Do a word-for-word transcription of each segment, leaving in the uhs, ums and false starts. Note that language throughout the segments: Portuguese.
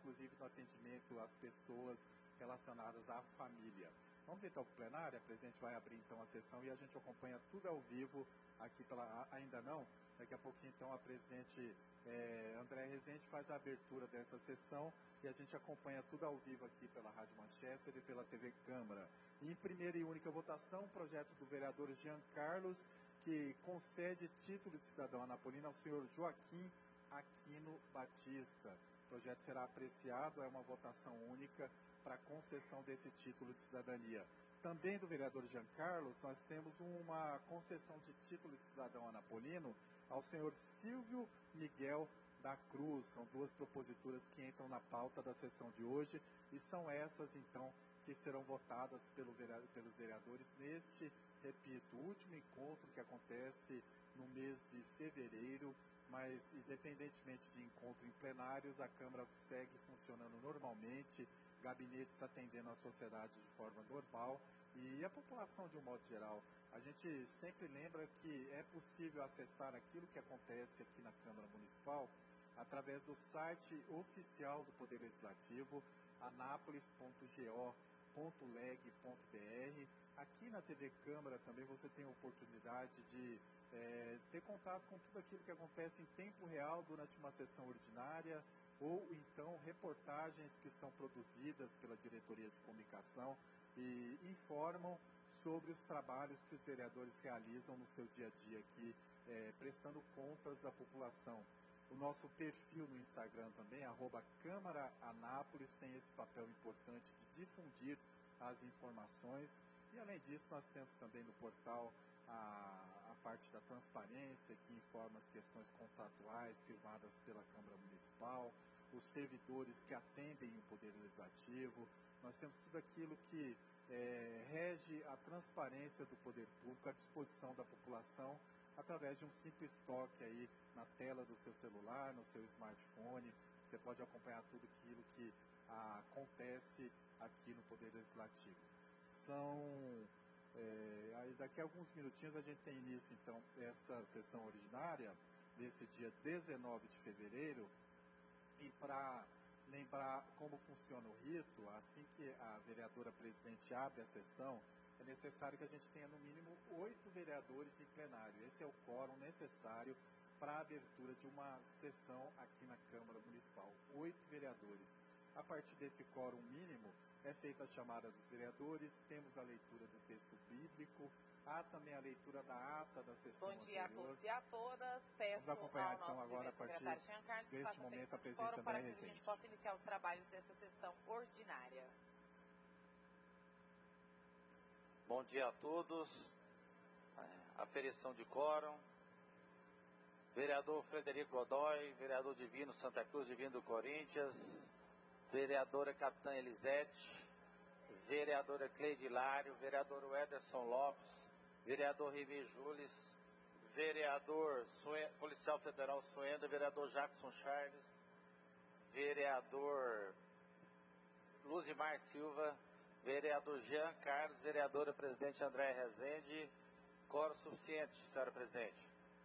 inclusive no atendimento às pessoas relacionadas à família. Vamos então para o plenário, a presidente vai abrir então a sessão e a gente acompanha tudo ao vivo aqui pela... Ainda não? Daqui a pouquinho então a presidente é, André Rezende faz a abertura dessa sessão e a gente acompanha tudo ao vivo aqui pela Rádio Manchester e pela T V Câmara. E em primeira e única votação, o projeto do vereador Jean Carlos, que concede título de cidadão anapolino ao senhor Joaquim Aquino Batista. O projeto será apreciado, é uma votação única para a concessão desse título de cidadania. Também do vereador Jean Carlos, nós temos uma concessão de título de cidadão anapolino ao senhor Silvio Miguel da Cruz. São duas proposituras que entram na pauta da sessão de hoje e são essas, então, que serão votadas pelo vereador, pelos vereadores neste, repito, último encontro que acontece no mês de fevereiro, mas independentemente de encontro em plenários, a Câmara segue funcionando normalmente, gabinetes atendendo a sociedade de forma normal e a população de um modo geral. A gente sempre lembra que é possível acessar aquilo que acontece aqui na Câmara Municipal através do site oficial do Poder Legislativo, anápolis ponto go ponto leg ponto br. Aqui na T V Câmara também você tem a oportunidade de é, ter contato com tudo aquilo que acontece em tempo real durante uma sessão ordinária ou então reportagens que são produzidas pela Diretoria de Comunicação e informam sobre os trabalhos que os vereadores realizam no seu dia a dia aqui, é, prestando contas à população. O nosso perfil no Instagram também, arroba Câmara Anápolis, tem esse papel importante de difundir as informações. E além disso, nós temos também no portal a, a parte da transparência, que informa as questões contratuais firmadas pela Câmara Municipal, os servidores que atendem o Poder Legislativo. Nós temos tudo aquilo que é, rege a transparência do poder público à disposição da população, através de um simples toque aí na tela do seu celular, no seu smartphone. Você pode acompanhar tudo aquilo que ah, acontece aqui no Poder Legislativo. São, é, aí daqui a alguns minutinhos a gente tem início então essa sessão ordinária, nesse dia dezenove de fevereiro, e para lembrar como funciona o rito, assim que a vereadora presidente abre a sessão, é necessário que a gente tenha no mínimo oito vereadores em plenário. Esse é o quórum necessário para a abertura de uma sessão aqui na Câmara Municipal. Oito vereadores. A partir desse quórum mínimo, é feita a chamada dos vereadores, temos a leitura do texto bíblico, há também a leitura da ata da sessão anterior. Bom dia anterior. a todos e a todas. Peço Vamos acompanhar ao então nosso agora a partir secretário Jean Carlos que deste momento a presidente André para que a Rezende. gente possa iniciar os trabalhos dessa sessão ordinária. Bom dia a todos. Aferição de quórum. Vereador Frederico Godoy, vereador Divino Santa Cruz, Divino do Corinthians, vereadora Capitã Elisete, vereadora Cleide Hilário, vereador Ederson Lopes, vereador Rivi Jules, vereador Suen... Policial Federal Suenda, vereador Jackson Charles, vereador Luzimar Silva, vereador Jean Carlos, vereadora presidente André Rezende. Quórum suficiente, senhora presidente.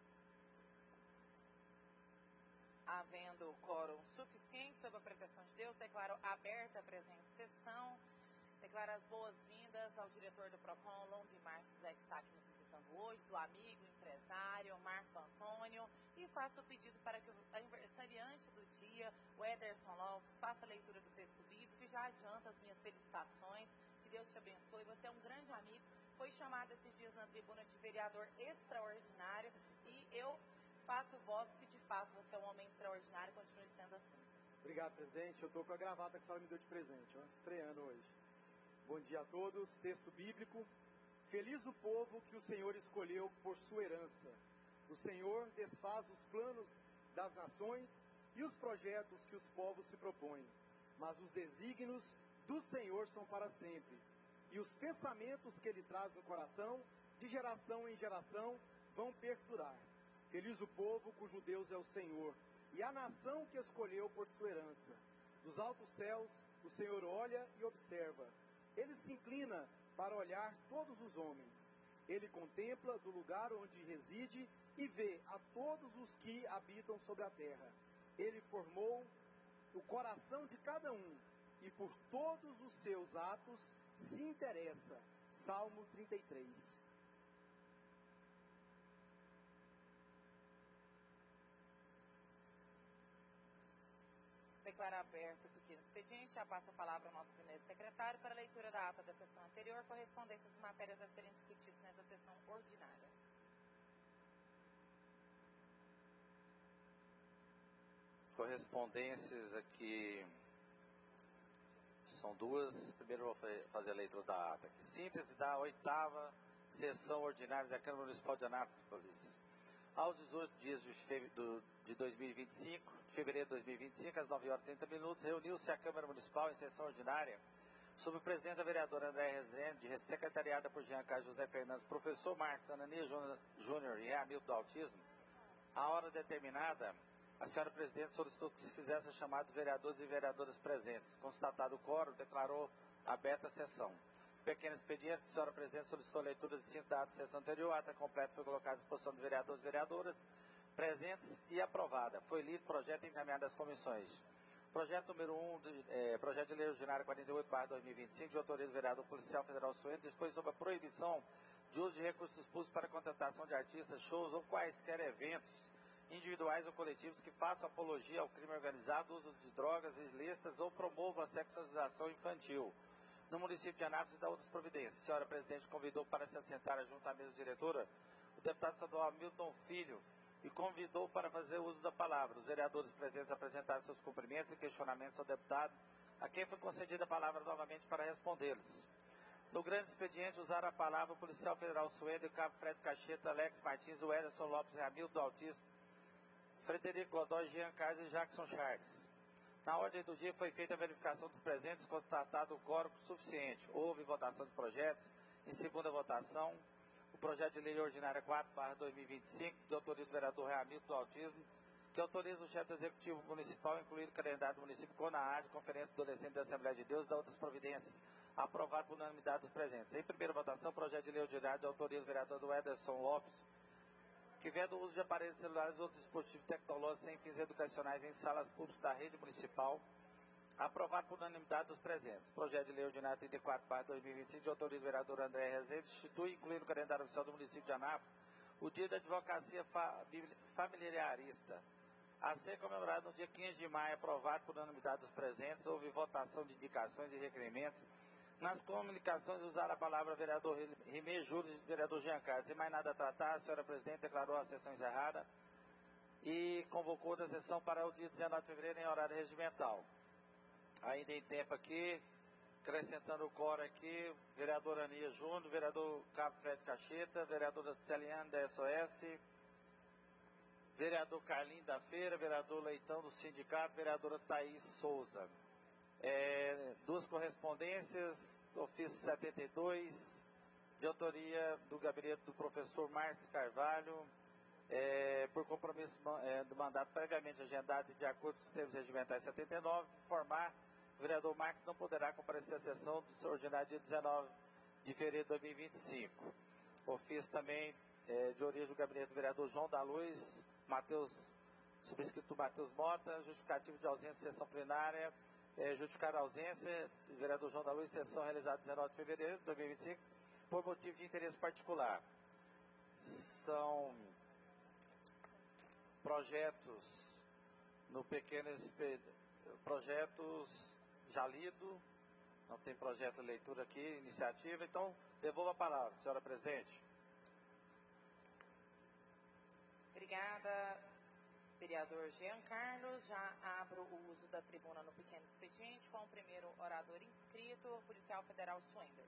Havendo quórum suficiente, sob a proteção de Deus, declaro aberta a presente sessão. Declaro as boas-vindas ao diretor do PROCON, Longimar José, que está aqui nos visitando hoje, do amigo empresário Marco Antônio, e faço o pedido para que o aniversariante do dia, o Ederson Lopes, faça a leitura do texto bíblico e já adianta as minhas felicitações. Que Deus te abençoe. Você é um grande amigo, foi chamado esses dias na tribuna de vereador extraordinário e eu faço voto que de fato você é um homem extraordinário e continue sendo assim. Obrigado, presidente. Eu estou com a gravata que a senhora me deu de presente, ó, estreando hoje. Bom dia a todos. Texto bíblico. Feliz o povo que o Senhor escolheu por sua herança. O Senhor desfaz os planos das nações e os projetos que os povos se propõem. Mas os desígnios do Senhor são para sempre. E os pensamentos que Ele traz no coração, de geração em geração, vão perdurar. Feliz o povo cujo Deus é o Senhor, e a nação que escolheu por sua herança. Dos altos céus, o Senhor olha e observa. Ele se inclina para olhar todos os homens. Ele contempla do lugar onde reside e vê a todos os que habitam sobre a terra. Ele formou o coração de cada um, e por todos os seus atos se interessa. Salmo trinta e três. Declarar aberto o pequeno expediente. Já passa a palavra ao nosso primeiro secretário para a leitura da ata da sessão anterior, correspondências de matérias a serem discutidas nessa sessão ordinária. Correspondências aqui são duas. Primeiro eu vou fazer a leitura da ata aqui. Síntese da oitava sessão ordinária da Câmara Municipal de Anápolis. Aos dezoito dias de, fe... do... de dois mil e vinte e cinco, de fevereiro de dois mil e vinte e cinco, às nove horas e trinta minutos, reuniu-se a Câmara Municipal em sessão ordinária, sob a presidência da vereadora André Rezende, secretariada por Jean Carlos José Fernandes, professor Marcos Ananias Júnior e Hamilton do Autismo. À hora determinada, a senhora presidente solicitou que se fizesse a chamada dos vereadores e vereadoras presentes. Constatado o quórum, declarou aberta a sessão. Pequeno expediente, a senhora presidente solicitou a leitura de cinco dados da sessão anterior. A ata completa foi colocada à disposição dos vereadores e vereadoras presentes e aprovada. Foi lido o projeto e encaminhado às comissões. Projeto número um, de, eh, projeto de lei ordinária quarenta e oito barra dois mil e vinte e cinco, de autoria do vereador policial federal Suene, dispõe sobre a proibição de uso de recursos públicos para contratação de artistas, shows ou quaisquer eventos individuais ou coletivos que façam apologia ao crime organizado, uso de drogas ilícitas ou promovam a sexualização infantil no município de Anápolis e da outras providências. A senhora presidente convidou para se assentar junto à mesa diretora o deputado estadual Hamilton Filho e convidou para fazer uso da palavra. Os vereadores presentes apresentaram seus cumprimentos e questionamentos ao deputado, a quem foi concedida a palavra novamente para respondê-los. No grande expediente, usaram a palavra o policial federal Suede, o cabo Fred Cacheta, Alex Martins, o Ederson Lopes, Hamilton do Autismo, Frederico Godoy, Jean Carlos e Jackson Charles. Na ordem do dia foi feita a verificação dos presentes, constatado o quórum suficiente. Houve votação de projetos. Em segunda votação, o projeto de lei ordinária quatro barra dois mil e vinte e cinco, de autoria do vereador Hamilton do Autismo, que autoriza o chefe do Executivo Municipal a incluir o calendário do município com a A D, Conferência Adolescente da Assembleia de Deus e da outras providências, aprovado por unanimidade dos presentes. Em primeira votação, o projeto de lei ordinária de autoria do vereador do Ederson Lopes, que veda o uso de aparelhos celulares e outros dispositivos tecnológicos sem fins educacionais em salas públicas da rede municipal, aprovado por unanimidade dos presentes. Projeto de lei ordinária trinta e quatro barra dois mil e vinte e cinco, de autoria do vereador André Rezende, institui, incluindo no calendário oficial do município de Anápolis, o dia da advocacia familiarista, a ser comemorado no dia quinze de maio, aprovado por unanimidade dos presentes. Houve votação de indicações e requerimentos. Nas comunicações, usaram a palavra vereador Rimei Júlio e vereador Jean Carlos. Sem mais nada a tratar, a senhora presidente declarou a sessão encerrada e convocou outra sessão para o dia dezenove de fevereiro em horário regimental. Ainda em tempo aqui, acrescentando o coro aqui, vereador Ania Júnior, vereador Cabo Fred Cacheta, vereadora Celiane da S O S, vereador Carlinho da Feira, vereador Leitão do Sindicato, vereadora Thaís Souza. É, duas correspondências, ofício setenta e dois, de autoria do gabinete do professor Márcio Carvalho, é, por compromisso é, do mandato previamente agendado de acordo com os termos regimentais setenta e nove, informar que o vereador Marcos não poderá comparecer à sessão do seu ordinário dia dezenove de fevereiro de dois mil e vinte e cinco. Ofício também é, de origem do gabinete do vereador João da Luz, Mateus, subscrito Matheus Mota, justificativo de ausência de sessão plenária, é, justificar a ausência do vereador João da Luz, sessão realizada dezenove de fevereiro de dois mil e vinte e cinco, por motivo de interesse particular. São projetos no pequeno projetos já lido, não tem projeto de leitura aqui, iniciativa, então devolvo a palavra, senhora presidente. Obrigada, vereador Jean Carlos. Já abro o uso da tribuna no pequeno expediente com o primeiro orador inscrito, o policial federal Swender.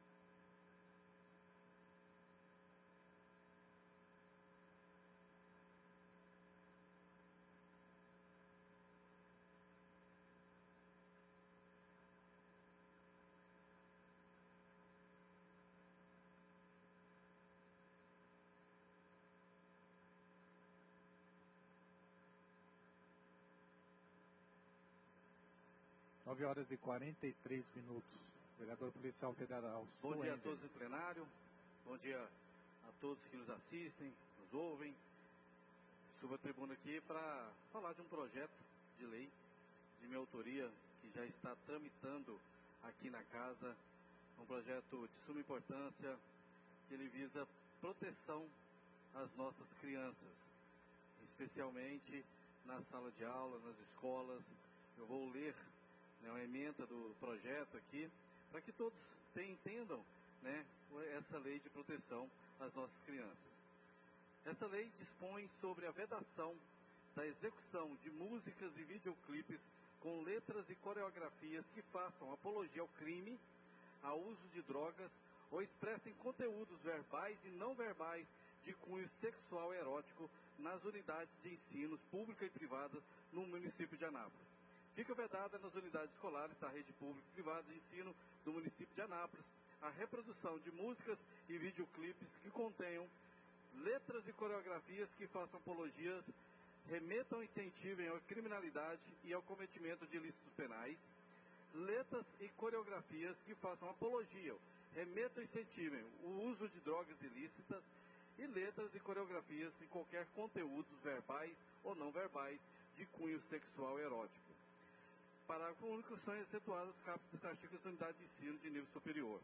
nove horas e quarenta e três minutos. Vereador Policial Federal. Bom dia a todos em plenário. Bom dia a todos que nos assistem, nos ouvem. Subo a tribuna aqui para falar de um projeto de lei de minha autoria, que já está tramitando aqui na casa, um projeto de suma importância, que ele visa proteção às nossas crianças, especialmente na sala de aula, nas escolas. Eu vou ler, né, uma ementa do projeto aqui, para que todos entendam, né, essa lei de proteção às nossas crianças. Essa lei dispõe sobre a vedação da execução de músicas e videoclipes com letras e coreografias que façam apologia ao crime, ao uso de drogas ou expressem conteúdos verbais e não verbais de cunho sexual e erótico nas unidades de ensino pública e privada no município de Anápolis. Fica vedada nas unidades escolares da rede pública e privada de ensino do município de Anápolis a reprodução de músicas e videoclipes que contenham letras e coreografias que façam apologias, remetam e incentivem à criminalidade e ao cometimento de ilícitos penais, letras e coreografias que façam apologia, remetam e incentivem o uso de drogas ilícitas, e letras e coreografias em qualquer conteúdos verbais ou não verbais de cunho sexual e erótico. Parágrafo único, são excetuados os capítulos artigos da unidade de ensino de nível superior.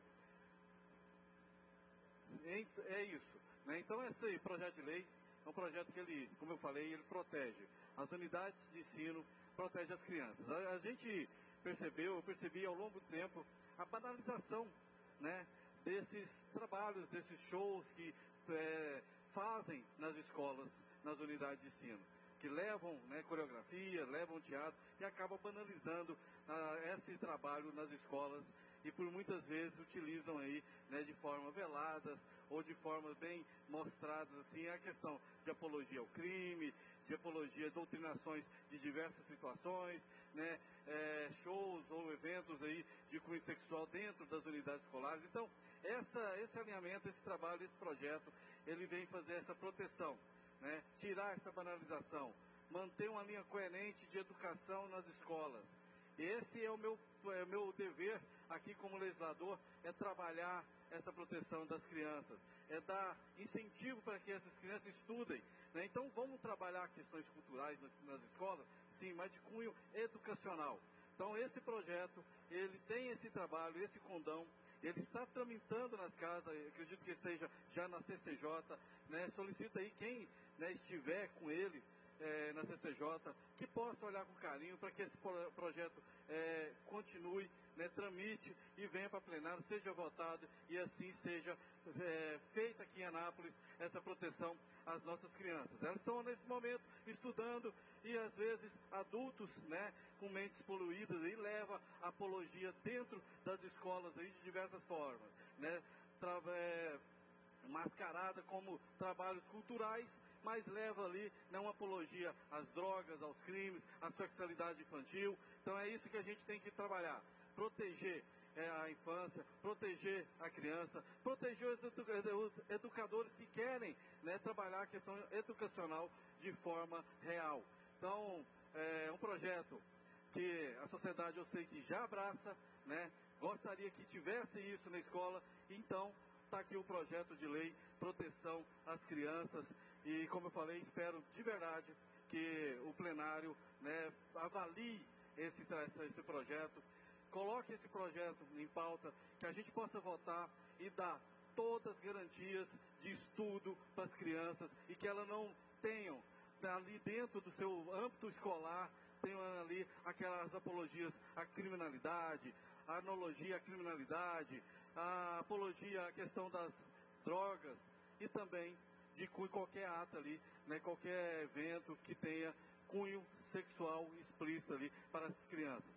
É isso, né? Então esse projeto de lei é um projeto que ele, como eu falei, ele protege as unidades de ensino, protege as crianças. A, a gente percebeu, eu percebi ao longo do tempo a banalização, né, desses trabalhos, desses shows que é, fazem nas escolas, nas unidades de ensino, que levam, né, coreografia, levam teatro e acabam banalizando ah, esse trabalho nas escolas e por muitas vezes utilizam aí, né, de forma veladas ou de forma bem mostradas assim a questão de apologia ao crime, de apologia a doutrinações de diversas situações, né, é, shows ou eventos aí de cunho sexual dentro das unidades escolares. Então, essa, esse alinhamento, esse trabalho, esse projeto, ele vem fazer essa proteção, né, tirar essa banalização, manter uma linha coerente de educação nas escolas. Esse é o meu, é, meu dever aqui como legislador, é trabalhar essa proteção das crianças, é dar incentivo para que essas crianças estudem, né? Então vamos trabalhar questões culturais nas, nas escolas, sim, mas de cunho educacional. Então esse projeto, ele tem esse trabalho, esse condão, ele está tramitando nas casas, acredito que esteja já na C C J, né? Solicita aí quem, né, estiver com ele é, na C C J, que possa olhar com carinho para que esse projeto é, continue, né, tramite e venha para plenário, seja votado e assim seja é, feita aqui em Anápolis essa proteção às nossas crianças. Elas estão nesse momento estudando e às vezes adultos, né, com mentes poluídas e leva a apologia dentro das escolas aí de diversas formas, né, Tra é, mascarada como trabalhos culturais, mas leva ali, né, uma apologia às drogas, aos crimes, à sexualidade infantil. Então é isso que a gente tem que trabalhar, proteger é, a infância, proteger a criança, proteger os, edu os educadores que querem, né, trabalhar a questão educacional de forma real. Então é um projeto que a sociedade, eu sei que já abraça, né, gostaria que tivesse isso na escola. Então está aqui o projeto de lei, proteção às crianças, e como eu falei, espero de verdade que o plenário, né, avalie esse, esse projeto, coloque esse projeto em pauta, que a gente possa votar e dar todas as garantias de estudo para as crianças e que elas não tenham ali dentro do seu âmbito escolar, tenham ali aquelas apologias à criminalidade, a analogia à criminalidade, a apologia à questão das drogas e também de qualquer ato ali, né, qualquer evento que tenha cunho sexual explícito ali para as crianças.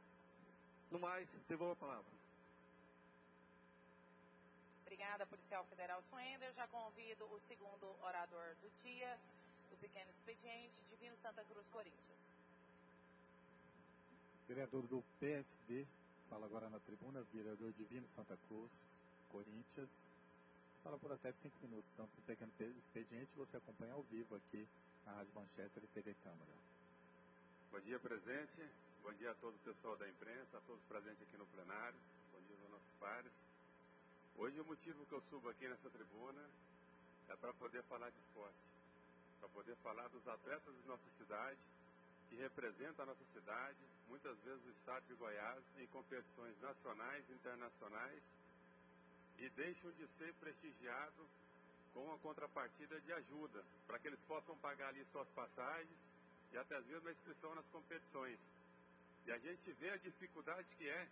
No mais, devolvo a palavra. Obrigada, policial federal Suender. Já convido o segundo orador do dia, do pequeno expediente, Divino Santa Cruz, Corinthians. Vereador do P S D, fala agora na tribuna, vereador Divino Santa Cruz, Corinthians. Fala por até cinco minutos. Então, se pequeno expediente, você acompanha ao vivo aqui na Rádio Manchester e T V Câmara. Bom dia, presidente. Bom dia a todo o pessoal da imprensa, a todos presentes aqui no plenário. Bom dia aos nossos pares. Hoje o motivo que eu subo aqui nessa tribuna é para poder falar de esporte, para poder falar dos atletas de nossa cidade, que representa a nossa cidade, muitas vezes o estado de Goiás, em competições nacionais e internacionais, e deixam de ser prestigiados com a contrapartida de ajuda, para que eles possam pagar ali suas passagens e até mesmo a inscrição nas competições. E a gente vê a dificuldade que é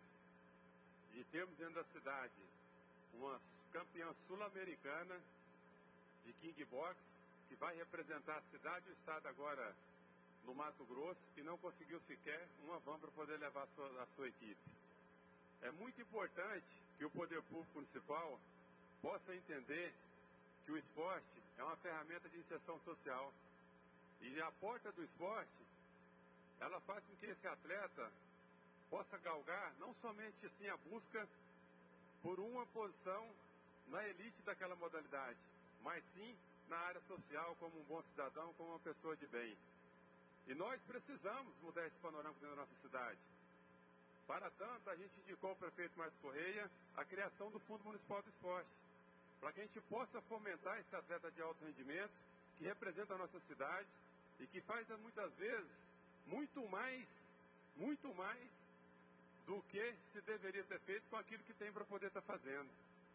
de termos dentro da cidade uma campeã sul-americana de kickbox, que vai representar a cidade e o estado agora no Mato Grosso, e não conseguiu sequer uma van para poder levar a sua, a sua equipe. É muito importante que o poder público municipal possa entender que o esporte é uma ferramenta de inserção social. E a porta do esporte, ela faz com que esse atleta possa galgar não somente assim a busca por uma posição na elite daquela modalidade, mas sim na área social, como um bom cidadão, como uma pessoa de bem. E nós precisamos mudar esse panorama dentro da nossa cidade. Para tanto, a gente indicou ao prefeito Márcio Correia a criação do Fundo Municipal do Esporte, para que a gente possa fomentar esse atleta de alto rendimento, que representa a nossa cidade e que faz muitas vezes muito mais, muito mais do que se deveria ter feito com aquilo que tem para poder estar fazendo.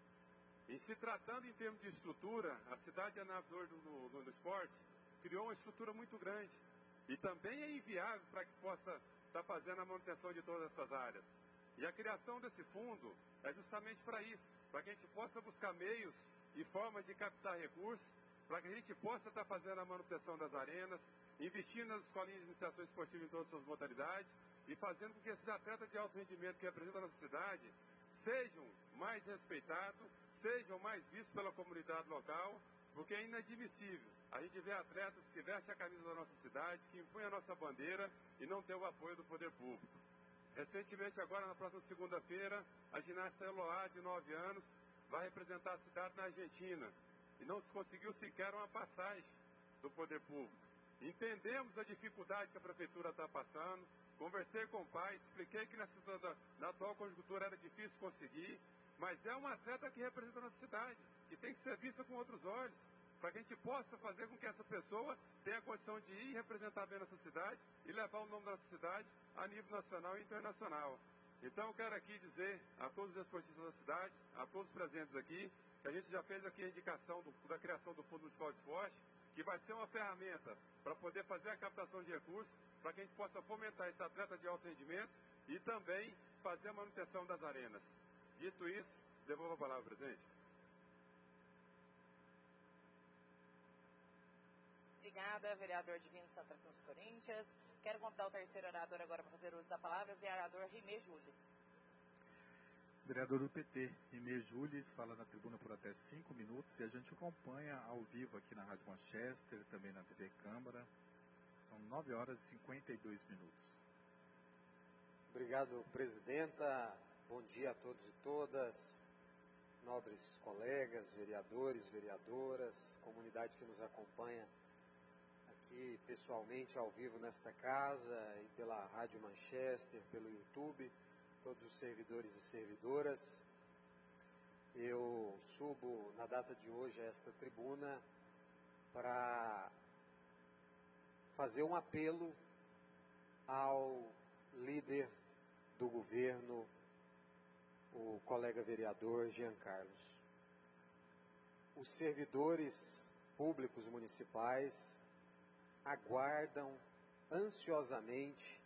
E se tratando em termos de estrutura, a cidade de Anavinor do, do, do Esporte criou uma estrutura muito grande. E também é inviável para que possa estar fazendo a manutenção de todas essas áreas. E a criação desse fundo é justamente para isso, para que a gente possa buscar meios e formas de captar recursos, para que a gente possa estar fazendo a manutenção das arenas, investindo nas escolinhas de iniciação esportiva em todas as suas modalidades, e fazendo com que esses atletas de alto rendimento que representam a nossa cidade sejam mais respeitados, sejam mais vistos pela comunidade local, porque é inadmissível a gente ver atletas que vestem a camisa da nossa cidade, que impõem a nossa bandeira e não ter o apoio do poder público. Recentemente, agora na próxima segunda-feira, a ginasta Eloá, de nove anos, vai representar a cidade na Argentina, e não se conseguiu sequer uma passagem do poder público. Entendemos a dificuldade que a prefeitura está passando, conversei com o pai, expliquei que na, na atual conjuntura era difícil conseguir, mas é uma atleta que representa a nossa cidade, e tem que ser vista com outros olhos, para que a gente possa fazer com que essa pessoa tenha a condição de ir representar bem a nossa cidade e levar o nome da nossa cidade a nível nacional e internacional. Então eu quero aqui dizer a todos os esportistas da cidade, a todos os presentes aqui, que a gente já fez aqui a indicação do, da criação do Fundo Municipal de Esporte, que vai ser uma ferramenta para poder fazer a captação de recursos, para que a gente possa fomentar esse atleta de alto rendimento e também fazer a manutenção das arenas. Dito isso, devolvo a palavra, presidente. Obrigada, vereador Divino Santa Cruz Corinthians. Quero convidar o terceiro orador agora para fazer uso da palavra, o vereador Rimê Jules. Vereador do P T, Rimê Jules, fala na tribuna por até cinco minutos e a gente acompanha ao vivo aqui na Rádio Manchester, também na T V Câmara. São nove horas e cinquenta e dois minutos. Obrigado, presidenta. Bom dia a todos e todas, nobres colegas, vereadores, vereadoras, comunidade que nos acompanha aqui pessoalmente ao vivo nesta casa e pela Rádio Manchester, pelo YouTube, todos os servidores e servidoras. Eu subo na data de hoje a esta tribuna para fazer um apelo ao líder do governo, o colega vereador Jean Carlos. Os servidores públicos municipais aguardam ansiosamente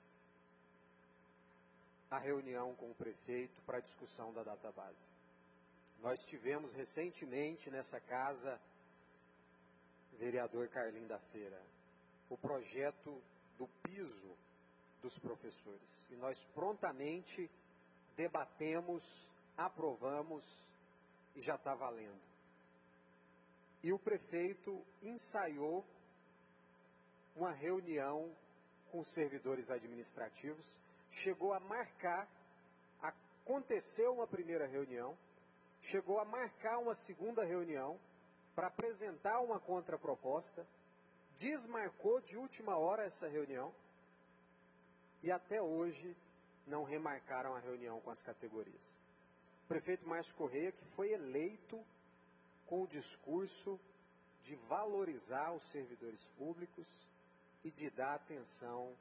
a reunião com o prefeito para a discussão da database. Nós tivemos recentemente nessa casa, vereador Carlinho da Feira, o projeto do piso dos professores. E nós prontamente debatemos, aprovamos e já está valendo. E o prefeito ensaiou uma reunião com os servidores administrativos, chegou a marcar, aconteceu uma primeira reunião, chegou a marcar uma segunda reunião para apresentar uma contraproposta, desmarcou de última hora essa reunião e até hoje não remarcaram a reunião com as categorias. O prefeito Márcio Correia, que foi eleito com o discurso de valorizar os servidores públicos e de dar atenção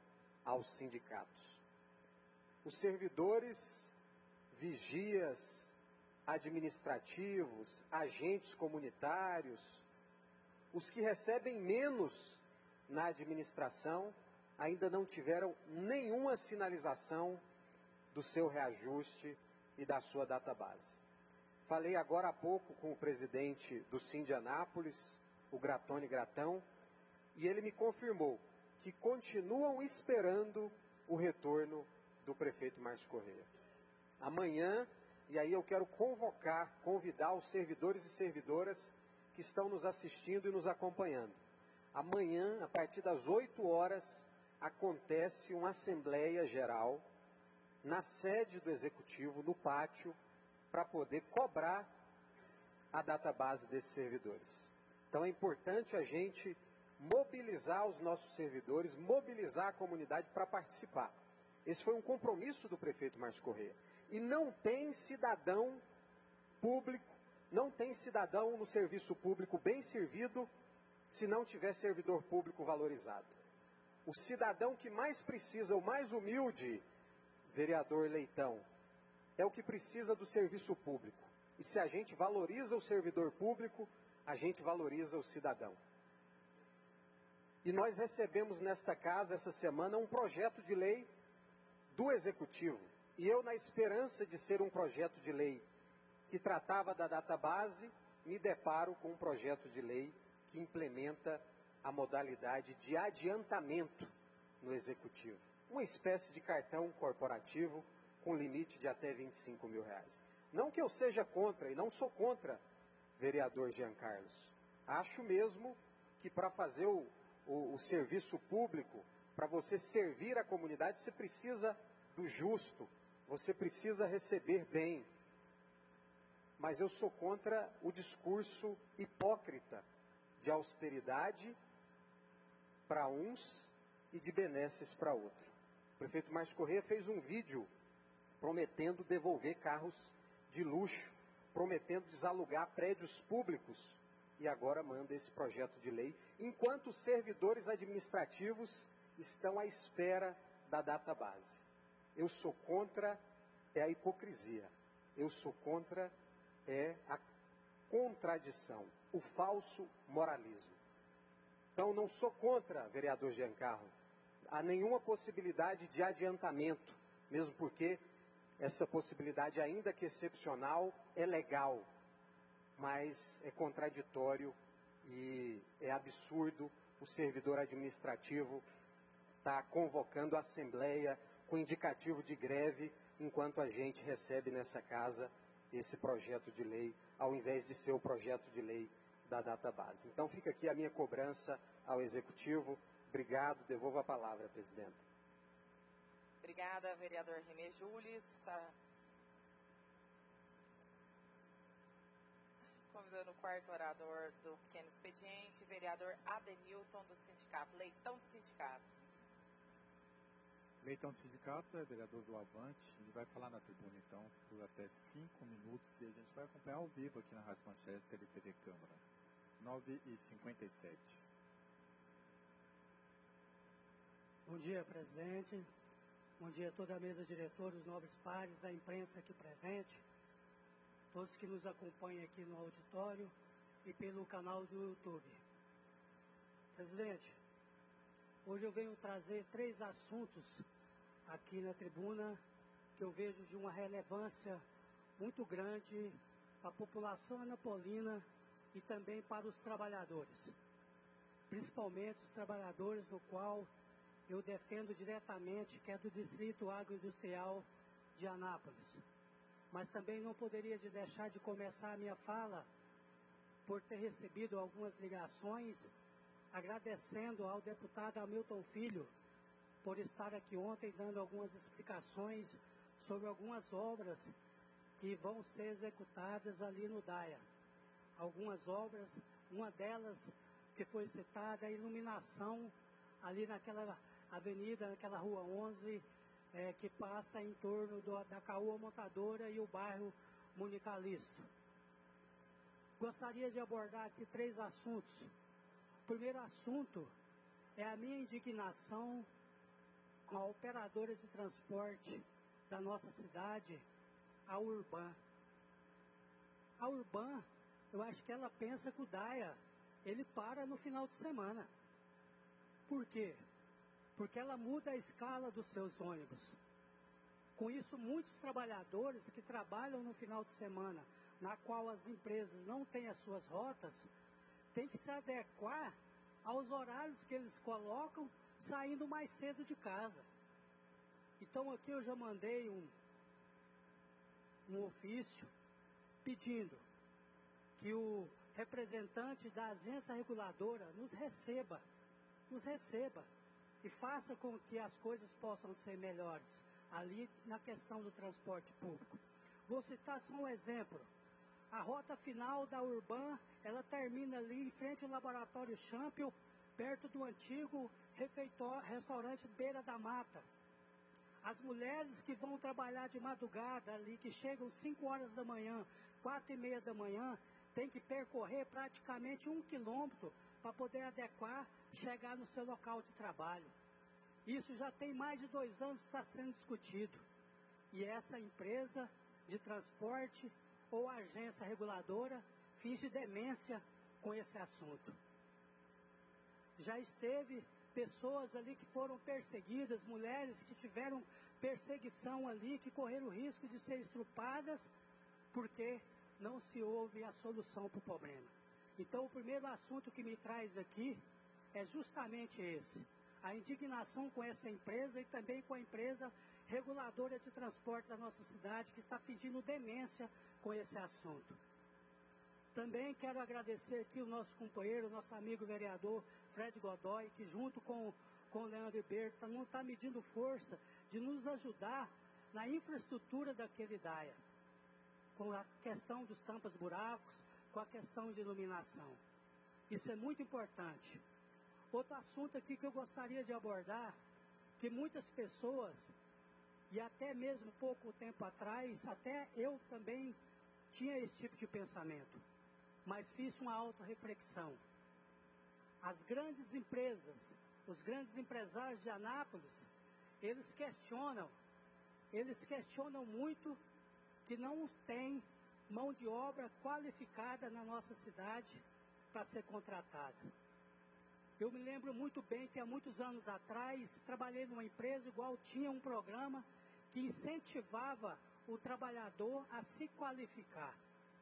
aos sindicatos. Os servidores, vigias, administrativos, agentes comunitários, os que recebem menos na administração, ainda não tiveram nenhuma sinalização do seu reajuste e da sua database. Falei agora há pouco com o presidente do Sind de Anápolis, o Gratone Gratão, e ele me confirmou que continuam esperando o retorno do prefeito Márcio Correia. Amanhã, e aí eu quero convocar, convidar os servidores e servidoras que estão nos assistindo e nos acompanhando. Amanhã, a partir das oito horas, acontece uma Assembleia Geral na sede do Executivo, no pátio, para poder cobrar a database desses servidores. Então é importante a gente mobilizar os nossos servidores, mobilizar a comunidade para participar. Esse foi um compromisso do prefeito Márcio Correia. E não tem cidadão público, não tem cidadão no serviço público bem servido se não tiver servidor público valorizado. O cidadão que mais precisa, o mais humilde, vereador Leitão, é o que precisa do serviço público. E se a gente valoriza o servidor público, a gente valoriza o cidadão. E nós recebemos nesta casa, essa semana, um projeto de lei do Executivo. E eu, na esperança de ser um projeto de lei que tratava da database, me deparo com um projeto de lei que implementa a modalidade de adiantamento no Executivo. Uma espécie de cartão corporativo com limite de até vinte e cinco mil reais. Não que eu seja contra, e não sou contra, vereador Jean Carlos. Acho mesmo que para fazer o, o, o serviço público, para você servir a comunidade, você precisa do justo, você precisa receber bem. Mas eu sou contra o discurso hipócrita de austeridade para uns e de benesses para outros. O prefeito Márcio Correia fez um vídeo prometendo devolver carros de luxo, prometendo desalugar prédios públicos, e agora manda esse projeto de lei, enquanto os servidores administrativos estão à espera da database. Eu sou contra é a hipocrisia, eu sou contra é a contradição, o falso moralismo. Então não sou contra, vereador Giancarlo, há nenhuma possibilidade de adiantamento, mesmo porque essa possibilidade, ainda que excepcional, é legal, mas é contraditório e é absurdo o servidor administrativo estar convocando a Assembleia com indicativo de greve, enquanto a gente recebe nessa casa esse projeto de lei, ao invés de ser o projeto de lei da database. Então fica aqui a minha cobrança ao Executivo. Obrigado, devolvo a palavra, presidente. Obrigada, vereador René Jules. Tá. Convidando o quarto orador do pequeno expediente, vereador Adenilton, do sindicato, Leitão do sindicato. Leitão do sindicato é vereador do Avante, ele vai falar na tribuna então por até cinco minutos e a gente vai acompanhar ao vivo aqui na Rádio Manchester e T V Câmara. nove e cinquenta e sete. Bom dia, presidente. Bom dia a toda a mesa diretora, os nobres pares, a imprensa aqui presente, todos que nos acompanham aqui no auditório e pelo canal do YouTube. Presidente, hoje eu venho trazer três assuntos aqui na tribuna que eu vejo de uma relevância muito grande para a população anapolina e também para os trabalhadores, principalmente os trabalhadores no qual eu defendo diretamente, que é do Distrito Agroindustrial de Anápolis. Mas também não poderia de deixar de começar a minha fala por ter recebido algumas ligações, agradecendo ao deputado Hamilton Filho por estar aqui ontem dando algumas explicações sobre algumas obras que vão ser executadas ali no DAIA. Algumas obras, uma delas que foi citada, a iluminação ali naquela avenida, naquela rua onze, é, que passa em torno do, da Caoa Montadora e o bairro Municalisto. Gostaria de abordar aqui três assuntos. O primeiro assunto é a minha indignação com a operadora de transporte da nossa cidade, a Urban. A Urban, eu acho que ela pensa que o Daia, ele para no final de semana. Por quê? Porque ela muda a escala dos seus ônibus. Com isso, muitos trabalhadores que trabalham no final de semana, na qual as empresas não têm as suas rotas, têm que se adequar aos horários que eles colocam, saindo mais cedo de casa. Então aqui eu já mandei um, um ofício pedindo que o representante da agência reguladora nos receba, nos receba e faça com que as coisas possam ser melhores ali na questão do transporte público. Vou citar só um exemplo. A rota final da Urban, ela termina ali em frente ao Laboratório Champion, perto do antigo restaurante Beira da Mata. As mulheres que vão trabalhar de madrugada ali, que chegam cinco horas da manhã, quatro e meia da manhã, tem que percorrer praticamente um quilômetro para poder adequar, chegar no seu local de trabalho. Isso já tem mais de dois anos que está sendo discutido. E essa empresa de transporte ou agência reguladora finge demência com esse assunto. Já esteve pessoas ali que foram perseguidas, mulheres que tiveram perseguição ali, que correram o risco de ser estrupadas, porque não se houve a solução para o problema. Então, o primeiro assunto que me traz aqui é justamente esse: a indignação com essa empresa e também com a empresa reguladora de transporte da nossa cidade, que está fingindo demência com esse assunto. Também quero agradecer aqui o nosso companheiro, o nosso amigo vereador Fred Godoy, que junto com, com o Leandro Berto não está medindo força de nos ajudar na infraestrutura daquele Daia, com a questão dos tampas-buracos, com a questão de iluminação. Isso é muito importante. Outro assunto aqui que eu gostaria de abordar, que muitas pessoas, e até mesmo pouco tempo atrás, até eu também tinha esse tipo de pensamento, mas fiz uma autorreflexão. As grandes empresas, os grandes empresários de Anápolis, eles questionam, eles questionam muito que não tem mão de obra qualificada na nossa cidade para ser contratada. Eu me lembro muito bem que há muitos anos atrás trabalhei numa empresa igual tinha um programa que incentivava o trabalhador a se qualificar.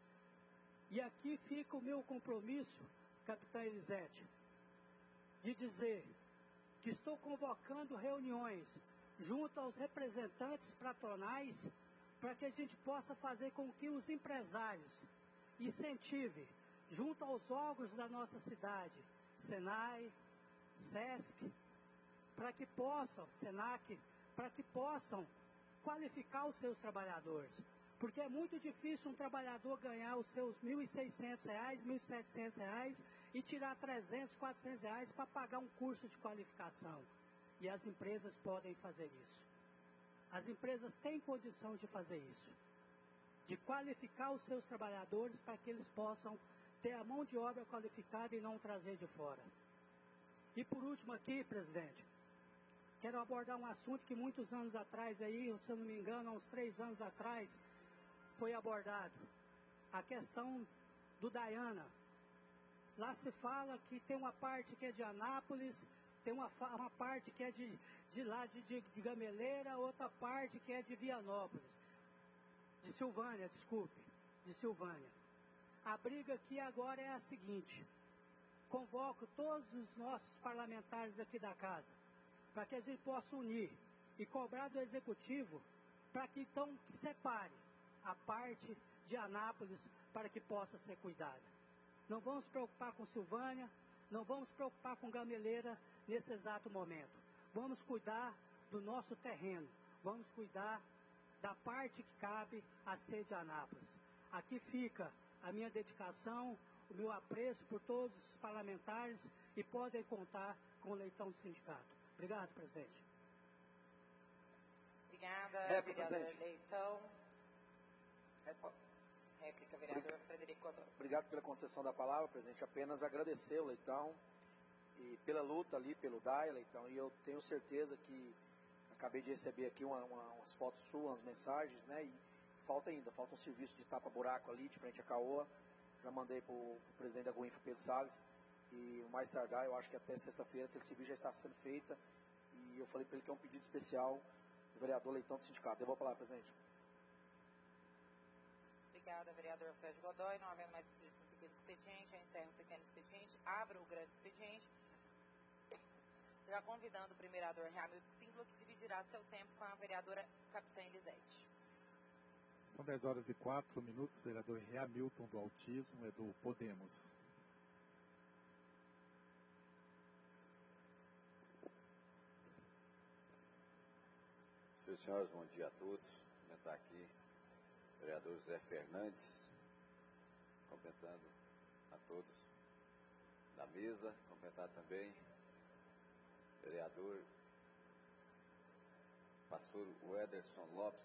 E aqui fica o meu compromisso, capitã Elisete, de dizer que estou convocando reuniões junto aos representantes patronais para que a gente possa fazer com que os empresários incentivem, junto aos órgãos da nossa cidade, Senai, Sesc, para que possam, Senac, para que possam qualificar os seus trabalhadores. Porque é muito difícil um trabalhador ganhar os seus mil e seiscentos reais, mil e setecentos reais e tirar trezentos, quatrocentos reais para pagar um curso de qualificação. E as empresas podem fazer isso. As empresas têm condição de fazer isso, de qualificar os seus trabalhadores para que eles possam ter a mão de obra qualificada e não trazer de fora. E por último aqui, presidente, quero abordar um assunto que muitos anos atrás, aí, se eu não me engano, há uns três anos atrás, foi abordado. A questão do Daiana. Lá se fala que tem uma parte que é de Anápolis, tem uma, uma parte que é de, de lá de, de, de Gameleira, outra parte que é de Vianópolis. De Silvânia, desculpe. De Silvânia. A briga aqui agora é a seguinte: convoco todos os nossos parlamentares aqui da casa, para que a gente possa unir e cobrar do Executivo, para que então que separe a parte de Anápolis para que possa ser cuidada. Não vamos preocupar com Silvânia, não vamos preocupar com Gameleira nesse exato momento. Vamos cuidar do nosso terreno, vamos cuidar da parte que cabe a ser de Anápolis. Aqui fica a minha dedicação, o meu apreço por todos os parlamentares e podem contar com o Leitão do sindicato. Obrigado, presidente. Obrigada, É, vereador presidente. Leitão. Réplica, vereador Frederico Godoy. Obrigado pela concessão da palavra, presidente. Apenas agradecer o Leitão e pela luta ali pelo Daia, Leitão. E eu tenho certeza que acabei de receber aqui uma, uma, umas fotos suas, umas mensagens, né? E falta ainda, falta um serviço de tapa-buraco ali, de frente à Caoa. Já mandei para o presidente da Guinfa, Pedro Salles, e o mais tardar, eu acho que até sexta-feira, aquele serviço já está sendo feita. E eu falei para ele que é um pedido especial do vereador Leitão do sindicato. Eu vou falar, presidente. Obrigada, vereador Fred Godoy. Não havendo mais inscritos no pequeno expediente, eu encerro o pequeno expediente, abro o grande expediente. Já convidando o primeiro-vereador Hamilton Spínola, que dividirá seu tempo com a vereadora Capitã Elisete. São dez horas e quatro minutos, vereador Hamilton do Autismo, é do Podemos. Senhoras e senhores, bom dia a todos. Está aqui o vereador José Fernandes, cumprimentando a todos da mesa, cumprimentar também o vereador pastor Ederson Lopes,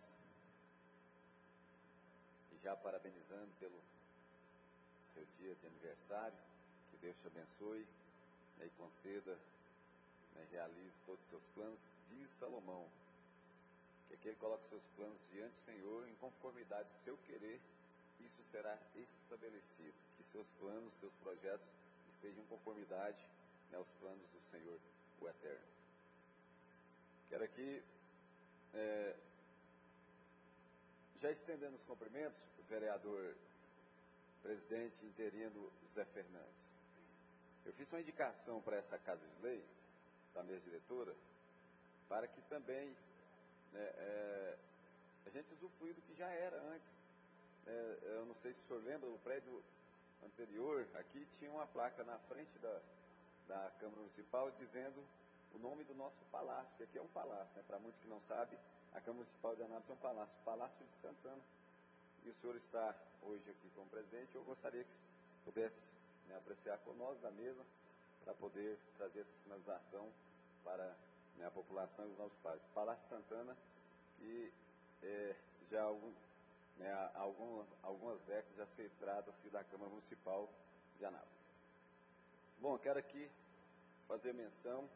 e já parabenizando pelo seu dia de aniversário, que Deus te abençoe, né, e conceda, né, realize todos os seus planos. Diz Salomão, que aquele que coloca os seus planos diante do Senhor, em conformidade do seu querer, isso será estabelecido. Que seus planos, seus projetos sejam em conformidade, né, aos planos do Senhor, o Eterno. Quero aqui, é, já estendendo os cumprimentos, o vereador presidente interino José Fernandes. Eu fiz uma indicação para essa Casa de Lei, da mesa diretora, para que também, né, é, a gente usufrui do que já era antes. É, eu não sei se o senhor lembra, o prédio anterior, aqui tinha uma placa na frente da, da Câmara Municipal dizendo o nome do nosso palácio, que aqui é um palácio, né? Para muitos que não sabem, a Câmara Municipal de Anápolis é um palácio, Palácio de Santana. E o senhor está hoje aqui como presidente, eu gostaria que pudesse, né, apreciar conosco da mesa, para poder trazer essa sinalização para, né, a população e os nossos pais. Palácio Santana, que é, já há algum, né, há algum, algumas décadas já se trata-se da Câmara Municipal de Anápolis. Bom, quero aqui fazer menção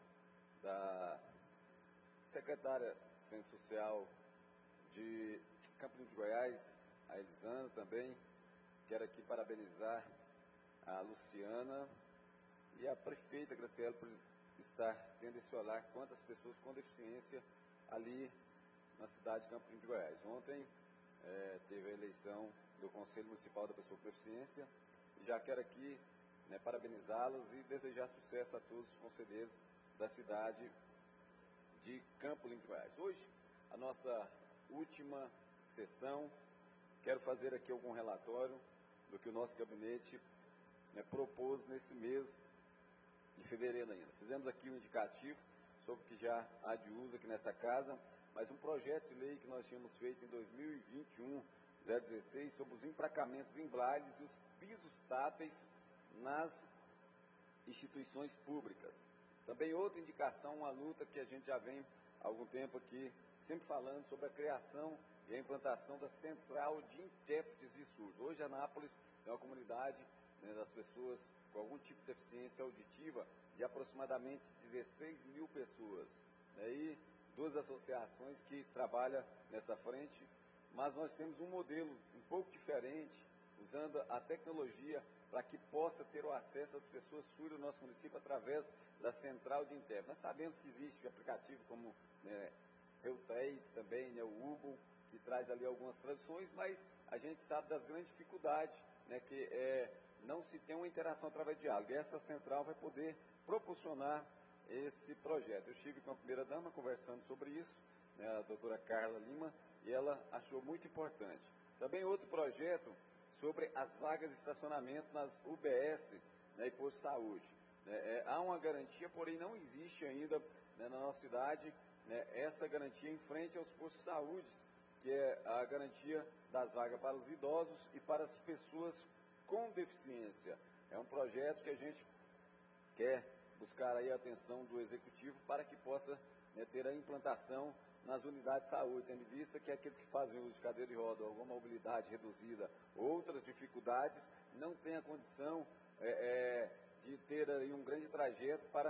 da secretária de Ciência Social de Campo de Goiás, a Elisana também. Quero aqui parabenizar a Luciana e a prefeita Graciela por estar tendo esse olhar quanto às pessoas com deficiência ali na cidade de Campo de Goiás. Ontem é, teve a eleição do Conselho Municipal da Pessoa com Deficiência e já quero aqui, né, parabenizá-los e desejar sucesso a todos os conselheiros da cidade de Campo Limpo de Goiás. Hoje, a nossa última sessão, quero fazer aqui algum relatório do que o nosso gabinete, né, propôs nesse mês de fevereiro ainda. Fizemos aqui um indicativo sobre o que já há de uso aqui nessa casa, mas um projeto de lei que nós tínhamos feito em dois mil e vinte e um, zero dezesseis, sobre os emplacamentos em blades e os pisos táteis nas instituições públicas. Também outra indicação, uma luta que a gente já vem há algum tempo aqui, sempre falando sobre a criação e a implantação da Central de Intérpretes e Surdos. Hoje, Anápolis é uma comunidade, né, das pessoas com algum tipo de deficiência auditiva de aproximadamente dezesseis mil pessoas. Né, e duas associações que trabalham nessa frente, mas nós temos um modelo um pouco diferente, usando a tecnologia para que possa ter o acesso às pessoas surdas no nosso município através da Central de Intérprete. Nós sabemos que existe aplicativo como, né, Reutrade também, né, o Google, que traz ali algumas traduções, mas a gente sabe das grandes dificuldades, né, que é, não se tem uma interação através de diálogo. E essa central vai poder proporcionar esse projeto. Eu estive com a primeira-dama conversando sobre isso, né, a doutora Carla Lima, e ela achou muito importante. Também outro projeto sobre as vagas de estacionamento nas U B S, né, e posto de saúde. É, é, há uma garantia, porém não existe ainda, né, na nossa cidade, né, essa garantia em frente aos postos de saúde, que é a garantia das vagas para os idosos e para as pessoas com deficiência. É um projeto que a gente quer buscar aí a atenção do Executivo para que possa, né, ter a implantação nas unidades de saúde, tendo em vista que aqueles que fazem uso de cadeira de roda, alguma mobilidade reduzida, outras dificuldades, não têm a condição é, é, de ter aí um grande trajeto para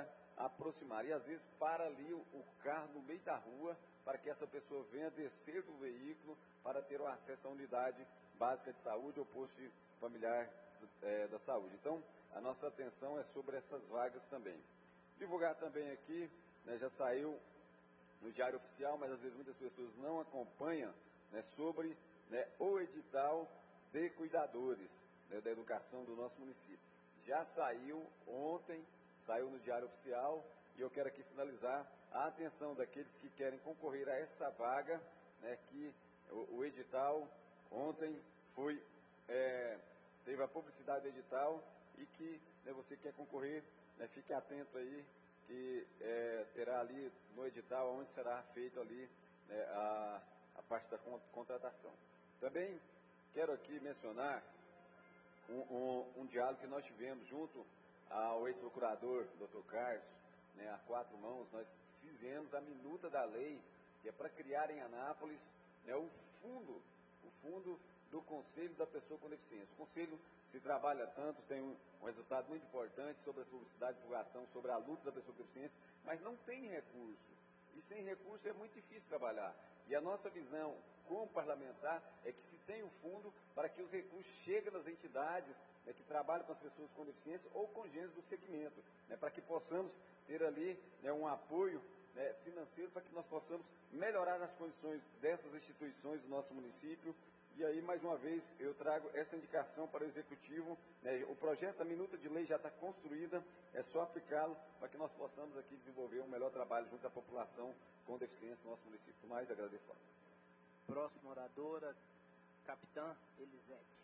aproximar. E às vezes para ali o, o carro no meio da rua, para que essa pessoa venha descer do veículo para ter o acesso à unidade básica de saúde ou posto familiar é, da saúde. Então, a nossa atenção é sobre essas vagas também. Divulgar também aqui, né, já saiu no Diário Oficial, mas às vezes muitas pessoas não acompanham, né, sobre, né, o edital de cuidadores, né, da educação do nosso município. Já saiu ontem, saiu no Diário Oficial, e eu quero aqui sinalizar a atenção daqueles que querem concorrer a essa vaga, né, que o, o edital ontem foi, é, teve a publicidade do edital, e que, né, você quer concorrer, né, fique atento aí, que é, terá ali no edital onde será feito ali, né, a, a parte da contratação. Também quero aqui mencionar um, um, um diálogo que nós tivemos junto ao ex-procurador, doutor Carlos, né, a quatro mãos. Nós fizemos a minuta da lei, que é para criar em Anápolis, né, o fundo, o fundo do Conselho da Pessoa com Deficiência. O Conselho se trabalha tanto, tem um, um resultado muito importante sobre a publicidade e divulgação, sobre a luta da pessoa com deficiência, mas não tem recurso. E sem recurso é muito difícil trabalhar. E a nossa visão como parlamentar é que se tem o fundo para que os recursos cheguem nas entidades, né, que trabalham com as pessoas com deficiência ou congêneres do segmento, né, para que possamos ter ali, né, um apoio, né, financeiro, para que nós possamos melhorar as condições dessas instituições do nosso município. E aí, mais uma vez, eu trago essa indicação para o Executivo, né, o projeto da minuta de lei já está construída, é só aplicá-lo para que nós possamos aqui desenvolver um melhor trabalho junto à população com deficiência no nosso município. Mais agradeço. Próxima oradora, Capitã Elisete.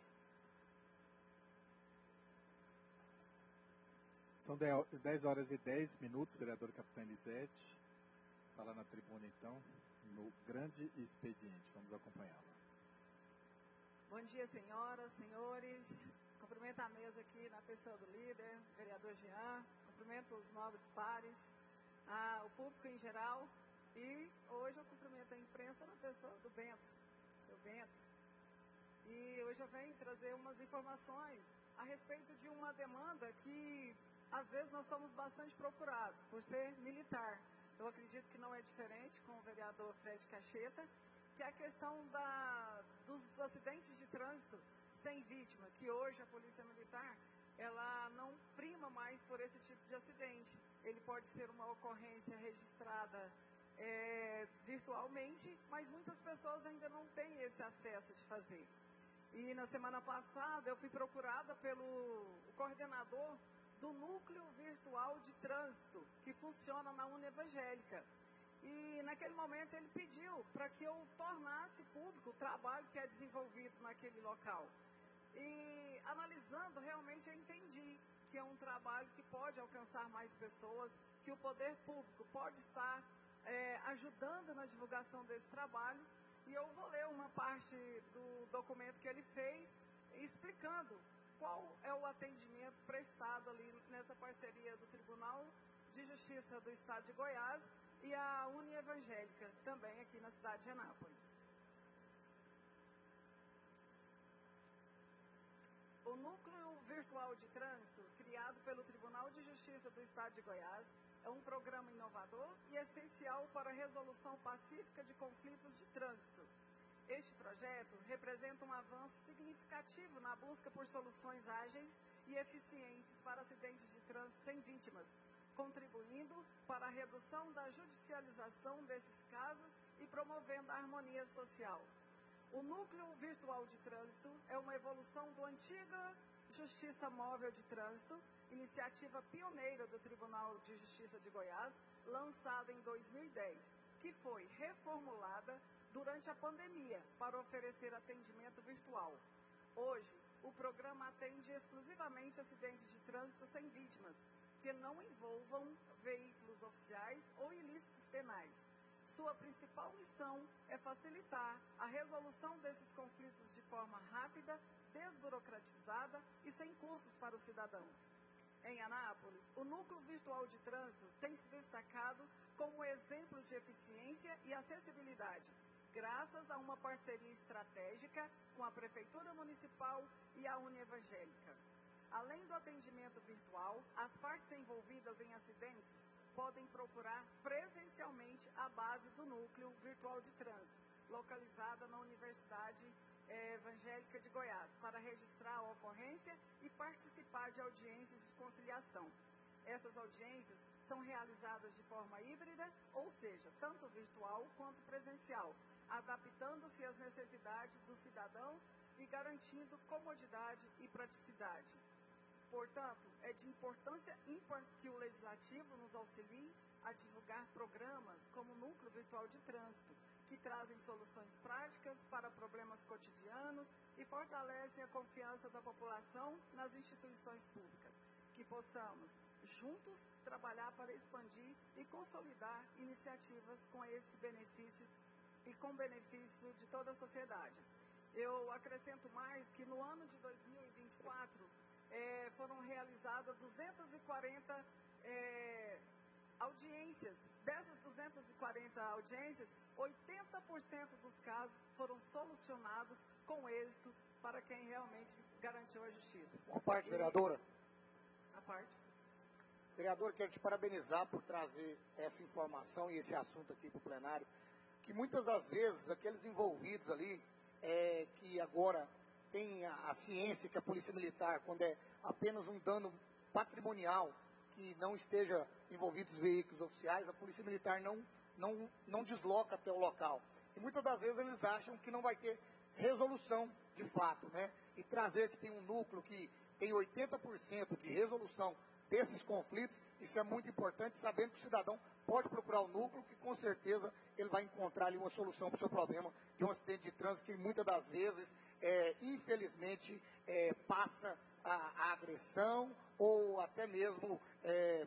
São dez horas e dez minutos, vereador Capitã Elisete. Está lá na tribuna, então, no grande expediente. Vamos acompanhá-la. Bom dia, senhoras, senhores. Cumprimento a mesa aqui na pessoa do líder, vereador Jean. Cumprimento os nobres pares, a, o público em geral. E hoje eu cumprimento a imprensa na pessoa do Bento, seu Bento. E hoje eu venho trazer umas informações a respeito de uma demanda que, às vezes, nós somos bastante procurados, por ser militar. Eu acredito que não é diferente com o vereador Fred Cacheta, que é a questão da, dos acidentes de trânsito sem vítima, que hoje a Polícia Militar, ela não prima mais por esse tipo de acidente. Ele pode ser uma ocorrência registrada é, virtualmente, mas muitas pessoas ainda não têm esse acesso de fazer. E na semana passada eu fui procurada pelo coordenador do Núcleo Virtual de Trânsito, que funciona na Univangélica. E naquele momento ele pediu para que eu tornasse público o trabalho que é desenvolvido naquele local. E analisando, realmente eu entendi que é um trabalho que pode alcançar mais pessoas, que o poder público pode estar é, ajudando na divulgação desse trabalho. E eu vou ler uma parte do documento que ele fez, explicando qual é o atendimento prestado ali nessa parceria do Tribunal de Justiça do Estado de Goiás e a Unievangélica, também aqui na cidade de Anápolis. O Núcleo Virtual de Trânsito, criado pelo Tribunal de Justiça do Estado de Goiás, é um programa inovador e essencial para a resolução pacífica de conflitos de trânsito. Este projeto representa um avanço significativo na busca por soluções ágeis e eficientes para acidentes de trânsito sem vítimas, contribuindo para a redução da judicialização desses casos e promovendo a harmonia social. O Núcleo Virtual de Trânsito é uma evolução do antiga Justiça Móvel de Trânsito, iniciativa pioneira do Tribunal de Justiça de Goiás, lançada em dois mil e dez, que foi reformulada durante a pandemia para oferecer atendimento virtual. Hoje, o programa atende exclusivamente acidentes de trânsito sem vítimas, que não envolvam veículos oficiais ou ilícitos penais. Sua principal missão é facilitar a resolução desses conflitos de forma rápida, desburocratizada e sem custos para os cidadãos. Em Anápolis, o Núcleo Virtual de Trânsito tem se destacado como exemplo de eficiência e acessibilidade, graças a uma parceria estratégica com a Prefeitura Municipal e a Unievangélica. Além do atendimento virtual, as partes envolvidas em acidentes podem procurar presencialmente a base do Núcleo Virtual de Trânsito, localizada na Universidade eh, Evangélica de Goiás, para registrar a ocorrência e participar de audiências de conciliação. Essas audiências são realizadas de forma híbrida, ou seja, tanto virtual quanto presencial, adaptando-se às necessidades dos cidadãos e garantindo comodidade e praticidade. Portanto, é de importância ímpar que o Legislativo nos auxilie a divulgar programas como o Núcleo Virtual de Trânsito, que trazem soluções práticas para problemas cotidianos e fortalecem a confiança da população nas instituições públicas. Que possamos, juntos, trabalhar para expandir e consolidar iniciativas com esse benefício e com benefício de toda a sociedade. Eu acrescento mais que no ano de dois mil e vinte e quatro eh, foram realizadas duzentas e quarenta eh, audiências. Dessas duzentas e quarenta audiências, oitenta por cento dos casos foram solucionados com êxito para quem realmente garantiu a justiça. Uma parte, vereadora. A parte. Vereador, quero te parabenizar por trazer essa informação e esse assunto aqui para o plenário, que muitas das vezes aqueles envolvidos ali, é, que agora tem a, a ciência que a Polícia Militar, quando é apenas um dano patrimonial, que não esteja envolvidos veículos oficiais, a Polícia Militar não, não, não desloca até o local. E muitas das vezes eles acham que não vai ter resolução de fato, né? E trazer que tem um núcleo que tem oitenta por cento de resolução desses conflitos, isso é muito importante, sabendo que o cidadão pode procurar o núcleo, que com certeza ele vai encontrar ali uma solução para o seu problema de um acidente de trânsito que muitas das vezes, é, infelizmente, é, passa a, a agressão ou até mesmo é,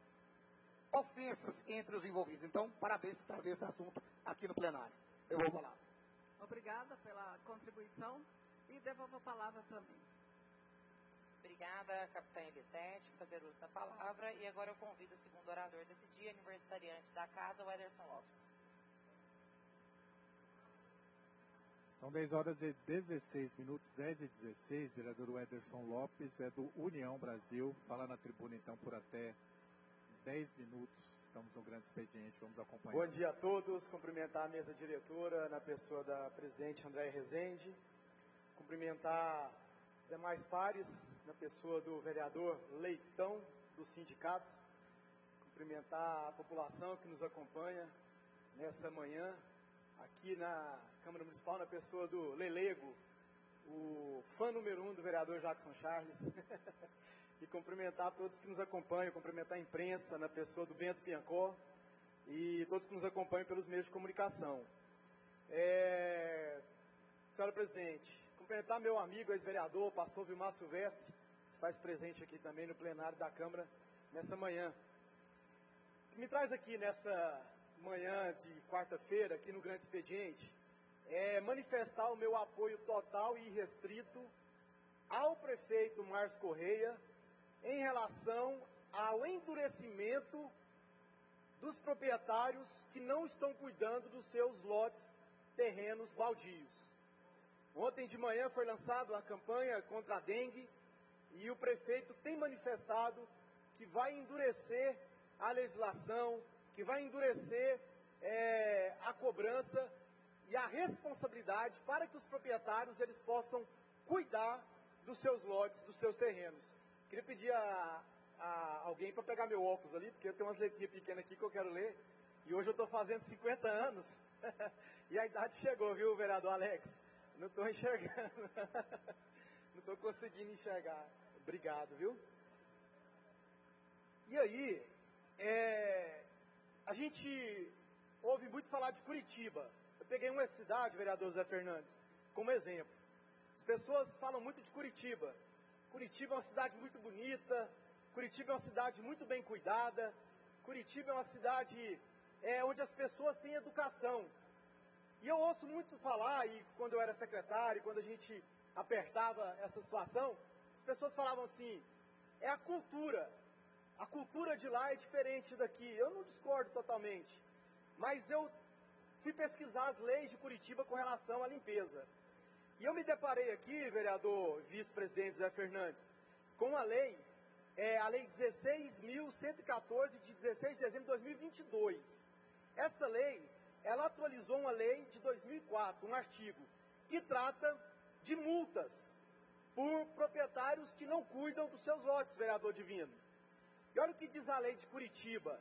ofensas entre os envolvidos. Então, parabéns por trazer esse assunto aqui no plenário. Eu vou falar. Obrigada pela contribuição e devolvo a palavra também. Obrigada, capitã Elisete, por fazer uso da palavra. E agora eu convido o segundo orador desse dia, aniversariante da casa, o Ederson Lopes. São dez horas e dezesseis minutos, dez e dezesseis. Vereador Ederson Lopes é do União Brasil. Fala na tribuna, então, por até dez minutos. Estamos no grande expediente, vamos acompanhar. Bom dia a todos. Cumprimentar a mesa diretora, na pessoa da presidente Andréia Rezende. Cumprimentar os demais pares, na pessoa do vereador Leitão, do sindicato. Cumprimentar a população que nos acompanha nessa manhã, aqui na Câmara Municipal, na pessoa do Lelego, o fã número um do vereador Jackson Charles. E cumprimentar todos que nos acompanham, cumprimentar a imprensa, na pessoa do Bento Piancó, e todos que nos acompanham pelos meios de comunicação. É... Senhora presidente, cumprimentar meu amigo, ex-vereador, pastor Vilmar Silvestre, que faz presente aqui também no plenário da Câmara nessa manhã. O que me traz aqui nessa manhã de quarta-feira, aqui no Grande Expediente, é manifestar o meu apoio total e irrestrito ao prefeito Márcio Correia em relação ao endurecimento dos proprietários que não estão cuidando dos seus lotes, terrenos baldios. Ontem de manhã foi lançada a campanha contra a dengue e o prefeito tem manifestado que vai endurecer a legislação, que vai endurecer é, a cobrança e a responsabilidade para que os proprietários eles possam cuidar dos seus lotes, dos seus terrenos. Queria pedir a, a alguém para pegar meu óculos ali, porque eu tenho umas letrinhas pequenas aqui que eu quero ler, e hoje eu estou fazendo cinquenta anos, e a idade chegou, viu, vereador Alex? Não estou enxergando, não estou conseguindo enxergar. Obrigado, viu? E aí, é, a gente ouve muito falar de Curitiba. Eu peguei uma cidade, vereador Zé Fernandes, como exemplo. As pessoas falam muito de Curitiba. Curitiba é uma cidade muito bonita, Curitiba é uma cidade muito bem cuidada, Curitiba é uma cidade é, onde as pessoas têm educação. E eu ouço muito falar, e quando eu era secretário, quando a gente apertava essa situação, as pessoas falavam assim, é a cultura. A cultura de lá é diferente daqui. Eu não discordo totalmente, mas eu fui pesquisar as leis de Curitiba com relação à limpeza. E eu me deparei aqui, vereador vice-presidente Zé Fernandes, com uma lei é a Lei dezesseis mil cento e quatorze, de dezesseis de dezembro de dois mil e vinte e dois. Essa lei, ela atualizou uma lei de dois mil e quatro, um artigo, que trata de multas por proprietários que não cuidam dos seus lotes, vereador Divino. E olha o que diz a lei de Curitiba.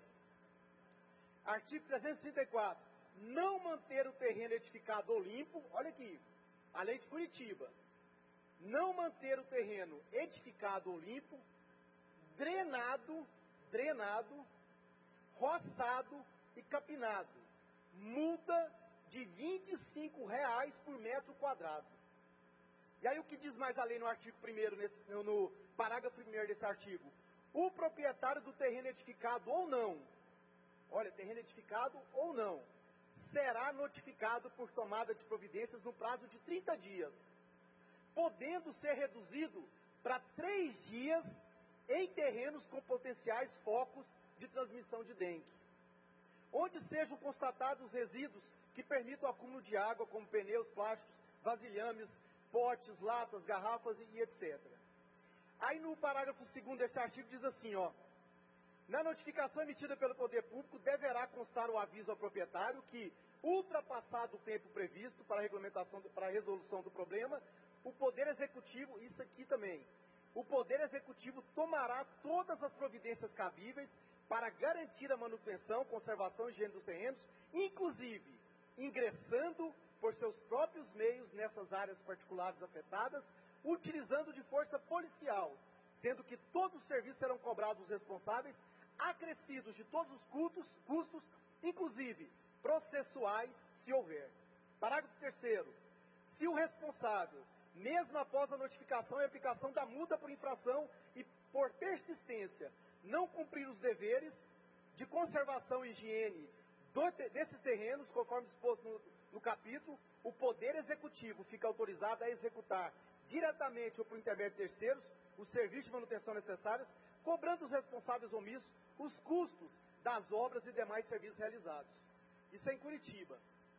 Artigo trezentos e trinta e quatro. Não manter o terreno edificado ou limpo, olha aqui, a lei de Curitiba. Não manter o terreno edificado ou limpo, drenado, drenado, roçado e capinado. Multa de vinte e cinco reais por metro quadrado. E aí o que diz mais a lei no artigo primeiro, nesse, no parágrafo primeiro desse artigo? O proprietário do terreno edificado ou não, olha, terreno edificado ou não, será notificado por tomada de providências no prazo de trinta dias, podendo ser reduzido para três dias em terrenos com potenciais focos de transmissão de dengue, onde sejam constatados resíduos que permitam o acúmulo de água, como pneus, plásticos, vasilhames, potes, latas, garrafas e etcétera. Aí no parágrafo segundo desse artigo diz assim, ó, na notificação emitida pelo poder público deverá constar o aviso ao proprietário que, ultrapassado o tempo previsto para a regulamentação, para a resolução do problema, o Poder Executivo, isso aqui também, o Poder Executivo tomará todas as providências cabíveis para garantir a manutenção, conservação e higiene dos terrenos, inclusive ingressando por seus próprios meios nessas áreas particulares afetadas, utilizando de força policial, sendo que todos os serviços serão cobrados os responsáveis, acrescidos de todos os custos, custos, inclusive processuais, se houver. Parágrafo terceiro. Se o responsável, mesmo após a notificação e aplicação da multa por infração e por persistência, não cumprir os deveres de conservação e higiene do, desses terrenos, conforme disposto no, no capítulo, o Poder Executivo fica autorizado a executar diretamente ou por intermédio de terceiros os serviços de manutenção necessários, cobrando os responsáveis omissos os custos das obras e demais serviços realizados. Isso é em Curitiba.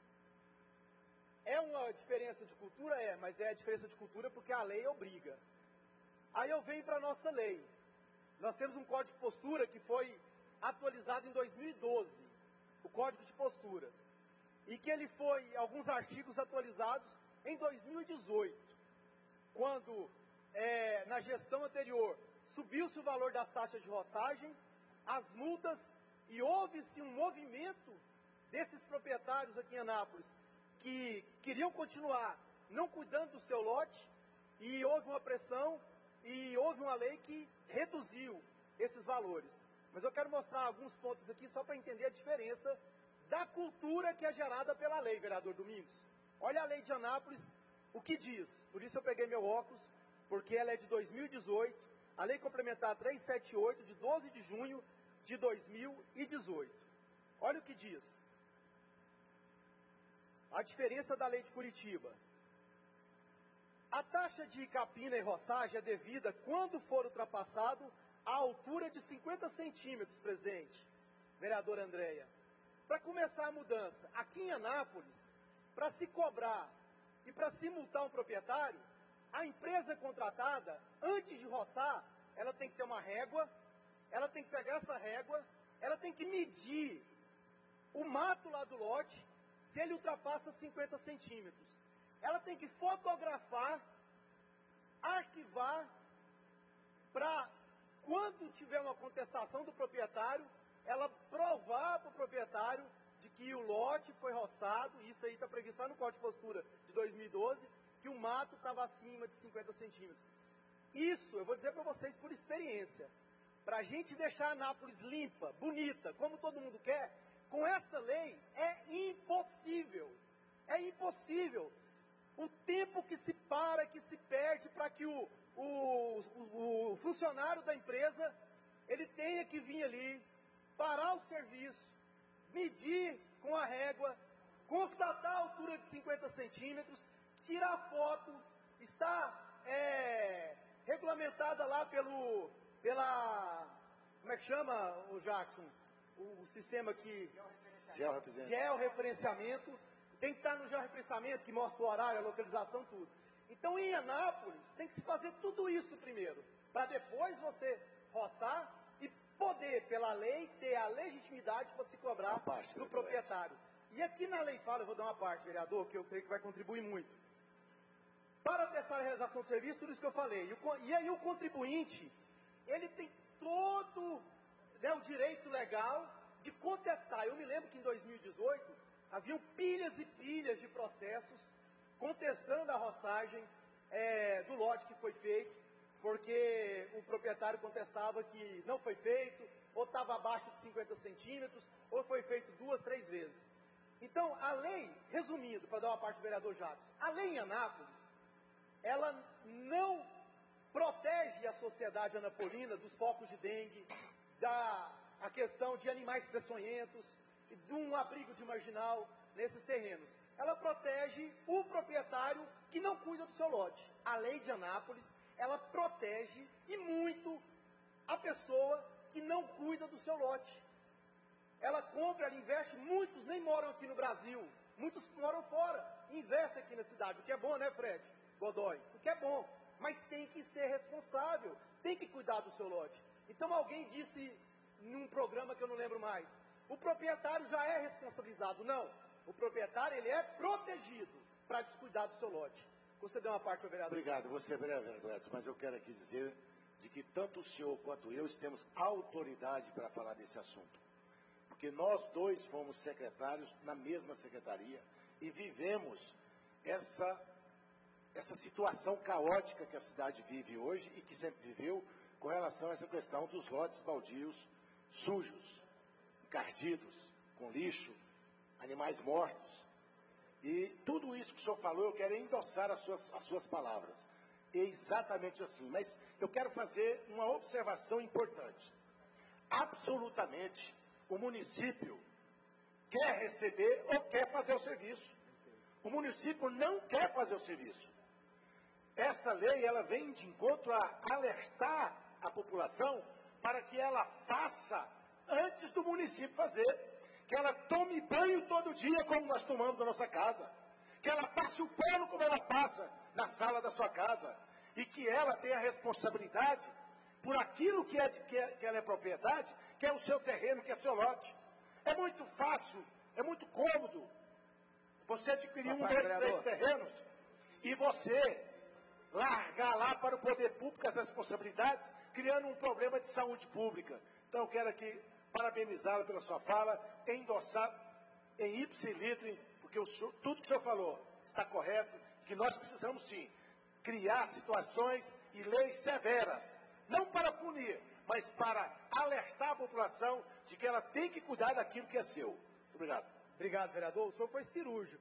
É uma diferença de cultura? É, mas é a diferença de cultura porque a lei obriga. Aí eu venho para a nossa lei. Nós temos um código de postura que foi atualizado em dois mil e doze, o Código de Posturas, e que ele foi, alguns artigos atualizados em dois mil e dezoito, quando, é, na gestão anterior, subiu-se o valor das taxas de roçagem, as multas, e houve-se um movimento desses proprietários aqui em Anápolis, que queriam continuar não cuidando do seu lote, e houve uma pressão, e houve uma lei que reduziu esses valores. Mas eu quero mostrar alguns pontos aqui só para entender a diferença da cultura que é gerada pela lei, vereador Domingos. Olha a lei de Anápolis, o que diz. Por isso eu peguei meu óculos, porque ela é de dois mil e dezoito, a lei complementar trezentos e setenta e oito, de doze de junho de dois mil e dezoito. Olha o que diz. A diferença da lei de Curitiba. A taxa de capina e roçagem é devida quando for ultrapassado a altura de cinquenta centímetros, presidente, vereadora Andréia. Para começar a mudança, aqui em Anápolis, para se cobrar e para se multar um proprietário, a empresa contratada, antes de roçar, ela tem que ter uma régua, ela tem que pegar essa régua, ela tem que medir o mato lá do lote, se ele ultrapassa cinquenta centímetros. Ela tem que fotografar, arquivar, para quando tiver uma contestação do proprietário, ela provar para o proprietário de que o lote foi roçado, e isso aí está previsto lá no Código de Postura de dois mil e doze, que o mato estava acima de cinquenta centímetros. Isso, eu vou dizer para vocês por experiência, para a gente deixar Anápolis limpa, bonita, como todo mundo quer, com essa lei é impossível. É impossível. O tempo que se para, que se perde para que o, o, o, o funcionário da empresa, ele tenha que vir ali, parar o serviço, medir com a régua, constatar a altura de cinquenta centímetros, tirar foto, está é, regulamentada lá pelo, pela, como é que chama, o Jackson? O, o sistema que... Georreferenciamento. Georreferenciamento. Tem que estar no georreferenciamento, que mostra o horário, a localização, tudo. Então, em Anápolis, tem que se fazer tudo isso primeiro, para depois você roçar e poder, pela lei, ter a legitimidade para se cobrar do proprietário. E aqui na lei fala, eu vou dar uma parte, vereador, que eu creio que vai contribuir muito. Para testar a realização do serviço, tudo isso que eu falei. E aí o contribuinte, ele tem todo, né, o direito legal de contestar. Eu me lembro que em dois mil e dezoito, haviam pilhas e pilhas de processos contestando a roçagem é, do lote que foi feito, porque o proprietário contestava que não foi feito, ou estava abaixo de cinquenta centímetros, ou foi feito duas, três vezes. Então, a lei, resumindo, para dar uma parte do vereador Jacques, a lei em Anápolis, ela não protege a sociedade anapolina dos focos de dengue, da a questão de animais peçonhentos, de um abrigo de marginal nesses terrenos. Ela protege o proprietário que não cuida do seu lote. A lei de Anápolis, ela protege e muito a pessoa que não cuida do seu lote. Ela compra, ela investe, muitos nem moram aqui no Brasil, muitos moram fora, investem aqui na cidade, o que é bom, né, Fred Godoy? O que é bom, mas tem que ser responsável, tem que cuidar do seu lote. Então alguém disse num programa que eu não lembro mais, o proprietário já é responsabilizado. Não, o proprietário ele é protegido para descuidar do seu lote. Você deu uma parte ao vereador. Obrigado, você é breve, Edson, mas eu quero aqui dizer de que tanto o senhor quanto eu temos autoridade para falar desse assunto. Porque nós dois fomos secretários na mesma secretaria e vivemos essa, essa situação caótica que a cidade vive hoje e que sempre viveu com relação a essa questão dos lotes baldios sujos, encardidos, com lixo, animais mortos. E tudo isso que o senhor falou, eu quero endossar as suas, as suas palavras. É exatamente assim. Mas eu quero fazer uma observação importante. Absolutamente, o município quer receber ou quer fazer o serviço. O município não quer fazer o serviço. Esta lei, ela vem de encontro a alertar a população para que ela faça antes do município fazer. Que ela tome banho todo dia como nós tomamos na nossa casa. Que ela passe o pano como ela passa na sala da sua casa. E que ela tenha responsabilidade por aquilo que, é de, que, é, que ela é propriedade, que é o seu terreno, que é seu lote. É muito fácil, é muito cômodo você adquirir um, dois, três terrenos e você largar lá para o poder público as responsabilidades, criando um problema de saúde pública. Então eu quero aqui parabenizá-la pela sua fala, endossar em ipsilitrim, porque o senhor, tudo que o senhor falou está correto, que nós precisamos sim criar situações e leis severas, não para punir, mas para alertar a população de que ela tem que cuidar daquilo que é seu. Obrigado. Obrigado, vereador. O senhor foi cirúrgico.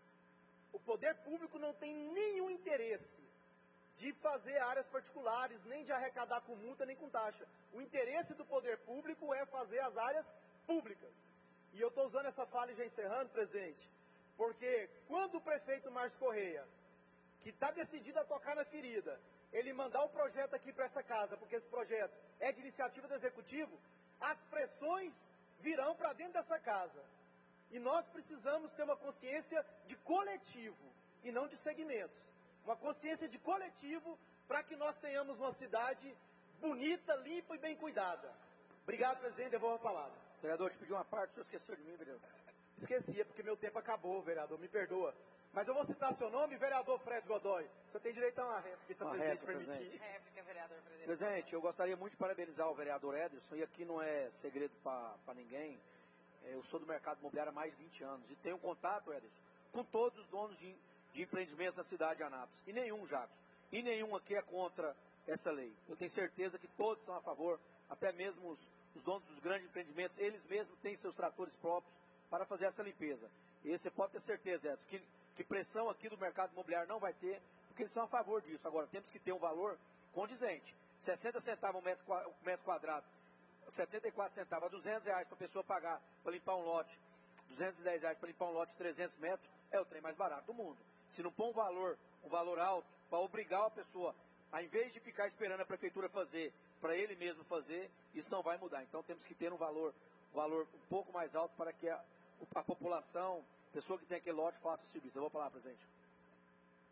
O poder público não tem nenhum interesse de fazer áreas particulares, nem de arrecadar com multa, nem com taxa. O interesse do poder público é fazer as áreas públicas. E eu estou usando essa fala e já encerrando, presidente, porque quando o prefeito Márcio Correia, que está decidido a tocar na ferida, ele mandar o projeto aqui para essa casa, porque esse projeto é de iniciativa do Executivo, as pressões virão para dentro dessa casa. E nós precisamos ter uma consciência de coletivo e não de segmentos. Uma consciência de coletivo para que nós tenhamos uma cidade bonita, limpa e bem cuidada. Obrigado, presidente. Devolvo a palavra. Vereador, te pedi uma parte, o senhor esqueceu de mim, vereador. Esqueci, é porque meu tempo acabou, vereador. Me perdoa. Mas eu vou citar seu nome, vereador Fred Godoy. O senhor tem direito a uma réplica, se a presidente permitir. Réplica, vereador presidente. Presidente, eu gostaria muito de parabenizar o vereador Ederson, e aqui não é segredo para ninguém. Eu sou do mercado imobiliário há mais de vinte anos e tenho contato, Ederson, com todos os donos de, de empreendimentos da cidade de Anápolis. E nenhum, Jacques, e nenhum aqui é contra essa lei. Eu tenho certeza que todos são a favor, até mesmo os, os donos dos grandes empreendimentos, eles mesmos têm seus tratores próprios para fazer essa limpeza. E você pode ter certeza, Edson, que, que pressão aqui do mercado imobiliário não vai ter, porque eles são a favor disso. Agora, temos que ter um valor condizente. sessenta centavos o metro, metro quadrado, setenta e quatro centavos, a duzentos reais para a pessoa pagar para limpar um lote, duzentos e dez reais para limpar um lote de trezentos metros, é o trem mais barato do mundo. Se não pôr um valor, um valor alto, para obrigar a pessoa, ao invés de ficar esperando a prefeitura fazer, para ele mesmo fazer, isso não vai mudar. Então temos que ter um valor, um valor um pouco mais alto para que a, a população, a pessoa que tem aquele lote, faça o serviço. Eu vou falar, presidente.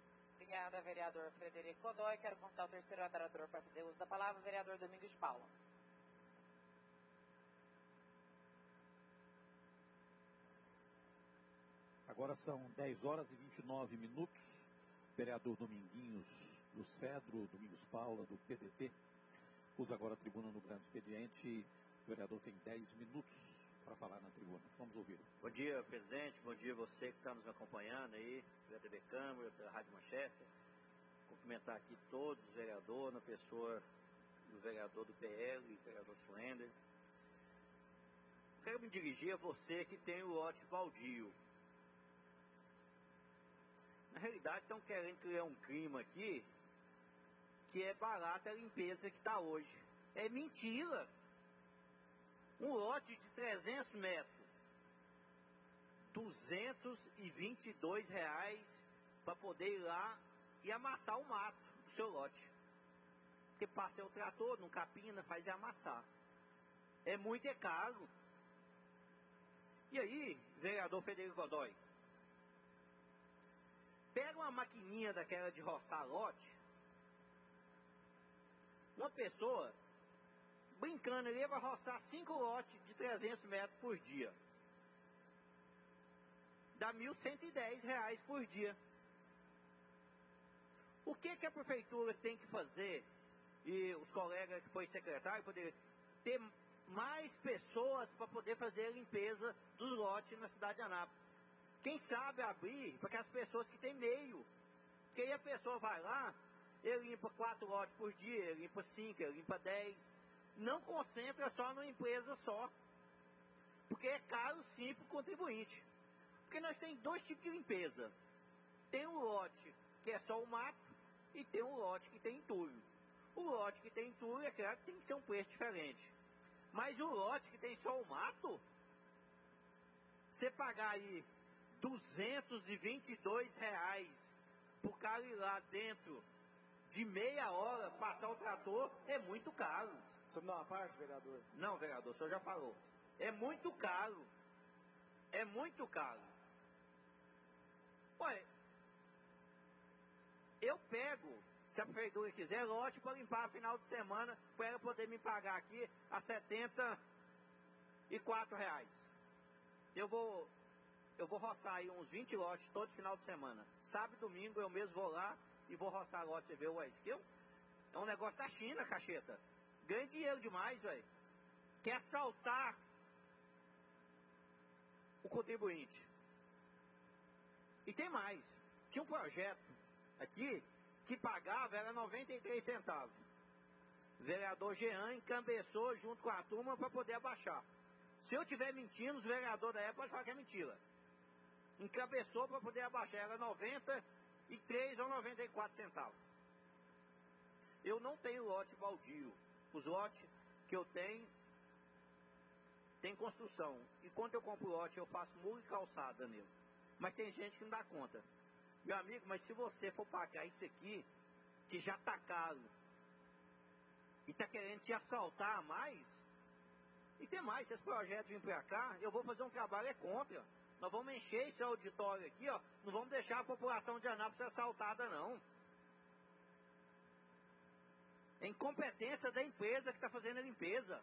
Obrigada, vereador Frederico Godoy. Quero contar o terceiro orador para fazer uso da palavra, vereador Domingos de Paula. Agora são dez horas e vinte e nove minutos. Vereador Dominguinhos do Cedro, Domingos Paula, do P D T, usa agora a tribuna no grande expediente. O vereador tem dez minutos para falar na tribuna. Vamos ouvir. Bom dia, presidente. Bom dia você que está nos acompanhando aí, pela T V Câmara, pela Rádio Manchester. Cumprimentar aqui todos os vereadores, na pessoa do vereador do P L, do vereador Schwender. Quero me dirigir a você que tem o lote baldio. Na realidade, estão querendo criar um clima aqui que é barata a limpeza que está hoje. É mentira. Um lote de trezentos metros, duzentos e vinte e dois reais para poder ir lá e amassar o mato do seu lote. Porque passa o trator, não capina, faz é amassar. É muito é caro. E aí, vereador Frederico Godoy, pega uma maquininha daquela de roçar lote, uma pessoa, brincando, ele vai roçar cinco lotes de trezentos metros por dia. Dá mil cento e dez reais por dia. O que, que a prefeitura tem que fazer, e os colegas que foi secretário, poder ter mais pessoas para poder fazer a limpeza dos lotes na cidade de Anápolis? Quem sabe abrir para aquelas pessoas que têm meio. Porque aí a pessoa vai lá, ele limpa quatro lotes por dia, ele limpa cinco, ele limpa dez. Não concentra só numa empresa só. Porque é caro sim para o contribuinte. Porque nós temos dois tipos de limpeza. Tem um lote que é só o mato e tem um lote que tem entulho. O lote que tem entulho, é claro que tem que ser um preço diferente. Mas o lote que tem só o mato, você pagar aí duzentos e vinte e dois reais por cara ir lá dentro de meia hora passar o trator, é muito caro. Você me dá uma parte, vereador? Não, vereador, o senhor já falou. É muito caro. É muito caro. Olha, eu pego, se a prefeitura quiser, lote para limpar a final de semana, para ela poder me pagar aqui a setenta e quatro reais. Eu vou, eu vou roçar aí uns vinte lotes todo final de semana. Sábado e domingo eu mesmo vou lá e vou roçar lote. Você vê, ué, isso aqui é um negócio da China, cacheta. Ganha dinheiro demais, velho. Quer assaltar o contribuinte. E tem mais. Tinha um projeto aqui que pagava era noventa e três centavos. O vereador Jean encabeçou junto com a turma para poder abaixar. Se eu estiver mentindo, os vereadores da época podem falar que é mentira. Encabeçou para poder abaixar, era noventa e três ou noventa e quatro centavos. Eu não tenho lote baldio. Os lotes que eu tenho tem construção. E quando eu compro lote, eu faço muro e calçada nele. Mas tem gente que não dá conta. Meu amigo, mas se você for pagar isso aqui, que já está caro, e está querendo te assaltar a mais, e tem mais, se esse projeto vir para cá, eu vou fazer um trabalho é contra. Nós vamos encher esse auditório aqui, ó, não vamos deixar a população de Anápolis ser assaltada, não. É incompetência da empresa que está fazendo a limpeza.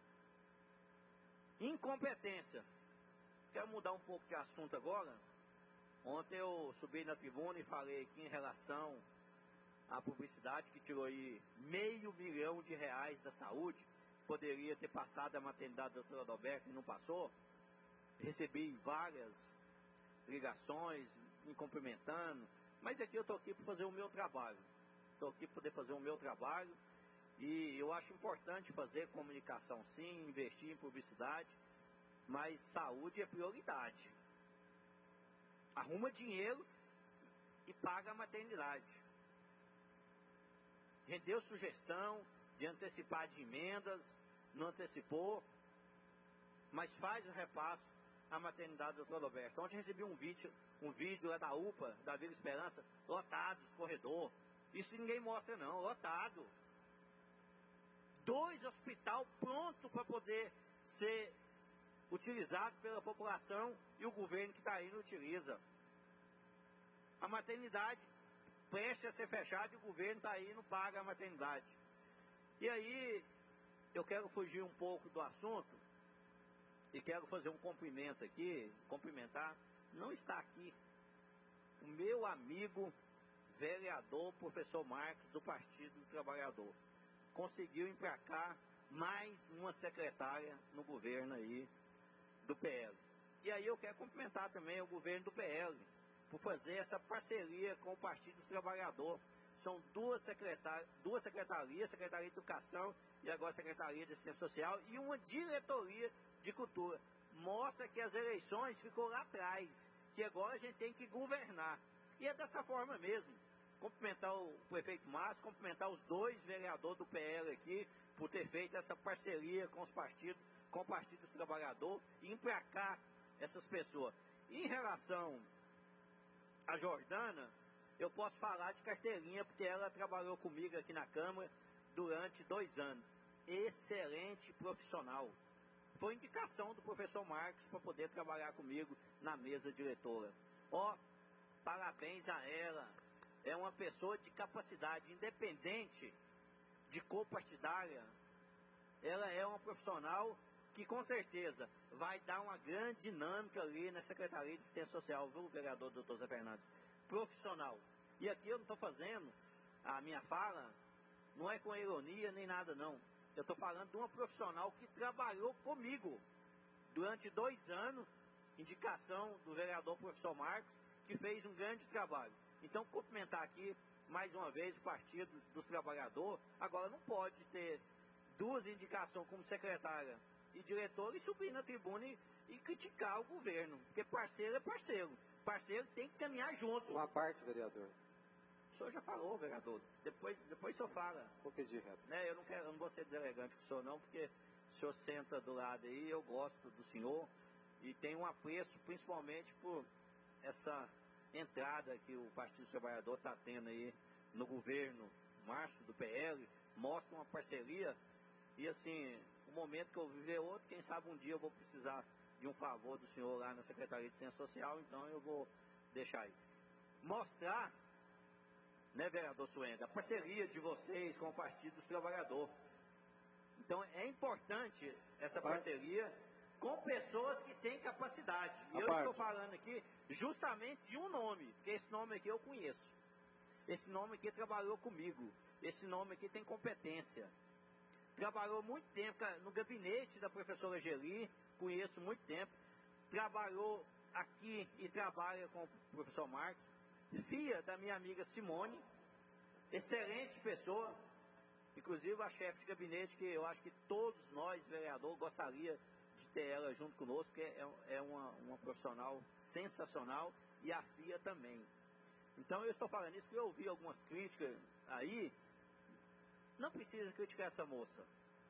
Incompetência. Quero mudar um pouco de assunto agora. Ontem eu subi na tribuna e falei aqui em relação à publicidade que tirou aí meio milhão de reais da saúde. Poderia ter passado a maternidade da doutora Adalberto e não passou. Recebi várias ligações, me cumprimentando. Mas aqui eu estou aqui para fazer o meu trabalho. Estou aqui para poder fazer o meu trabalho. E eu acho importante fazer comunicação sim, investir em publicidade. Mas saúde é prioridade. Arruma dinheiro e paga a maternidade. Rendeu sugestão de antecipar de emendas, não antecipou, mas faz o repasso à maternidade do doutor Roberto. Ontem recebi um vídeo, um vídeo lá da U P A, da Vila Esperança, lotado os corredor. Isso ninguém mostra não, lotado. Dois hospitais prontos para poder ser utilizado pela população e o governo que está aí não utiliza. A maternidade presta a ser fechada e o governo está aí e não paga a maternidade. E aí, eu quero fugir um pouco do assunto e quero fazer um cumprimento aqui, cumprimentar não está aqui o meu amigo vereador, professor Marcos, do Partido do Trabalhador. Conseguiu emplacar mais uma secretária no governo aí do P L. E aí eu quero cumprimentar também o governo do P L por fazer essa parceria com o Partido do Trabalhador. São duas secretarias, duas secretarias, Secretaria de Educação e agora Secretaria de Assistência Social e uma diretoria de cultura. Mostra que as eleições ficou lá atrás, que agora a gente tem que governar. E é dessa forma mesmo. Cumprimentar o prefeito Márcio, cumprimentar os dois vereadores do P L aqui por ter feito essa parceria com os partidos, com o Partido do Trabalhador e emplacar essas pessoas. E em relação a Jordana, eu posso falar de carteirinha, porque ela trabalhou comigo aqui na Câmara durante dois anos. Excelente profissional. Foi indicação do professor Marcos para poder trabalhar comigo na mesa diretora. Ó, parabéns a ela. É uma pessoa de capacidade independente, de cor partidária. Ela é uma profissional que com certeza vai dar uma grande dinâmica ali na Secretaria de Assistência Social, viu, vereador doutor Zé Fernandes? Profissional. E aqui eu não estou fazendo a minha fala, não é com ironia nem nada não. Eu estou falando de uma profissional que trabalhou comigo durante dois anos, indicação do vereador professor Marcos, que fez um grande trabalho. Então, cumprimentar aqui, mais uma vez, o Partido dos Trabalhadores. Agora, não pode ter duas indicações como secretária e diretor e subir na tribuna e, e criticar o governo. Porque parceiro é parceiro. Parceiro tem que caminhar junto. Uma parte, vereador. O senhor já falou, vereador. Depois, depois o senhor fala. Vou pedir, reto. Né, eu, não quero, eu não vou ser deselegante com o senhor, não, porque o senhor senta do lado aí, eu gosto do senhor e tenho um apreço, principalmente por essa entrada que o Partido do Trabalhador está tendo aí no governo Márcio do P L, mostra uma parceria e assim, o momento que eu viver é outro, quem sabe um dia eu vou precisar de um favor do senhor lá na Secretaria de Ciência Social, então eu vou deixar aí. Mostrar, né, vereador Suenga, a parceria de vocês com o Partido dos Trabalhadores. Então é importante essa parceria com pessoas que têm capacidade. E eu estou falando aqui justamente de um nome, porque esse nome aqui eu conheço. Esse nome aqui trabalhou comigo. Esse nome aqui tem competência. Trabalhou muito tempo no gabinete da professora Geli, conheço muito tempo. Trabalhou aqui e trabalha com o professor Marcos. Filha da minha amiga Simone, excelente pessoa. Inclusive a chefe de gabinete, que eu acho que todos nós, vereadores, gostaria de ter ela junto conosco, porque é, é uma, uma profissional sensacional, e a filha também. Então eu estou falando isso porque eu ouvi algumas críticas aí. Não precisa criticar essa moça.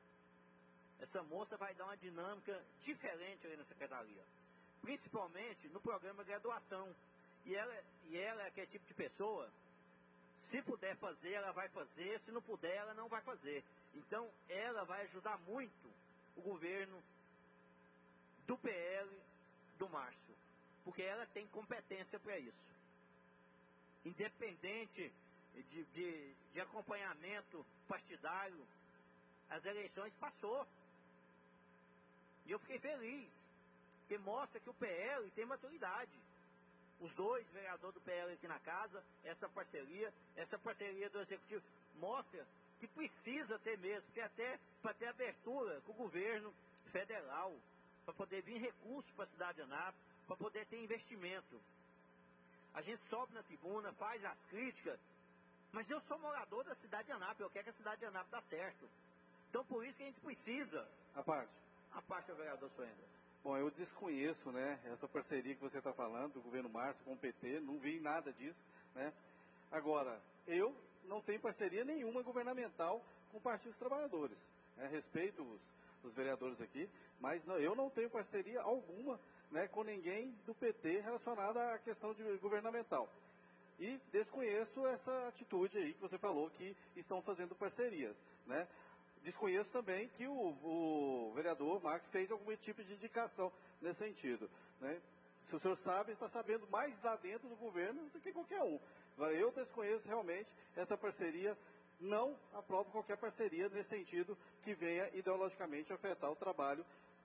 Essa moça vai dar uma dinâmica diferente aí na secretaria. Principalmente no programa de graduação. E ela, e ela é aquele tipo de pessoa, se puder fazer, ela vai fazer, se não puder, ela não vai fazer. Então, ela vai ajudar muito o governo do P L, do Márcio, porque ela tem competência para isso. Independente de, de, de acompanhamento partidário, as eleições passou. E eu fiquei feliz, porque mostra que o P L tem maturidade. Os dois vereadores do P L aqui na casa, essa parceria, essa parceria do Executivo, mostra que precisa ter mesmo, porque até para ter abertura com o governo federal, para poder vir recursos para a cidade de Anápolis, para poder ter investimento. A gente sobe na tribuna, faz as críticas, mas eu sou morador da cidade de Anápolis, eu quero que a cidade de Anápolis dê certo. Então por isso que a gente precisa. A parte. A parte do vereador Suenda. Bom, eu desconheço, né, essa parceria que você está falando, do governo Márcio com o P T, não vi nada disso, né. Agora, eu não tenho parceria nenhuma governamental com o Partido dos Trabalhadores, né? Respeito os, os vereadores aqui, mas não, eu não tenho parceria alguma, né, com ninguém do P T relacionada à questão de governamental. E desconheço essa atitude aí que você falou, que estão fazendo parcerias, né. Desconheço também que o, o vereador Marcos fez algum tipo de indicação nesse sentido, né? Se o senhor sabe, está sabendo mais lá dentro do governo do que qualquer um. Agora, eu desconheço realmente essa parceria, não aprovo qualquer parceria nesse sentido que venha ideologicamente afetar o trabalho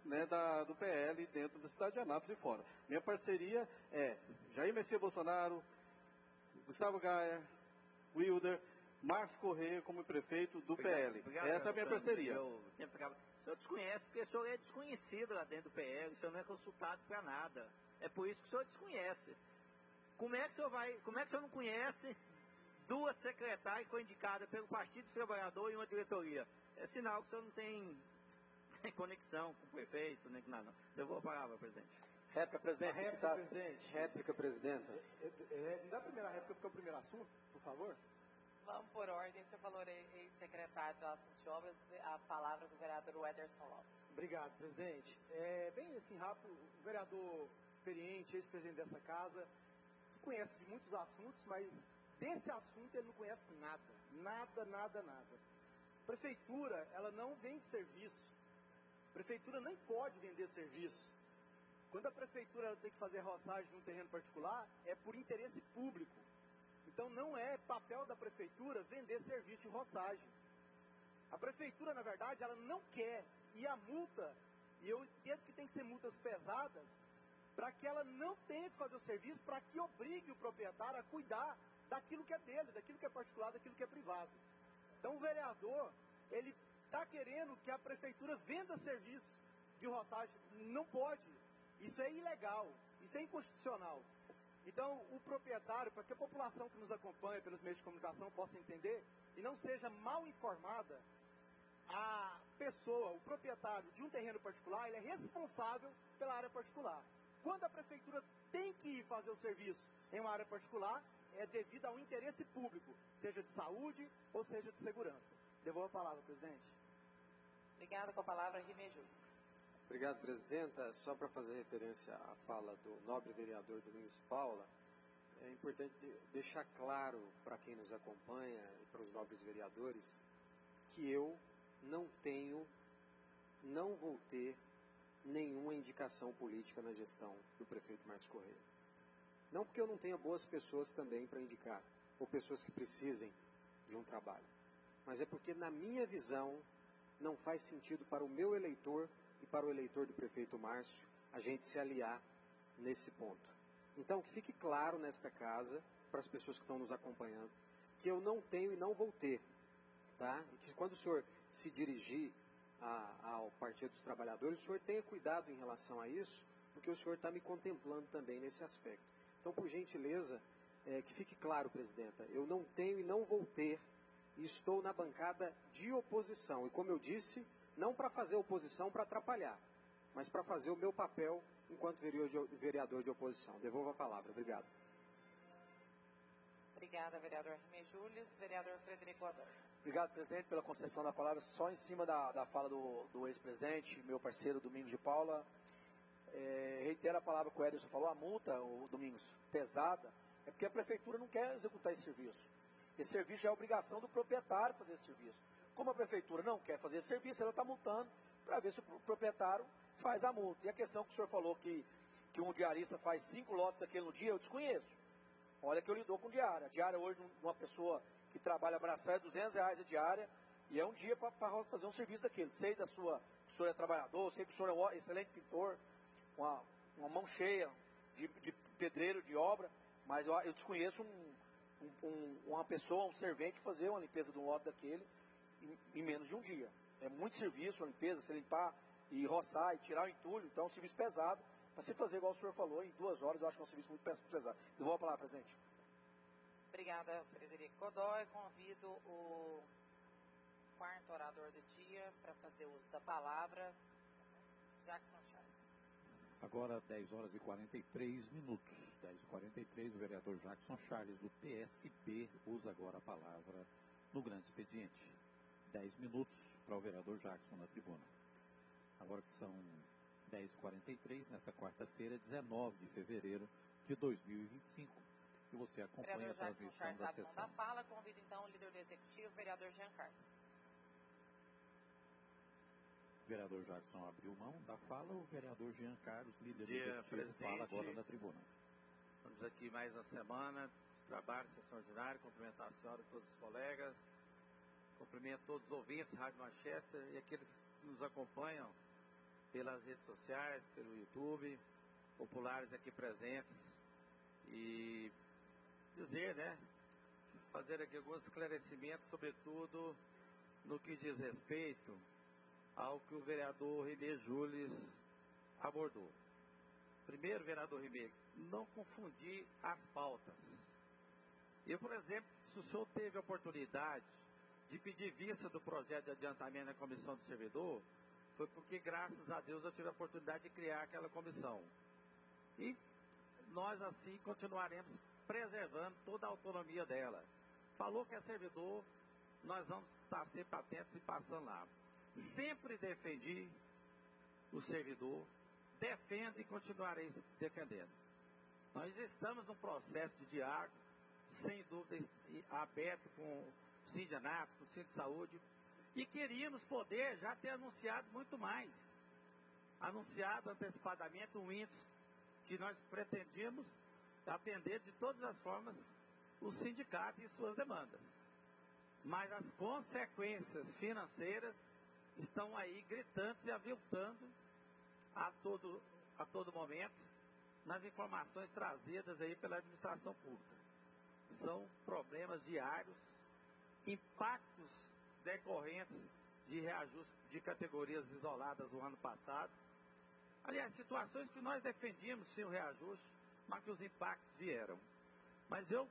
né, da, do P L dentro da cidade de Anápolis e fora. Minha parceria é Jair Messias Bolsonaro, Gustavo Gaia, Wilder, Márcio Correia como prefeito do Obrigado, P L. obrigado, Essa é a minha parceria. Eu, eu, o senhor desconhece porque o senhor é desconhecido lá dentro do P L, o senhor não é consultado para nada. É por isso que o senhor desconhece. Como é que o senhor vai, como é que o senhor não conhece duas secretárias que foram indicadas pelo Partido dos Trabalhadores e uma diretoria? É sinal que o senhor não tem conexão com o prefeito, nem com nada. Devolvo a palavra, presidente. Réplica, presidente. Réplica, presidente. Réplica, presidenta. É, é, me dá a primeira réplica porque é o primeiro assunto, por favor. Vamos por ordem. O senhor falou ex-secretário do Assunto de Obras, a palavra do vereador Ederson Lopes. Obrigado, presidente. É, bem assim, rápido, o vereador experiente, ex-presidente dessa casa, que conhece de muitos assuntos, mas desse assunto ele não conhece nada. Nada, nada, nada. Prefeitura, ela não vende serviço. Prefeitura nem pode vender serviço. Quando a prefeitura ela tem que fazer roçagem num terreno particular, é por interesse público. Então não é papel da prefeitura vender serviço de roçagem. A prefeitura, na verdade, ela não quer. E a multa, e eu entendo que tem que ser multas pesadas, para que ela não tenha que fazer o serviço, para que obrigue o proprietário a cuidar daquilo que é dele, daquilo que é particular, daquilo que é privado. Então o vereador, ele está querendo que a prefeitura venda serviço de roçagem. Não pode. Isso é ilegal. Isso é inconstitucional. Então, o proprietário, para que a população que nos acompanha pelos meios de comunicação possa entender e não seja mal informada, a pessoa, o proprietário de um terreno particular, ele é responsável pela área particular. Quando a prefeitura tem que ir fazer o serviço em uma área particular, é devido ao interesse público, seja de saúde ou seja de segurança. Devolvo a palavra, presidente. Obrigada. Com a palavra, Rimejus. Obrigado, presidenta. Só para fazer referência à fala do nobre vereador Domingos Paula, é importante deixar claro para quem nos acompanha e para os nobres vereadores que eu não tenho, não vou ter nenhuma indicação política na gestão do prefeito Marcos Correia. Não porque eu não tenha boas pessoas também para indicar, ou pessoas que precisem de um trabalho, mas é porque na minha visão não faz sentido para o meu eleitor e para o eleitor do prefeito Márcio a gente se aliar nesse ponto. Então, que fique claro nesta casa, para as pessoas que estão nos acompanhando, que eu não tenho e não vou ter, tá? E que quando o senhor se dirigir a, ao Partido dos Trabalhadores, o senhor tenha cuidado em relação a isso, porque o senhor está me contemplando também nesse aspecto. Então, por gentileza, é, que fique claro, presidenta, eu não tenho e não vou ter, e estou na bancada de oposição. E como eu disse, não para fazer oposição para atrapalhar, mas para fazer o meu papel enquanto vereador de oposição. Devolvo a palavra. Obrigado. Obrigada, vereador Rimejúlios. Vereador Frederico Godoy. Obrigado, presidente, pela concessão da palavra. Só em cima da, da fala do, do ex-presidente, meu parceiro Domingos de Paula, é, reitero a palavra que o Ederson falou, a multa, o Domingos, pesada, é porque a prefeitura não quer executar esse serviço. Esse serviço já é obrigação do proprietário fazer esse serviço. Como a prefeitura não quer fazer esse serviço, ela está multando para ver se o proprietário faz a multa. E a questão que o senhor falou que, que um diarista faz cinco lotes daquele no dia, eu desconheço. Olha que eu lido com diária. A diária hoje, uma pessoa que trabalha abraçada é duzentos reais a diária, e é um dia para fazer um serviço daquele. Sei da sua, que o senhor é trabalhador, sei que o senhor é um excelente pintor, uma, uma mão cheia de, de pedreiro, de obra, mas eu, eu desconheço um, um, um, uma pessoa, um servente, fazer uma limpeza de um lote daquele em, em menos de um dia. É muito serviço, uma limpeza, se limpar e roçar e tirar o entulho, então é um serviço pesado. Para se fazer igual o senhor falou, em duas horas, eu acho que é um serviço muito pesado. Eu vou falar, presidente. Obrigada, Frederico Godoy. Convido o quarto orador do dia para fazer uso da palavra, Jackson Charles. Agora, dez horas e quarenta e três minutos. dez e quarenta e três, o vereador Jackson Charles, do P S B, usa agora a palavra no grande expediente. dez minutos para o vereador Jackson na tribuna. Agora que são dez e quarenta e três, nesta quarta-feira, dezenove de fevereiro de dois mil e vinte e cinco. E você acompanha a transmissão da sessão. Da fala, convido então o líder do executivo, vereador Jean Carlos. O vereador Jackson abriu mão da fala, o vereador Jean Carlos, líder do Dia, executivo, presidente. fala agora na tribuna. Estamos aqui mais uma semana, trabalho, sessão ordinária, cumprimentar a senhora e todos os colegas, cumprimento todos os ouvintes, Rádio Manchester e aqueles que nos acompanham pelas redes sociais, pelo YouTube, populares aqui presentes, e dizer, né, fazer aqui alguns esclarecimentos, sobretudo no que diz respeito ao que o vereador Rimei Jules abordou. Primeiro, vereador Rimei, não confundir as pautas. Eu, por exemplo, se o senhor teve a oportunidade de pedir vista do projeto de adiantamento na comissão do servidor, foi porque, graças a Deus, eu tive a oportunidade de criar aquela comissão. E nós, assim, continuaremos preservando toda a autonomia dela. Falou que é servidor, nós vamos estar sempre atentos e passando lá. Sempre defendi o servidor, defendo e continuarei defendendo. Nós estamos num processo de diálogo, sem dúvida, aberto com o Sindianato, com o Centro de Saúde, e queríamos poder já ter anunciado muito mais. Anunciado antecipadamente um índice que nós pretendíamos atender de todas as formas o sindicato e suas demandas. Mas as consequências financeiras estão aí gritantes e aviltando a todo, a todo momento nas informações trazidas aí pela administração pública. São problemas diários, impactos decorrentes de reajuste de categorias isoladas do ano passado. Aliás, situações que nós defendíamos sem o reajuste, mas que os impactos vieram. Mas eu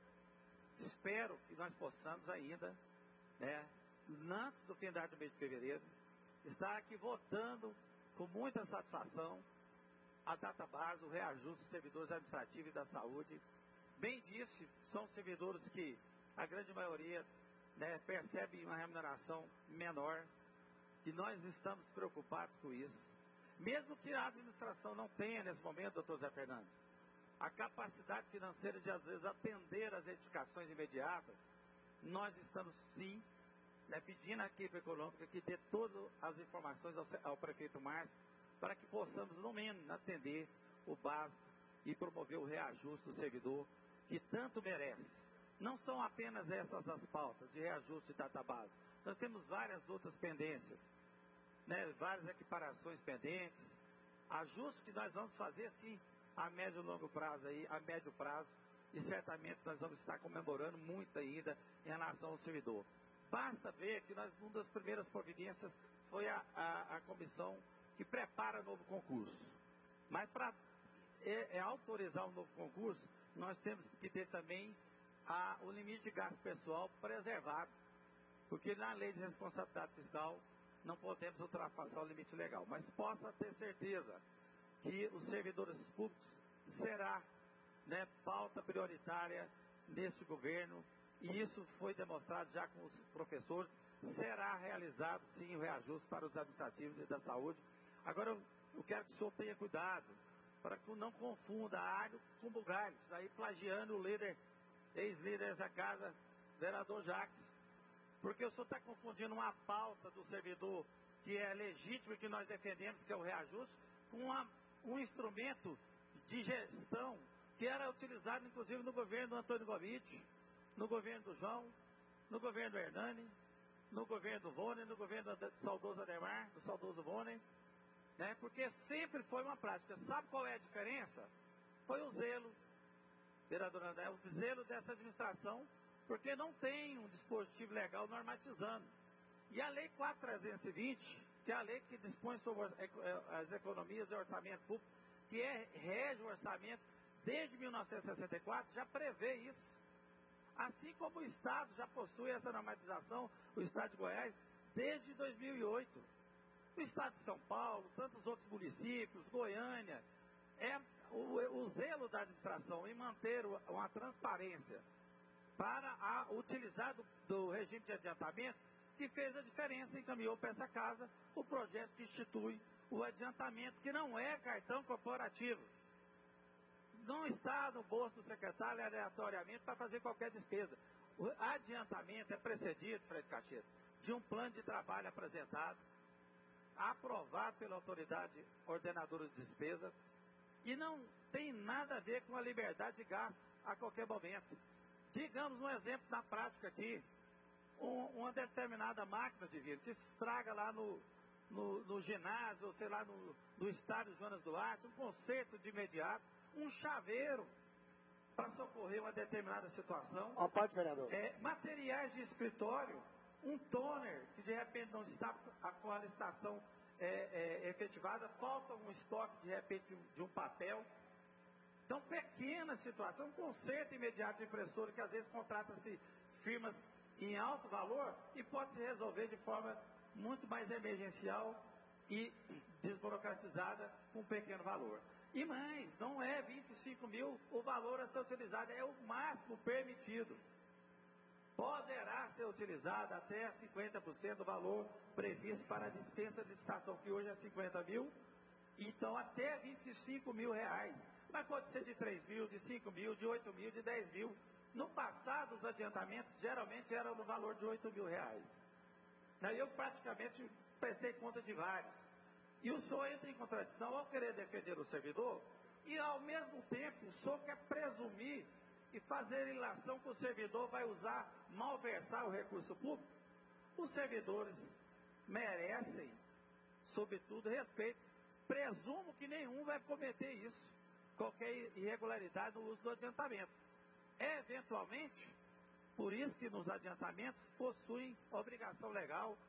espero que nós possamos ainda, né, antes do fim do mês de fevereiro, estar aqui votando com muita satisfação a data base, o reajuste dos servidores administrativos e da saúde. Bem disse, são servidores que a grande maioria, né, percebe uma remuneração menor, e nós estamos preocupados com isso. Mesmo que a administração não tenha nesse momento, doutor Zé Fernandes, a capacidade financeira de às vezes atender às edificações imediatas, nós estamos sim, né, pedindo à equipe econômica que dê todas as informações ao, ao prefeito Márcio, para que possamos, no menos, atender o básico e promover o reajuste do servidor, que tanto merece. Não são apenas essas as pautas de reajuste de data base. Nós temos várias outras pendências, né, várias equiparações pendentes, ajustes que nós vamos fazer, sim, a médio e longo prazo, aí, a médio prazo, e certamente nós vamos estar comemorando muito ainda em relação ao servidor. Basta ver que nós, uma das primeiras providências foi a, a, a comissão que prepara o novo concurso. Mas para é, é, autorizar o novo concurso, nós temos que ter também a, o limite de gasto pessoal preservado. Porque na lei de responsabilidade fiscal não podemos ultrapassar o limite legal. Mas possa ter certeza que os servidores públicos será, né, pauta prioritária neste governo, e isso foi demonstrado já com os professores. Será realizado sim o reajuste para os administrativos e da saúde. Agora eu, eu quero que o senhor tenha cuidado para que não confunda alho com bugalhos, aí plagiando o líder, ex-líder da casa, vereador Jacques, porque o senhor está confundindo uma pauta do servidor que é legítimo e que nós defendemos, que é o reajuste, com uma, um instrumento de gestão que era utilizado inclusive no governo do Antônio Govic, no governo do João, no governo do Hernani, no governo do Vônei, no governo do saudoso Ademar, do saudoso Vônei, né? Porque sempre foi uma prática. Sabe qual é a diferença? Foi o zelo, vereador André, o zelo dessa administração, porque não tem um dispositivo legal normatizando. E a Lei quatro mil trezentos e vinte, que é a lei que dispõe sobre as economias e orçamento público, que é, rege o orçamento desde mil novecentos e sessenta e quatro, já prevê isso. Assim como o Estado já possui essa normatização, o Estado de Goiás, desde dois mil e oito. O Estado de São Paulo, tantos outros municípios, Goiânia, é o, o zelo da administração em manter uma transparência para a, utilizar do, do regime de adiantamento, que fez a diferença e encaminhou para essa casa o projeto que institui o adiantamento, que não é cartão corporativo. Não está no bolso do secretário aleatoriamente para fazer qualquer despesa. O adiantamento é precedido, Fred Cacheiro, de um plano de trabalho apresentado, aprovado pela autoridade ordenadora de despesa, e não tem nada a ver com a liberdade de gasto a qualquer momento. Digamos um exemplo na prática aqui, um, uma determinada máquina de vidro que se estraga lá no, no, no ginásio, ou sei lá, no, no estádio Jonas Duarte, um conserto de imediato, um chaveiro para socorrer uma determinada situação. Ó, parte, vereador. É, materiais de escritório, um toner que de repente não está com a licitação é, é, efetivada, falta um estoque de repente de um papel. Então, pequena situação, um conserto imediato de impressora que às vezes contrata-se firmas em alto valor e pode se resolver de forma muito mais emergencial e desburocratizada com um pequeno valor. E mais, não é vinte e cinco mil o valor a ser utilizado, é o máximo permitido. Poderá ser utilizado até cinquenta por cento do valor previsto para a dispensa de licitação, que hoje é cinquenta mil, então até vinte e cinco mil reais. Mas pode ser de três mil, de cinco mil, de oito mil, de dez mil. No passado, os adiantamentos geralmente eram no valor de oito mil reais. Eu praticamente prestei conta de vários. E o senhor entra em contradição ao querer defender o servidor e, ao mesmo tempo, o senhor quer presumir e fazer ilação que o servidor vai usar, malversar o recurso público. Os servidores merecem, sobretudo, respeito. Presumo que nenhum vai cometer isso, qualquer irregularidade no uso do adiantamento. Eventualmente, por isso que nos adiantamentos possuem obrigação legal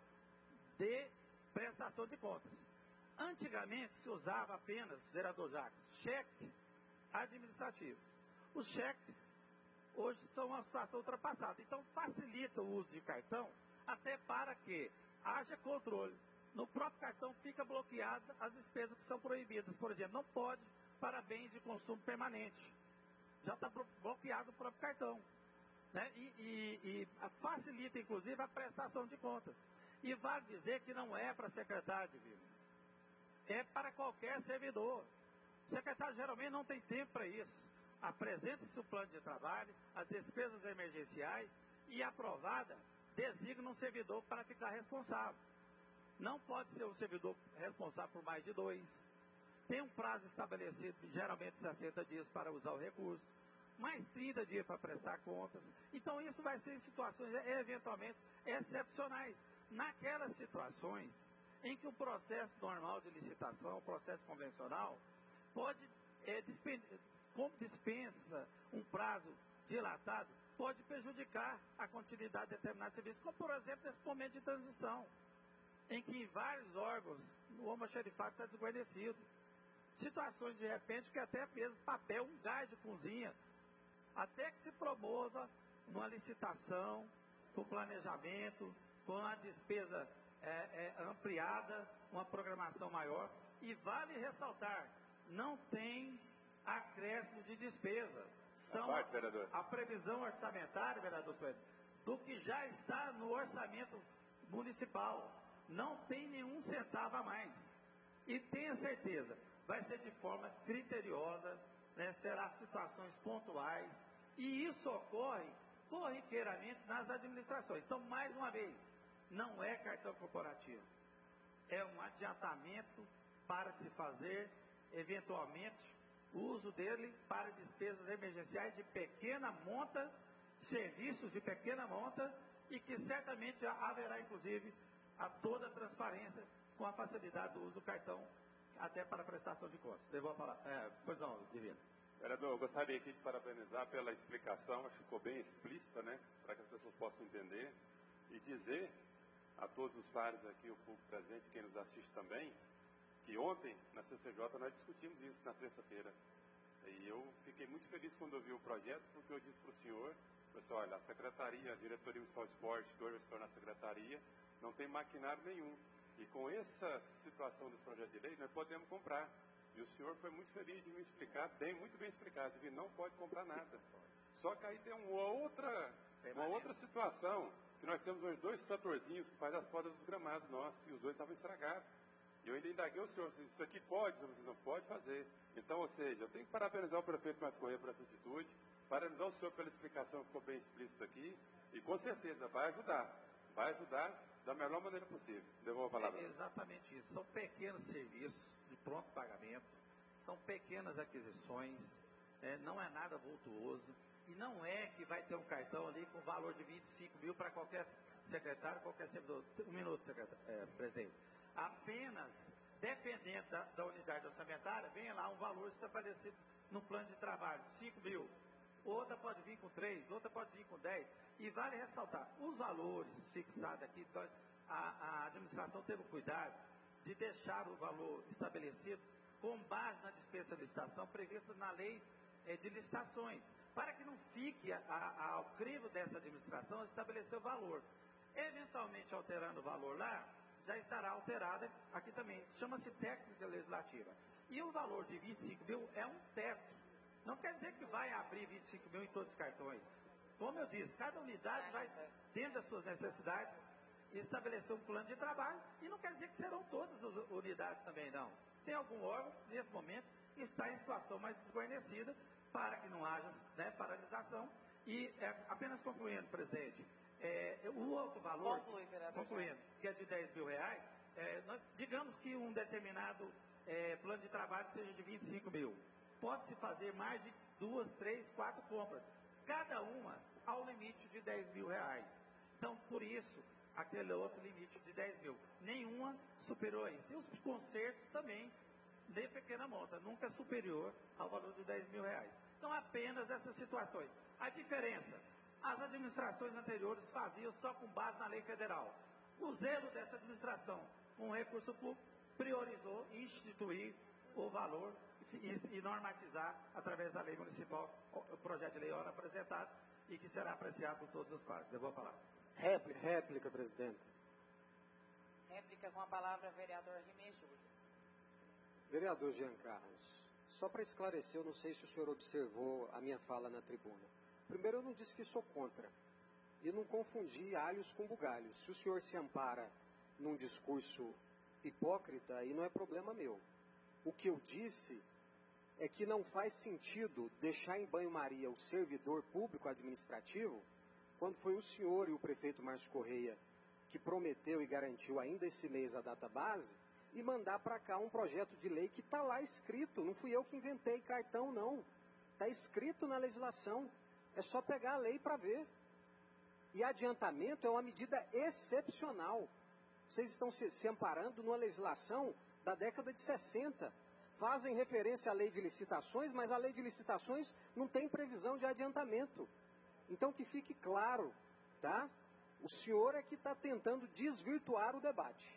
de prestação de contas. Antigamente se usava apenas, vereador Jacques, cheque administrativo. Os cheques hoje são uma situação ultrapassada, então facilita o uso de cartão até para que haja controle. No próprio cartão fica bloqueado as despesas que são proibidas. Por exemplo, não pode para bens de consumo permanente. Já está bloqueado o próprio cartão. Né? E, e, e facilita, inclusive, a prestação de contas. E vale dizer que não é para secretário, divino. É para qualquer servidor. O secretário geralmente não tem tempo para isso. Apresenta-se o plano de trabalho, as despesas emergenciais e, aprovada, designa um servidor para ficar responsável. Não pode ser um servidor responsável por mais de dois. Tem um prazo estabelecido, geralmente sessenta dias para usar o recurso, mais trinta dias para prestar contas. Então isso vai ser em situações eventualmente excepcionais. Naquelas situações em que o processo normal de licitação, o processo convencional, pode, é, como dispensa um prazo dilatado, pode prejudicar a continuidade de determinados serviços, como por exemplo nesse momento de transição, em que em vários órgãos o almoxarifado está desguarnecido. Situações de repente que até mesmo papel, um gás de cozinha, até que se promova uma licitação, com planejamento, com a despesa é, é, ampliada, uma programação maior. E vale ressaltar, não tem acréscimo de despesa. São a, parte, a previsão orçamentária, vereador Sueli, do que já está no orçamento municipal. Não tem nenhum centavo a mais. E tenha certeza, vai ser de forma criteriosa, né, será situações pontuais, e isso ocorre corriqueiramente nas administrações. Então, mais uma vez, não é cartão corporativo, é um adiantamento para se fazer, eventualmente, o uso dele para despesas emergenciais de pequena monta, serviços de pequena monta, e que certamente haverá, inclusive, a toda a transparência com a facilidade do uso do cartão, até para a prestação de contas. Devo falar. É, pois não, Divino. Vereador, eu gostaria aqui de parabenizar pela explicação, acho que ficou bem explícita, né, para que as pessoas possam entender, e dizer a todos os pares aqui, o público presente, quem nos assiste também, que ontem, na C C J, nós discutimos isso na terça-feira. E eu fiquei muito feliz quando eu vi o projeto, porque eu disse para o senhor, pessoal, olha, a secretaria, a diretoria municipal de esporte, que hoje vai se tornar secretaria, não tem maquinário nenhum. E com essa situação desse projeto de lei, nós podemos comprar. E o senhor foi muito feliz de me explicar, bem, muito bem explicado, que não pode comprar nada. Só que aí tem uma outra, uma outra situação, que nós temos hoje dois tratorzinhos que fazem as podas dos gramados nossos, e os dois estavam estragados. E eu ainda indaguei o senhor, isso aqui pode, você não pode fazer. Então, ou seja, eu tenho que parabenizar o prefeito Márcio Corrêa por essa atitude, parabenizar o senhor pela explicação que ficou bem explícita aqui, e com certeza vai ajudar, vai ajudar da melhor maneira possível. Devolvo a palavra. É exatamente isso. São pequenos serviços de pronto pagamento, são pequenas aquisições, é, não é nada vultuoso, e não é que vai ter um cartão ali com valor de vinte e cinco mil para qualquer secretário, qualquer servidor. Um minuto, secretário, é, presidente. apenas, dependendo da, da unidade orçamentária, vem lá um valor estabelecido no plano de trabalho, cinco mil. Outra pode vir com três, outra pode vir com dez. E vale ressaltar, os valores fixados aqui, a, a administração teve cuidado de deixar o valor estabelecido com base na despesa de licitação prevista na lei eh, de licitações, para que não fique a, a, ao crivo dessa administração estabelecer o valor. Eventualmente alterando o valor lá, já estará alterada aqui também, chama-se técnica legislativa. E o valor de vinte e cinco mil é um teto, não quer dizer que vai abrir vinte e cinco mil em todos os cartões. Como eu disse, cada unidade vai, dentro das suas necessidades, estabelecer um plano de trabalho, e não quer dizer que serão todas as unidades também, não. Tem algum órgão, nesse momento, que está em situação mais desguarnecida, para que não haja, né, paralisação. E é, apenas concluindo, presidente, é, o outro valor, Conclui, concluindo, que é de dez mil reais, é, nós, digamos que um determinado é, plano de trabalho seja de vinte e cinco mil. Pode-se fazer mais de duas, três, quatro compras, cada uma ao limite de dez mil reais. Então, por isso, aquele outro limite de dez mil. Nenhuma superior a isso. E os consertos também, de pequena monta, nunca superior ao valor de dez mil reais. Então, apenas essas situações. A diferença, as administrações anteriores faziam só com base na lei federal. O zelo dessa administração, com recurso público, priorizou instituir o valor e, e normatizar através da lei municipal, o projeto de lei ora apresentado e que será apreciado por todos os pares. Eu vou falar. Réplica, réplica, presidente. Réplica com a palavra, vereador Rimei Júlio. Vereador Jean Carlos, só para esclarecer, eu não sei se o senhor observou a minha fala na tribuna. Primeiro, eu não disse que sou contra. E não confundi alhos com bugalhos. Se o senhor se ampara num discurso hipócrita, aí não é problema meu. O que eu disse é que não faz sentido deixar em banho-maria o servidor público administrativo, quando foi o senhor e o prefeito Márcio Correia que prometeu e garantiu ainda esse mês a data base, e mandar para cá um projeto de lei que está lá escrito. Não fui eu que inventei cartão, não. Está escrito na legislação. É só pegar a lei para ver. E adiantamento é uma medida excepcional. Vocês estão se, se amparando numa legislação da década de sessenta. Fazem referência à lei de licitações, mas a lei de licitações não tem previsão de adiantamento. Então que fique claro, tá? O senhor é que está tentando desvirtuar o debate.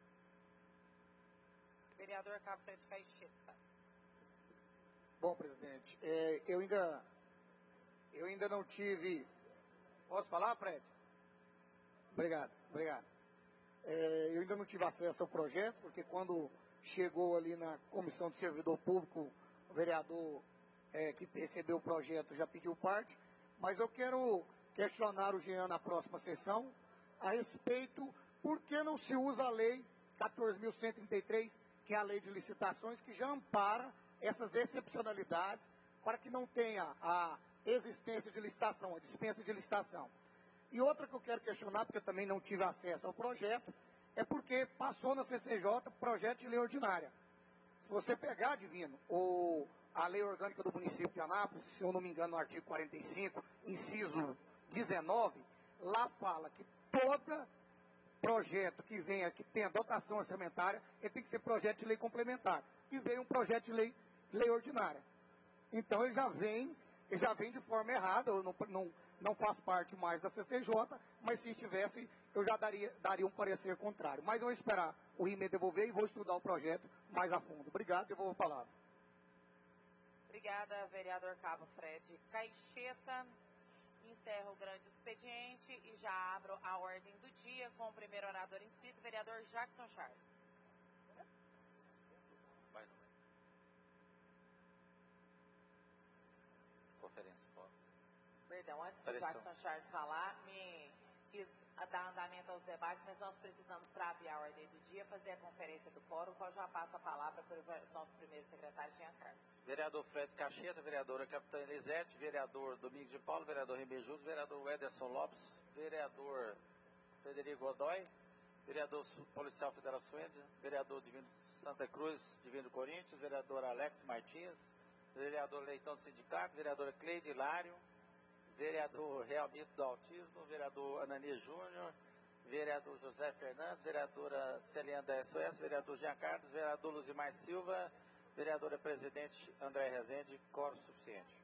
Vereador Cabo Fred Caixeta. Bom, presidente, é, eu ainda eu ainda não tive... Posso falar, Fred? Obrigado, obrigado. É, eu ainda não tive acesso ao projeto, porque quando chegou ali na Comissão de Servidor Público, o vereador é, que recebeu o projeto já pediu parte, mas eu quero questionar o Jean na próxima sessão a respeito por que não se usa a lei quatorze mil cento e trinta e três, que é a lei de licitações, que já ampara essas excepcionalidades para que não tenha a existência de licitação, a dispensa de licitação. E outra que eu quero questionar, porque eu também não tive acesso ao projeto, é porque passou na C C J projeto de lei ordinária. Se você pegar, Divino, o, a lei orgânica do município de Anápolis, se eu não me engano, no artigo quarenta e cinco, inciso dezenove, lá fala que todo projeto que venha, que tenha dotação orçamentária, ele tem que ser projeto de lei complementar. E veio um projeto de lei, lei ordinária. Então ele já vem, ele já vem de forma errada, eu não, não, não faz parte mais da C C J, mas se estivesse, eu já daria, daria um parecer contrário. Mas eu vou esperar o Rimei devolver e vou estudar o projeto mais a fundo. Obrigado, devolvo a palavra. Obrigada, vereador Cabo Fred Caixeta. Encerro o grande expediente e já abro a ordem do dia com o primeiro orador inscrito, vereador Jackson Charles. Vai, não vai. Conferência, pode. Perdão, antes do Jackson Charles falar, me quis dar andamento aos debates, mas nós precisamos, para abrir a ordem do dia, fazer a conferência do quórum, qual já passa a palavra para o nosso primeiro secretário, Jean Carlos. Vereador Fred Caixeta, vereadora Capitã Elisete, vereador Domingos de Paulo, vereador Rimei Júlio, vereador Ederson Lopes, vereador Frederico Godoy, vereador Policial Federal Suende, vereador Divino Santa Cruz, Divino Corinthians, vereador Alex Martins, vereador Leitão do Sindicato, vereadora Cleide Hilário, vereador Realmito do Autismo, vereador Ananias Júnior, vereador José Fernandes, vereadora Celianda S O S, vereador Jean Carlos, vereador Luzimar Silva, vereadora presidente André Rezende, quórum suficiente.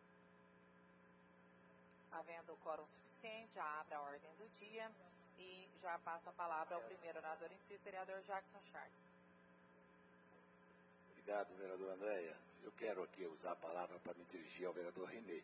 Havendo quórum suficiente, já abre a ordem do dia e já passa a palavra ao primeiro orador inscrito, vereador Jackson Charles. Obrigado, vereador Andréia. Eu quero aqui usar a palavra para me dirigir ao vereador Renê.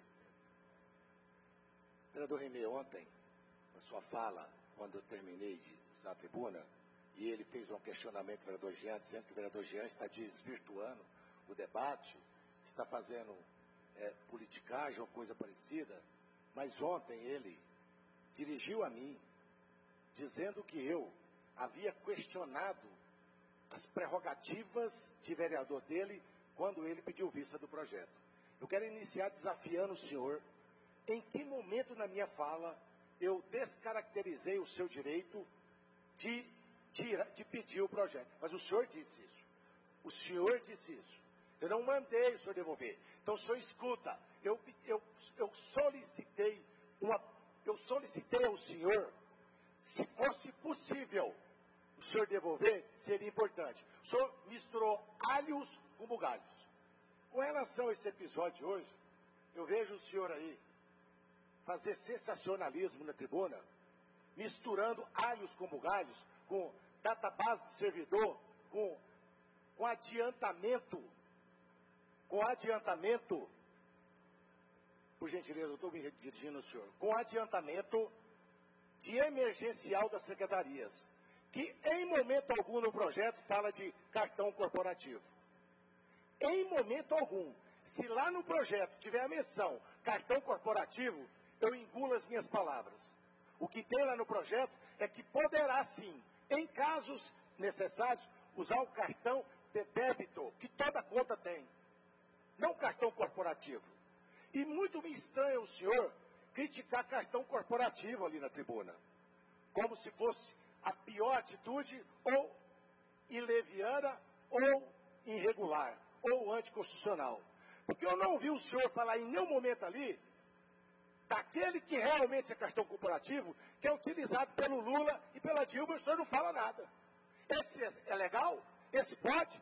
Vereador Renê, ontem, na sua fala, quando eu terminei de usar a tribuna, e ele fez um questionamento ao vereador Jean, dizendo que o vereador Jean está desvirtuando o debate, está fazendo é, politicagem ou coisa parecida, mas ontem ele dirigiu a mim, dizendo que eu havia questionado as prerrogativas de vereador dele quando ele pediu vista do projeto. Eu quero iniciar desafiando o senhor, em que momento na minha fala eu descaracterizei o seu direito de, de, de pedir o projeto. Mas o senhor disse isso. O senhor disse isso. Eu não mandei o senhor devolver. Então o senhor escuta. Eu, eu, eu solicitei uma, eu solicitei ao senhor, se fosse possível o senhor devolver, seria importante. O senhor misturou alhos com bugalhos. Com relação a esse episódio de hoje, eu vejo o senhor aí fazer sensacionalismo na tribuna, misturando alhos com bugalhos, com database de servidor, com, com adiantamento, com adiantamento, por gentileza, eu estou me dirigindo ao senhor, com adiantamento de emergencial das secretarias, que em momento algum no projeto fala de cartão corporativo. Em momento algum. Se lá no projeto tiver a menção cartão corporativo, eu engulo as minhas palavras. O que tem lá no projeto é que poderá sim, em casos necessários, usar o cartão de débito, que toda conta tem. Não cartão corporativo. E muito me estranha o senhor criticar cartão corporativo ali na tribuna. Como se fosse a pior atitude, ou ileviana, ou irregular, ou anticonstitucional. Porque eu não ouvi o senhor falar em nenhum momento ali daquele que realmente é cartão corporativo, que é utilizado pelo Lula e pela Dilma, o senhor não fala nada. Esse é legal? Esse pode?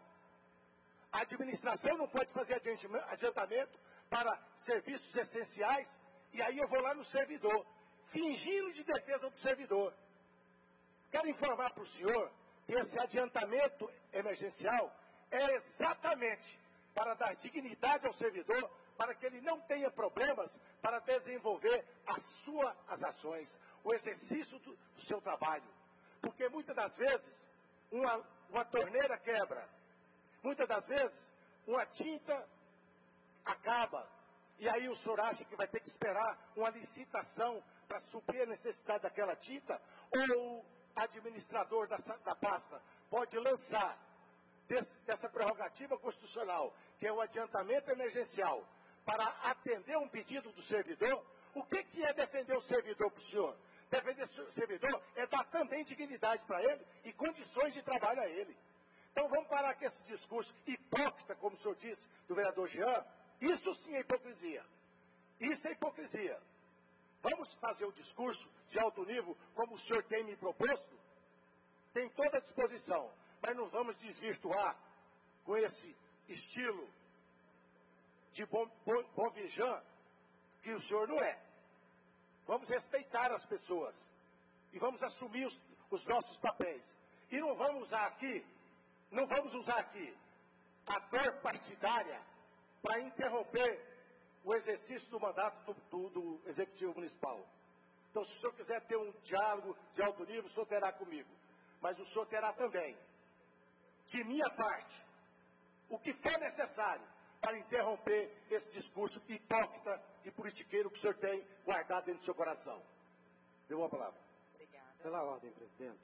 A administração não pode fazer adiantamento para serviços essenciais, e aí eu vou lá no servidor, fingindo de defesa do servidor. Quero informar para o senhor que esse adiantamento emergencial é exatamente para dar dignidade ao servidor, para que ele não tenha problemas para desenvolver as suas as ações, o exercício do, do seu trabalho. Porque muitas das vezes uma, uma torneira quebra, muitas das vezes uma tinta acaba, e aí o senhor acha que vai ter que esperar uma licitação para suprir a necessidade daquela tinta, ou o administrador da, da pasta pode lançar desse, dessa prerrogativa constitucional, que é o adiantamento emergencial, para atender um pedido do servidor. O que, que é defender o servidor para o senhor? Defender o servidor é dar também dignidade para ele e condições de trabalho a ele. Então vamos parar com esse discurso hipócrita, como o senhor disse, do vereador Jean. Isso sim é hipocrisia. Isso é hipocrisia. Vamos fazer o discurso de alto nível, como o senhor tem me proposto? Tem toda a disposição, mas não vamos desvirtuar com esse estilo de bom, bom, bom vijan, que o senhor não é. Vamos respeitar as pessoas e vamos assumir os, os nossos papéis. E não vamos usar aqui, não vamos usar aqui a dor partidária para interromper o exercício do mandato do, do, do Executivo Municipal. Então, se o senhor quiser ter um diálogo de alto nível, o senhor terá comigo. Mas o senhor terá também, de minha parte, o que for necessário para interromper esse discurso hipócrita e politiqueiro que o senhor tem guardado dentro do seu coração. Deu uma palavra. Obrigada. Pela ordem, presidente.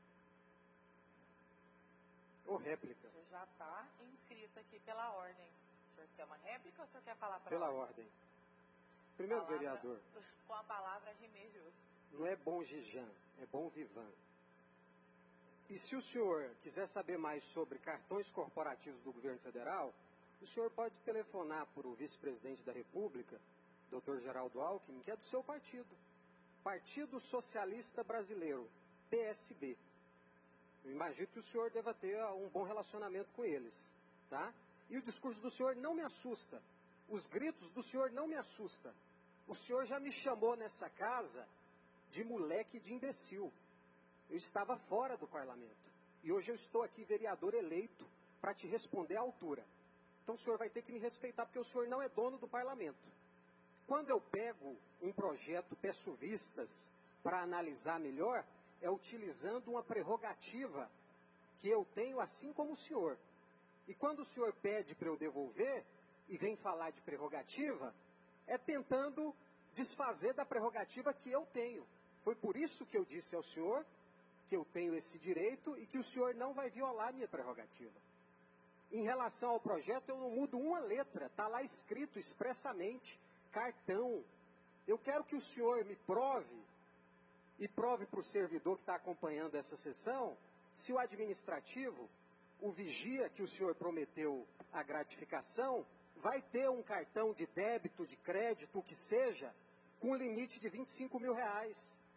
Ou réplica. O senhor já está inscrito aqui pela ordem. O senhor quer uma réplica ou o senhor quer falar pela, pela ordem? ordem? Primeiro, palavra, vereador. Com a palavra Rimei Justo. Não é bom Gijan, é bom Vivan. E se o senhor quiser saber mais sobre cartões corporativos do governo federal, o senhor pode telefonar para o vice-presidente da República, doutor Geraldo Alckmin, que é do seu partido. Partido Socialista Brasileiro, P S B. Eu imagino que o senhor deva ter um bom relacionamento com eles, tá? E o discurso do senhor não me assusta. Os gritos do senhor não me assustam. O senhor já me chamou nessa casa de moleque de imbecil. Eu estava fora do parlamento. E hoje eu estou aqui, vereador eleito, para te responder à altura. Então o senhor vai ter que me respeitar, porque o senhor não é dono do parlamento. Quando eu pego um projeto, peço vistas para analisar melhor, é utilizando uma prerrogativa que eu tenho, assim como o senhor. E quando o senhor pede para eu devolver, e vem falar de prerrogativa, é tentando desfazer da prerrogativa que eu tenho. Foi por isso que eu disse ao senhor que eu tenho esse direito e que o senhor não vai violar a minha prerrogativa. Em relação ao projeto, eu não mudo uma letra, está lá escrito expressamente, cartão. Eu quero que o senhor me prove, e prove para o servidor que está acompanhando essa sessão, se o administrativo, o vigia que o senhor prometeu a gratificação, vai ter um cartão de débito, de crédito, o que seja, com limite de vinte e cinco mil reais.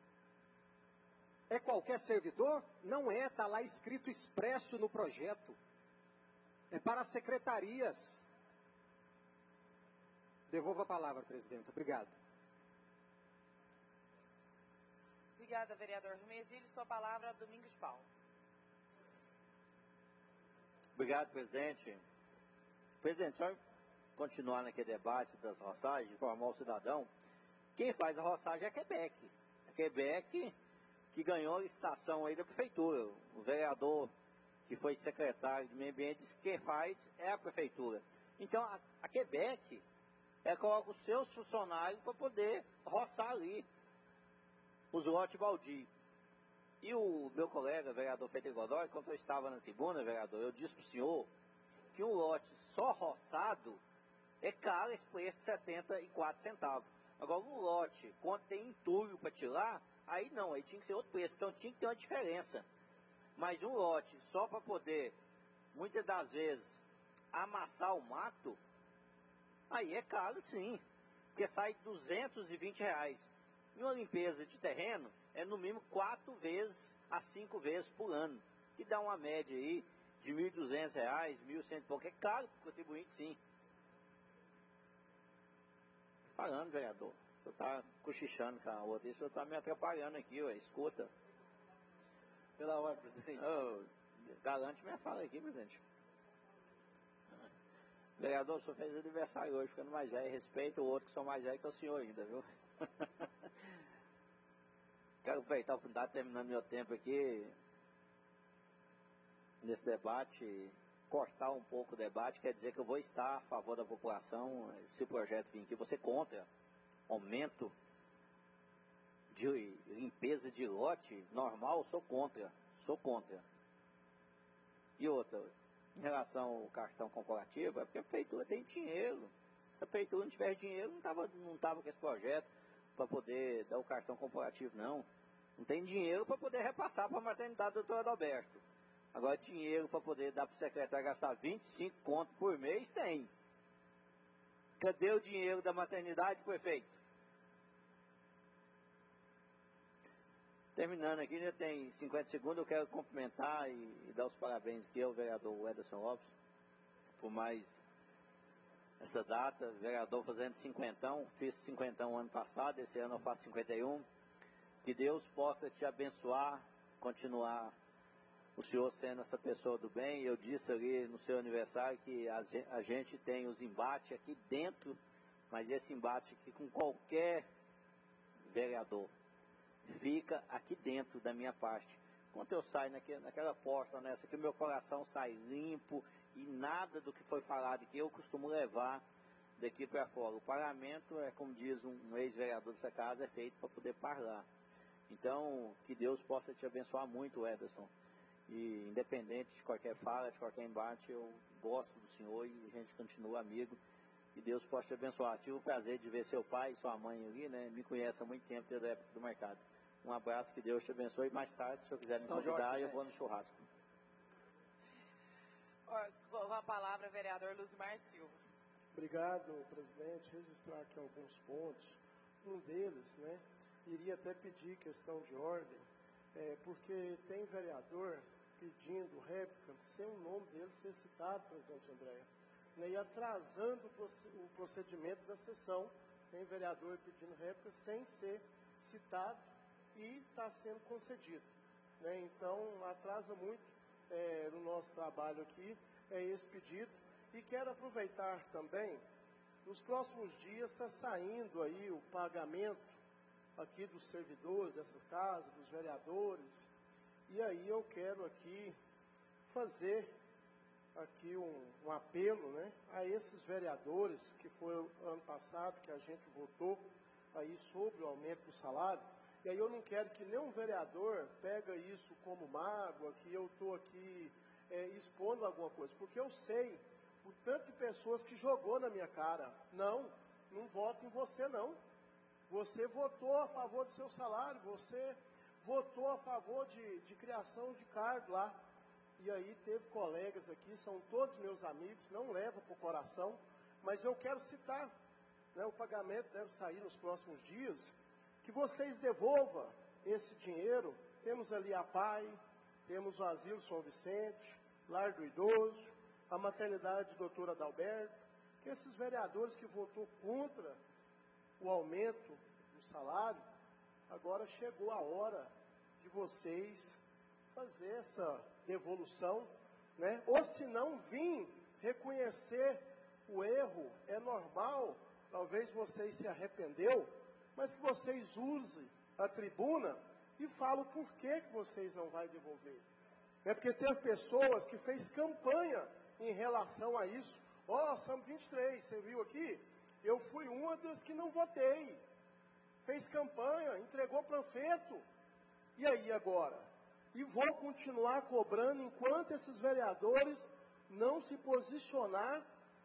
É qualquer servidor? Não é, está lá escrito expresso no projeto. É para as secretarias. Devolvo a palavra, presidente. Obrigado. Obrigada, vereador Rumezile. Sua palavra, Domingos Paulo. Obrigado, presidente. Presidente, só continuar naquele debate das roçagens, informar o cidadão, quem faz a roçagem é a Quebec. A Quebec que ganhou a licitação aí da prefeitura. O vereador que foi secretário de meio ambiente disse que quem faz é a prefeitura. Então, a, a Quebec é coloca os seus funcionários para poder roçar ali os lotes baldios. E o meu colega, vereador Pedro Godoy, quando eu estava na tribuna, vereador, eu disse para o senhor que um lote só roçado é caro esse preço de setenta e quatro centavos. Agora, um lote, quando tem entulho para tirar, aí não, aí tinha que ser outro preço. Então, tinha que ter uma diferença. Mas um lote só para poder, muitas das vezes, amassar o mato, aí é caro sim. Porque sai duzentos e vinte reais. E uma limpeza de terreno é no mínimo quatro vezes a cinco vezes por ano. Que dá uma média aí de mil e duzentos reais, mil e cem e pouco. É caro para o contribuinte, sim. Falando, vereador. O senhor está cochichando com a outra. O senhor está me atrapalhando aqui, ué. Escuta. Pela ordem, presidente. Oh, galante minha fala aqui, presidente. Vereador, o senhor fez aniversário hoje, ficando mais velho. Respeita o outro que são mais velho que o senhor ainda, viu? Quero aproveitar a oportunidade, terminando meu tempo aqui, nesse debate, cortar um pouco o debate, quer dizer que eu vou estar a favor da população, se o projeto vir aqui, você contra aumento de limpeza de lote normal, sou contra, sou contra. E outra, em relação ao cartão corporativo, é porque a prefeitura tem dinheiro. Se a prefeitura não tiver dinheiro, não estava não tava com esse projeto para poder dar o cartão corporativo, não. Não tem dinheiro para poder repassar para a maternidade do doutor Adalberto. Agora, dinheiro para poder dar para o secretário gastar vinte e cinco contos por mês, tem. Cadê o dinheiro da maternidade, prefeito? Terminando aqui, já tem cinquenta segundos, eu quero cumprimentar e, e dar os parabéns aqui ao vereador Ederson Lopes por mais essa data. Vereador fazendo cinquentão, fiz cinquentão ano passado, esse ano eu faço cinquenta e um. Que Deus possa te abençoar, continuar o senhor sendo essa pessoa do bem. Eu disse ali no seu aniversário que a, a gente tem os embates aqui dentro, mas esse embate aqui com qualquer vereador fica aqui dentro da minha parte. Quando eu saio naquele, naquela porta nessa, que meu coração sai limpo e nada do que foi falado aqui eu costumo levar daqui para fora. O parlamento é, como diz um, um ex-vereador dessa casa, é feito para poder falar. Então, que Deus possa te abençoar muito, Ederson. E independente de qualquer fala, de qualquer embate, eu gosto do senhor e a gente continua amigo. Que Deus possa te abençoar. Tive o prazer de ver seu pai e sua mãe ali, né? Me conhece há muito tempo, desde a época do mercado. Um abraço, que Deus te abençoe. E mais tarde, se eu quiser me convidar, eu vou no churrasco. Com a palavra, vereador Luzimar Silva. Obrigado, presidente. Registrar aqui alguns pontos. Um deles, né, iria até pedir questão de ordem, é, porque tem vereador pedindo réplica sem o nome dele ser citado, presidente André, né, e atrasando o procedimento da sessão. Tem vereador pedindo réplica sem ser citado e está sendo concedido, né? Então, atrasa muito é, no nosso trabalho aqui é esse pedido. E quero aproveitar também, nos próximos dias está saindo aí o pagamento aqui dos servidores dessas casas, dos vereadores, e aí eu quero aqui fazer aqui um, um apelo, né, a esses vereadores, que foi ano passado que a gente votou aí sobre o aumento do salário, e aí eu não quero que nenhum vereador pega isso como mágoa, que eu estou aqui é, expondo alguma coisa, porque eu sei o tanto de pessoas que jogou na minha cara, não, não voto em você não, você votou a favor do seu salário, você votou a favor de, de criação de cargo lá, e aí teve colegas aqui, são todos meus amigos, não levo para o coração, mas eu quero citar, né, o pagamento deve sair nos próximos dias, que vocês devolvam esse dinheiro. Temos ali a P A I, temos o Asilo São Vicente, Lar do Idoso, a maternidade doutora Adalberto, que esses vereadores que votou contra o aumento do salário, agora chegou a hora de vocês fazer essa devolução, né? Ou se não vir reconhecer o erro, é normal, talvez vocês se arrependeu, mas que vocês usem a tribuna e falem o porquê que vocês não vão devolver. É porque tem pessoas que fez campanha em relação a isso. Ó, oh, São vinte e três, você viu aqui? Eu fui uma das que não votei. Fez campanha, entregou panfleto. E aí agora? E vou continuar cobrando enquanto esses vereadores não se posicionar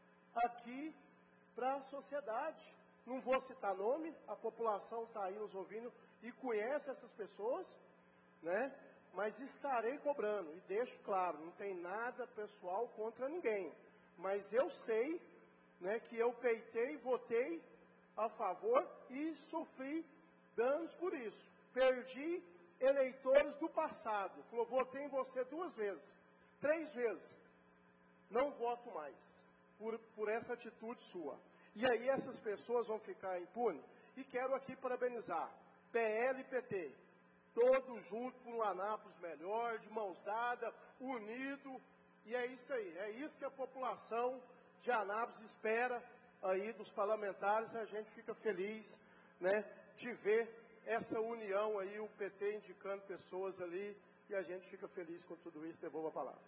aqui para a sociedade. Não vou citar nome, a população está aí nos ouvindo e conhece essas pessoas, né? Mas estarei cobrando, e deixo claro, não tem nada pessoal contra ninguém. Mas eu sei, né, que eu peitei, votei a favor e sofri danos por isso. Perdi eleitores do passado. Falou, votei em você duas vezes, três vezes. Não voto mais por, por essa atitude sua. E aí essas pessoas vão ficar impunes. E quero aqui parabenizar P L e P T, todos juntos por um Anápolis melhor, de mãos dadas, unido. E é isso aí, é isso que a população de Anápolis espera aí dos parlamentares. A gente fica feliz, né, de ver essa união aí, o P T indicando pessoas ali, e a gente fica feliz com tudo isso. Devolvo a palavra.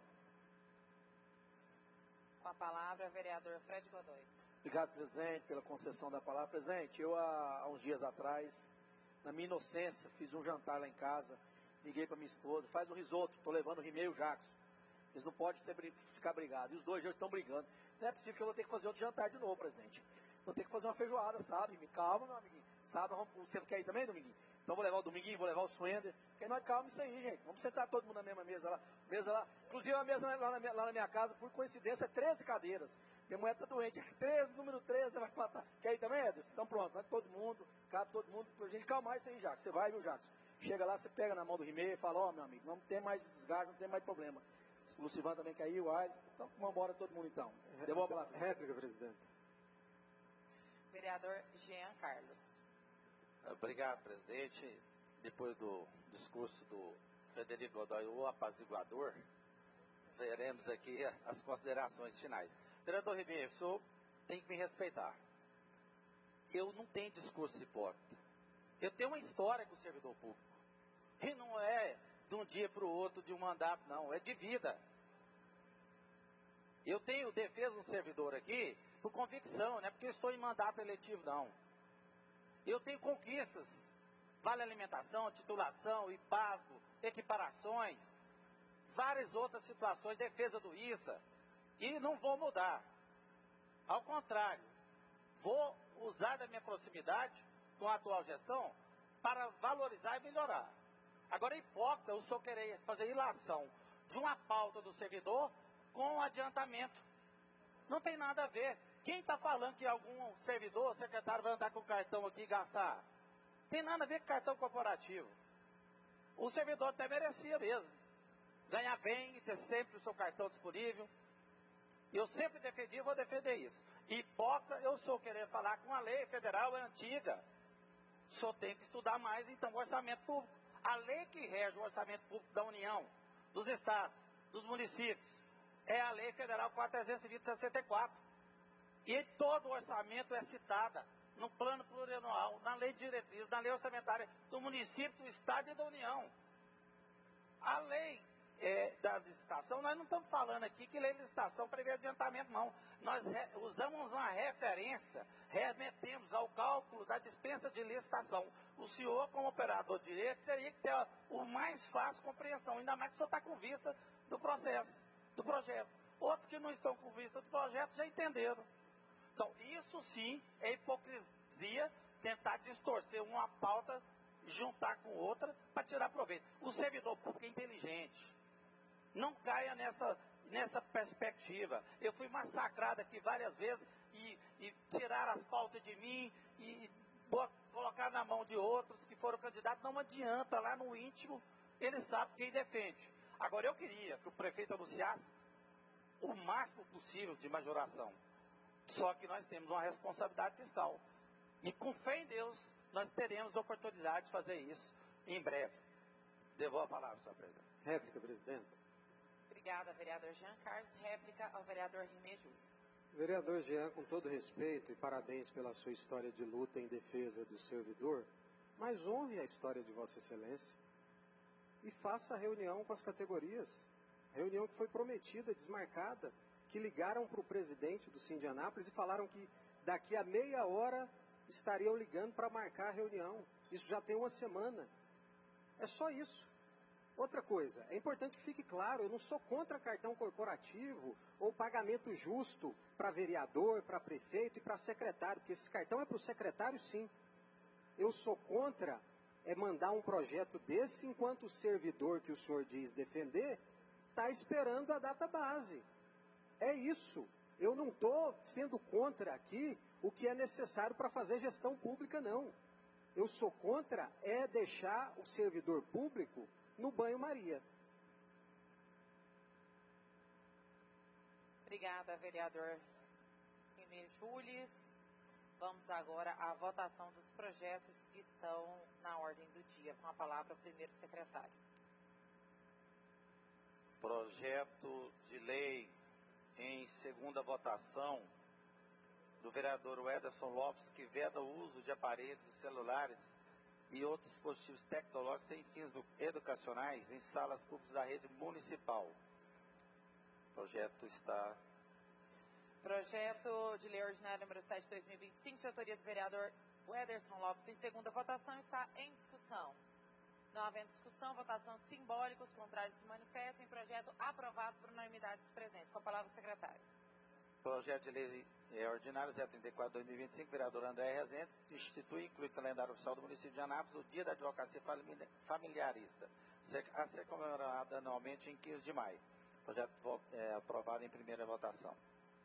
Com a palavra, vereador Fred Godoy. Obrigado, presidente, pela concessão da palavra. Presidente, eu há, há uns dias atrás, na minha inocência, fiz um jantar lá em casa, liguei para minha esposa, faz um risoto, estou levando o Rimei e o Jackson. Eles não podem ser, ficar brigados, e os dois já estão brigando. Não é possível que eu vou ter que fazer outro jantar de novo, presidente. Vou ter que fazer uma feijoada, sabe? Me calma, meu amiguinho. Sabe, você quer ir também, Dominguinho? Então vou levar o Dominguinho, vou levar o Swender. Porque nós calma isso aí, gente. Vamos sentar todo mundo na mesma mesa lá. Mesa lá. Inclusive a mesa lá na minha, lá na minha casa, por coincidência, é treze cadeiras. Minha mulher está doente. treze, número treze, vai matar. Quer ir também, Edson? Então pronto, vai todo mundo, cabe todo mundo. Pra gente calmar isso aí, Jacques. Você vai, viu, Jacques? Chega lá, você pega na mão do Rimei e fala, ó, oh, meu amigo, não tem mais desgaste, não tem mais problema. O Lucivan também caiu, o Aires. Então vamos embora todo mundo então. Devolva lá. Réplica, presidente. Vereador Jean Carlos. Obrigado, presidente. Depois do discurso do Frederico Godoy, o apaziguador, veremos aqui as considerações finais. Vereador Ribeiro, o senhor tem que me respeitar. Eu não tenho discurso hipócrita. Eu tenho uma história com o servidor público. E não é de um dia para o outro, de um mandato, não. É de vida. Eu tenho defesa do servidor aqui por convicção, não é porque eu estou em mandato eletivo, não. Eu tenho conquistas, vale alimentação, titulação, I P A S O, equiparações, várias outras situações, defesa do I S A, e não vou mudar. Ao contrário, vou usar da minha proximidade com a atual gestão para valorizar e melhorar. Agora é hipócrita o senhor querer fazer ilação de uma pauta do servidor com adiantamento. Não tem nada a ver. Quem está falando que algum servidor, secretário vai andar com cartão aqui e gastar? Tem nada a ver com cartão corporativo. O servidor até merecia mesmo. Ganhar bem e ter sempre o seu cartão disponível. Eu sempre defendi e vou defender isso. Hipócrita eu sou querer falar com a lei federal é antiga. Só tem que estudar mais, então, o orçamento público. A lei que rege o orçamento público da União, dos estados, dos municípios, é a Lei Federal quatrocentos e vinte de sessenta e quatro. E todo o orçamento é citada no plano plurianual, na lei de diretrizes, na lei orçamentária do município, do estado e da União. A lei é, da licitação, nós não estamos falando aqui que lei de licitação prevê adiantamento, não. Nós re, usamos uma referência, remetemos ao cálculo da dispensa de licitação. O senhor, como operador de direito, teria que ter o mais fácil compreensão, ainda mais que o senhor está com vista do processo, do projeto. Outros que não estão com vista do projeto já entenderam. Então, isso sim é hipocrisia, tentar distorcer uma pauta, juntar com outra, para tirar proveito. O servidor público é inteligente. Não caia nessa, nessa perspectiva. Eu fui massacrado aqui várias vezes e, e tiraram as pautas de mim e, e colocar na mão de outros que foram candidatos. Não adianta, lá no íntimo, ele sabe quem defende. Agora, eu queria que o prefeito anunciasse o máximo possível de majoração. Só que nós temos uma responsabilidade fiscal. E com fé em Deus, nós teremos a oportunidade de fazer isso em breve. Devolvo a palavra, senhor presidente. Réplica, presidente. Obrigada, vereador Jean Carlos. Réplica ao vereador Rimé Júlio. Vereador Jean, com todo respeito e parabéns pela sua história de luta em defesa do servidor, mas honre a história de Vossa Excelência e faça a reunião com as categorias. Reunião que foi prometida, desmarcada, que ligaram para o presidente do Sindianápolis e falaram que daqui a meia hora estariam ligando para marcar a reunião. Isso já tem uma semana. É só isso. Outra coisa, é importante que fique claro, eu não sou contra cartão corporativo ou pagamento justo para vereador, para prefeito e para secretário, porque esse cartão é para o secretário sim. Eu sou contra é mandar um projeto desse enquanto o servidor que o senhor diz defender está esperando a data base. É isso. Eu não estou sendo contra aqui o que é necessário para fazer gestão pública, não. Eu sou contra é deixar o servidor público no banho-maria. Obrigada, vereador Rimé Júlio. Vamos agora à votação dos projetos que estão na ordem do dia. Com a palavra, o primeiro secretário. Projeto de lei em segunda votação do vereador Ederson Lopes, que veda o uso de aparelhos celulares e outros dispositivos tecnológicos sem fins educacionais em salas públicas da rede municipal. O projeto está... Projeto de lei ordinária número sete de dois mil e vinte e cinco, de autoria do vereador Ederson Lopes, em segunda votação, está em discussão. Não havendo discussão, votação simbólica, os contrários se manifestam. Em projeto aprovado por unanimidade dos presentes. Com a palavra, o secretário. Projeto de lei é, ordinário zero trinta e quatro de dois mil e vinte e cinco, vereador André Rezende, institui e inclui no calendário oficial do município de Anápolis o Dia da Advocacia Familiarista, a ser comemorado anualmente em quinze de maio. Projeto é, aprovado em primeira votação.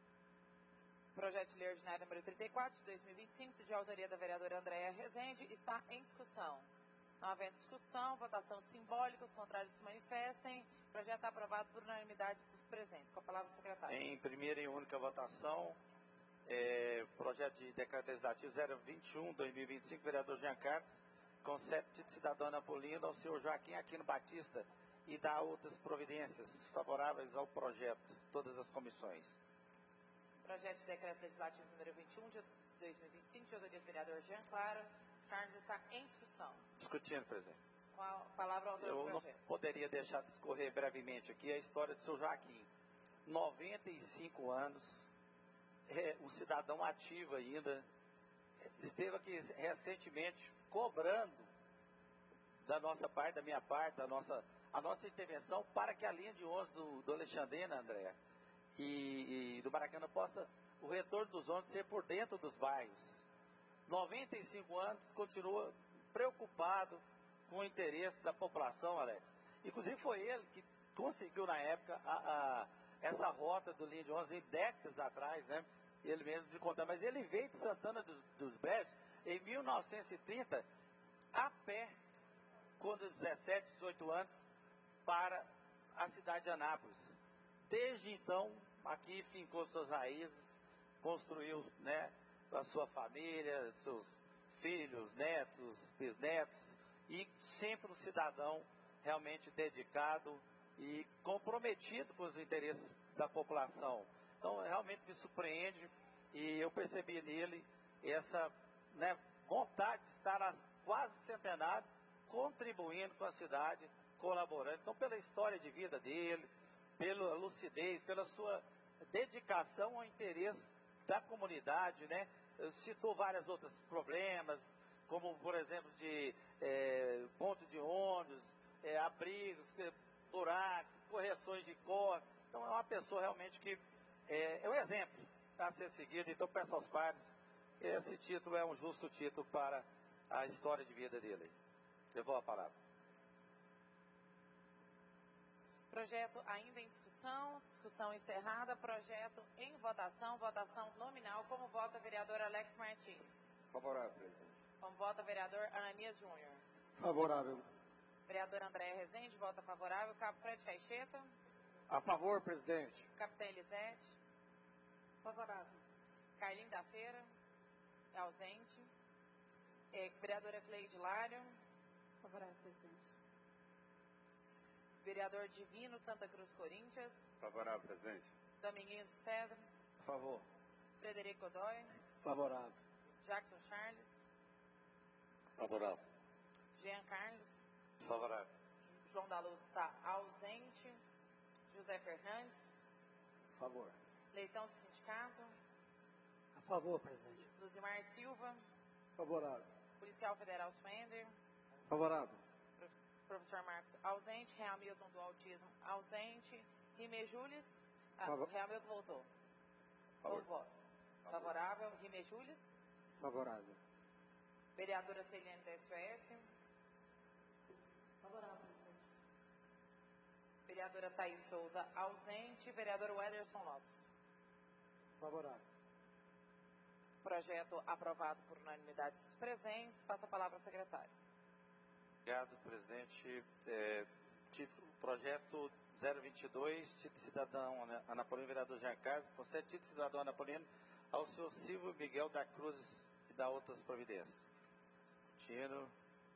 Projeto de lei ordinário número trinta e quatro de dois mil e vinte e cinco, de autoria da vereadora Andréa Rezende, está em discussão. Não havendo discussão, votação simbólica, os contrários se manifestem. Projeto aprovado por unanimidade dos presentes. Com a palavra, o secretário. Em primeira e única votação, é, projeto de decreto legislativo zero vinte e um de dois mil e vinte e cinco, vereador Jean Carlos, concede de cidadão Napolino ao senhor Joaquim Aquino Batista e dá outras providências favoráveis ao projeto, todas as comissões. Projeto de decreto legislativo número vinte e um de dois mil e vinte e cinco, de autoria do vereador Jean Claro Carlos, está em discussão. Discutindo, presidente. Com a palavra ao autor do projeto. Eu não poderia deixar de discorrer brevemente aqui a história do seu Joaquim. noventa e cinco anos, é, um cidadão ativo ainda, esteve aqui recentemente cobrando da nossa parte, da minha parte, da nossa, a nossa intervenção para que a linha de ônibus do, do Alexandrina, André, e, e do Maracanã possa, o retorno dos ônibus ser por dentro dos bairros. noventa e cinco anos, continua preocupado com o interesse da população, Alex. Inclusive foi ele que conseguiu na época a, a, essa rota do linha de ônibus em décadas atrás, né? Ele mesmo de contar, mas ele veio de Santana dos, dos Breves em mil novecentos e trinta a pé. com dezessete, dezoito anos, para a cidade de Anápolis. Desde então, aqui fincou suas raízes, construiu, né, a sua família, seus filhos, netos, bisnetos, e sempre um cidadão realmente dedicado e comprometido com os interesses da população. Então, realmente me surpreende, e eu percebi nele essa, né, vontade de estar há quase centenário, contribuindo com a cidade, colaborando. Então, pela história de vida dele, pela lucidez, pela sua dedicação ao interesse da comunidade, né? Citou vários outros problemas, como, por exemplo, de é, ponto de ônibus, é, abrigos, buracos, correções de cor. Então, é uma pessoa realmente que é, é um exemplo a ser seguido. Então, peço aos pares, esse título é um justo título para a história de vida dele. Levou a palavra. Projeto ainda em discussão, discussão encerrada, projeto em votação, votação nominal. Como vota o vereador Alex Martins? Favorável, presidente. Como vota o vereador Ananias Júnior? Favorável. Vereador André Rezende, vota favorável. Cabo Fred Caixeta? A favor, presidente. Capitã Elisete? Favorável. Carlinho da Feira? É ausente. É, vereadora Cleide Lário? Favorável, presidente. Vereador Divino Santa Cruz Corinthians? Favorável, presidente. Dominguinhos Cedro? A favor. Frederico Godoy? Favorável. Jackson Charles? Favorável. Jean Carlos? Favorável. João da Luz está ausente. José Fernandes? A favor. Leitão do Sindicato? A favor, presidente. Luzimar Silva? Favorável. Policial Federal Swender? Favorável. Professor Marcos ausente. Realmilton do Autismo ausente. Rime Július? Ah, Favor. Realmilton voltou. Favor. Voto. Favorável. Rime Július? Favorável. Vereadora Celiane da S O S? Favorável. Vereadora Thaís Souza ausente. Vereador Wederson Lopes? Favorável. Projeto aprovado por unanimidade dos presentes. Passa a palavra ao secretário. Obrigado, presidente. É, título, projeto zero vinte e dois, título de cidadão Anapolino, vereador Jean Carlos, concede título de cidadão Anapolino ao senhor Silvio Miguel da Cruz e da outras providências. Discutindo.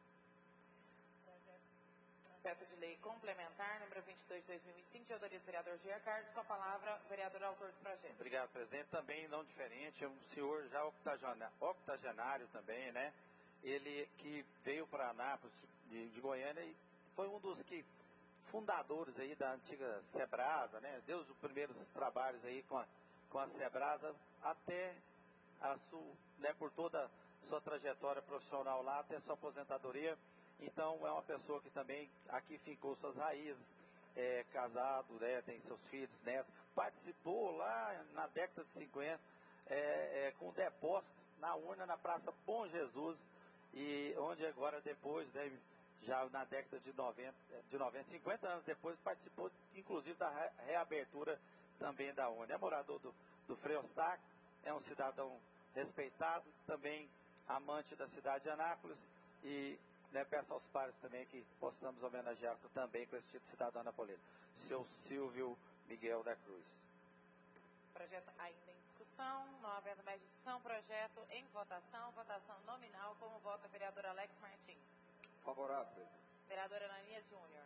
Projeto de lei complementar, número vinte e dois de dois mil e vinte e cinco, de autoria do vereador Jean Carlos, com a palavra, vereador autor do projeto. Obrigado, presidente. Também não diferente, é um senhor já octogenário também, né? Ele que veio para Anápolis, de, de Goiânia, e foi um dos que fundadores aí da antiga Sebrasa, né? Deu os primeiros trabalhos aí com a, com a Sebrasa, até a sua, né, por toda a sua trajetória profissional lá, até a sua aposentadoria. Então, é uma pessoa que também aqui fincou suas raízes, é, casado, né, tem seus filhos, netos, participou lá na década de cinquenta, é, é, com um depósito na urna na Praça Bom Jesus, e onde agora depois, né, já na década de noventa, de noventa, cinquenta anos depois, participou inclusive da reabertura também da urna. É morador do, do Freustac, é um cidadão respeitado, também amante da cidade de Anápolis, e né, peço aos pares também que possamos homenagear também com esse título de cidadão anapolino. Seu Silvio Miguel da Cruz. Projeto ainda em discussão, não havendo mais discussão, projeto em votação, votação nominal, como vota o vereador Alex Martins. Favorável, presidente. Vereador Ananias Júnior.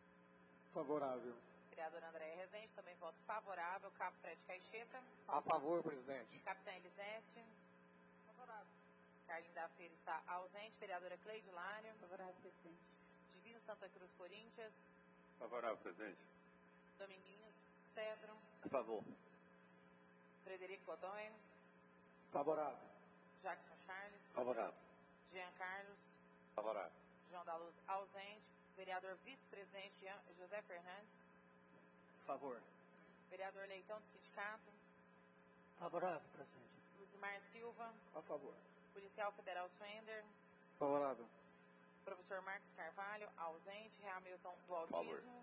Favorável. Vereador André Rezende, também voto favorável. Cabo Fred Caixeta. A favor, presidente. Capitã Elisete. Favorável. Carlinho da Feira está ausente. Vereadora Cleide Lário. Favorável, presidente. Divino Santa Cruz Corinthians. Favorável, presidente. Dominguinhos Cedro. A favor. Frederico Godoy. Favorável. Jackson Charles. Favorável. Jean Carlos. Favorável. João da Luz ausente. Vereador vice-presidente Jean- José Fernandes. Favor. Vereador Leitão do Sindicato. Favorável, presidente. Luzimar Silva. A favor. Policial Federal Swender. Favorável. Professor Marcos Carvalho, ausente. Hamilton do Autismo.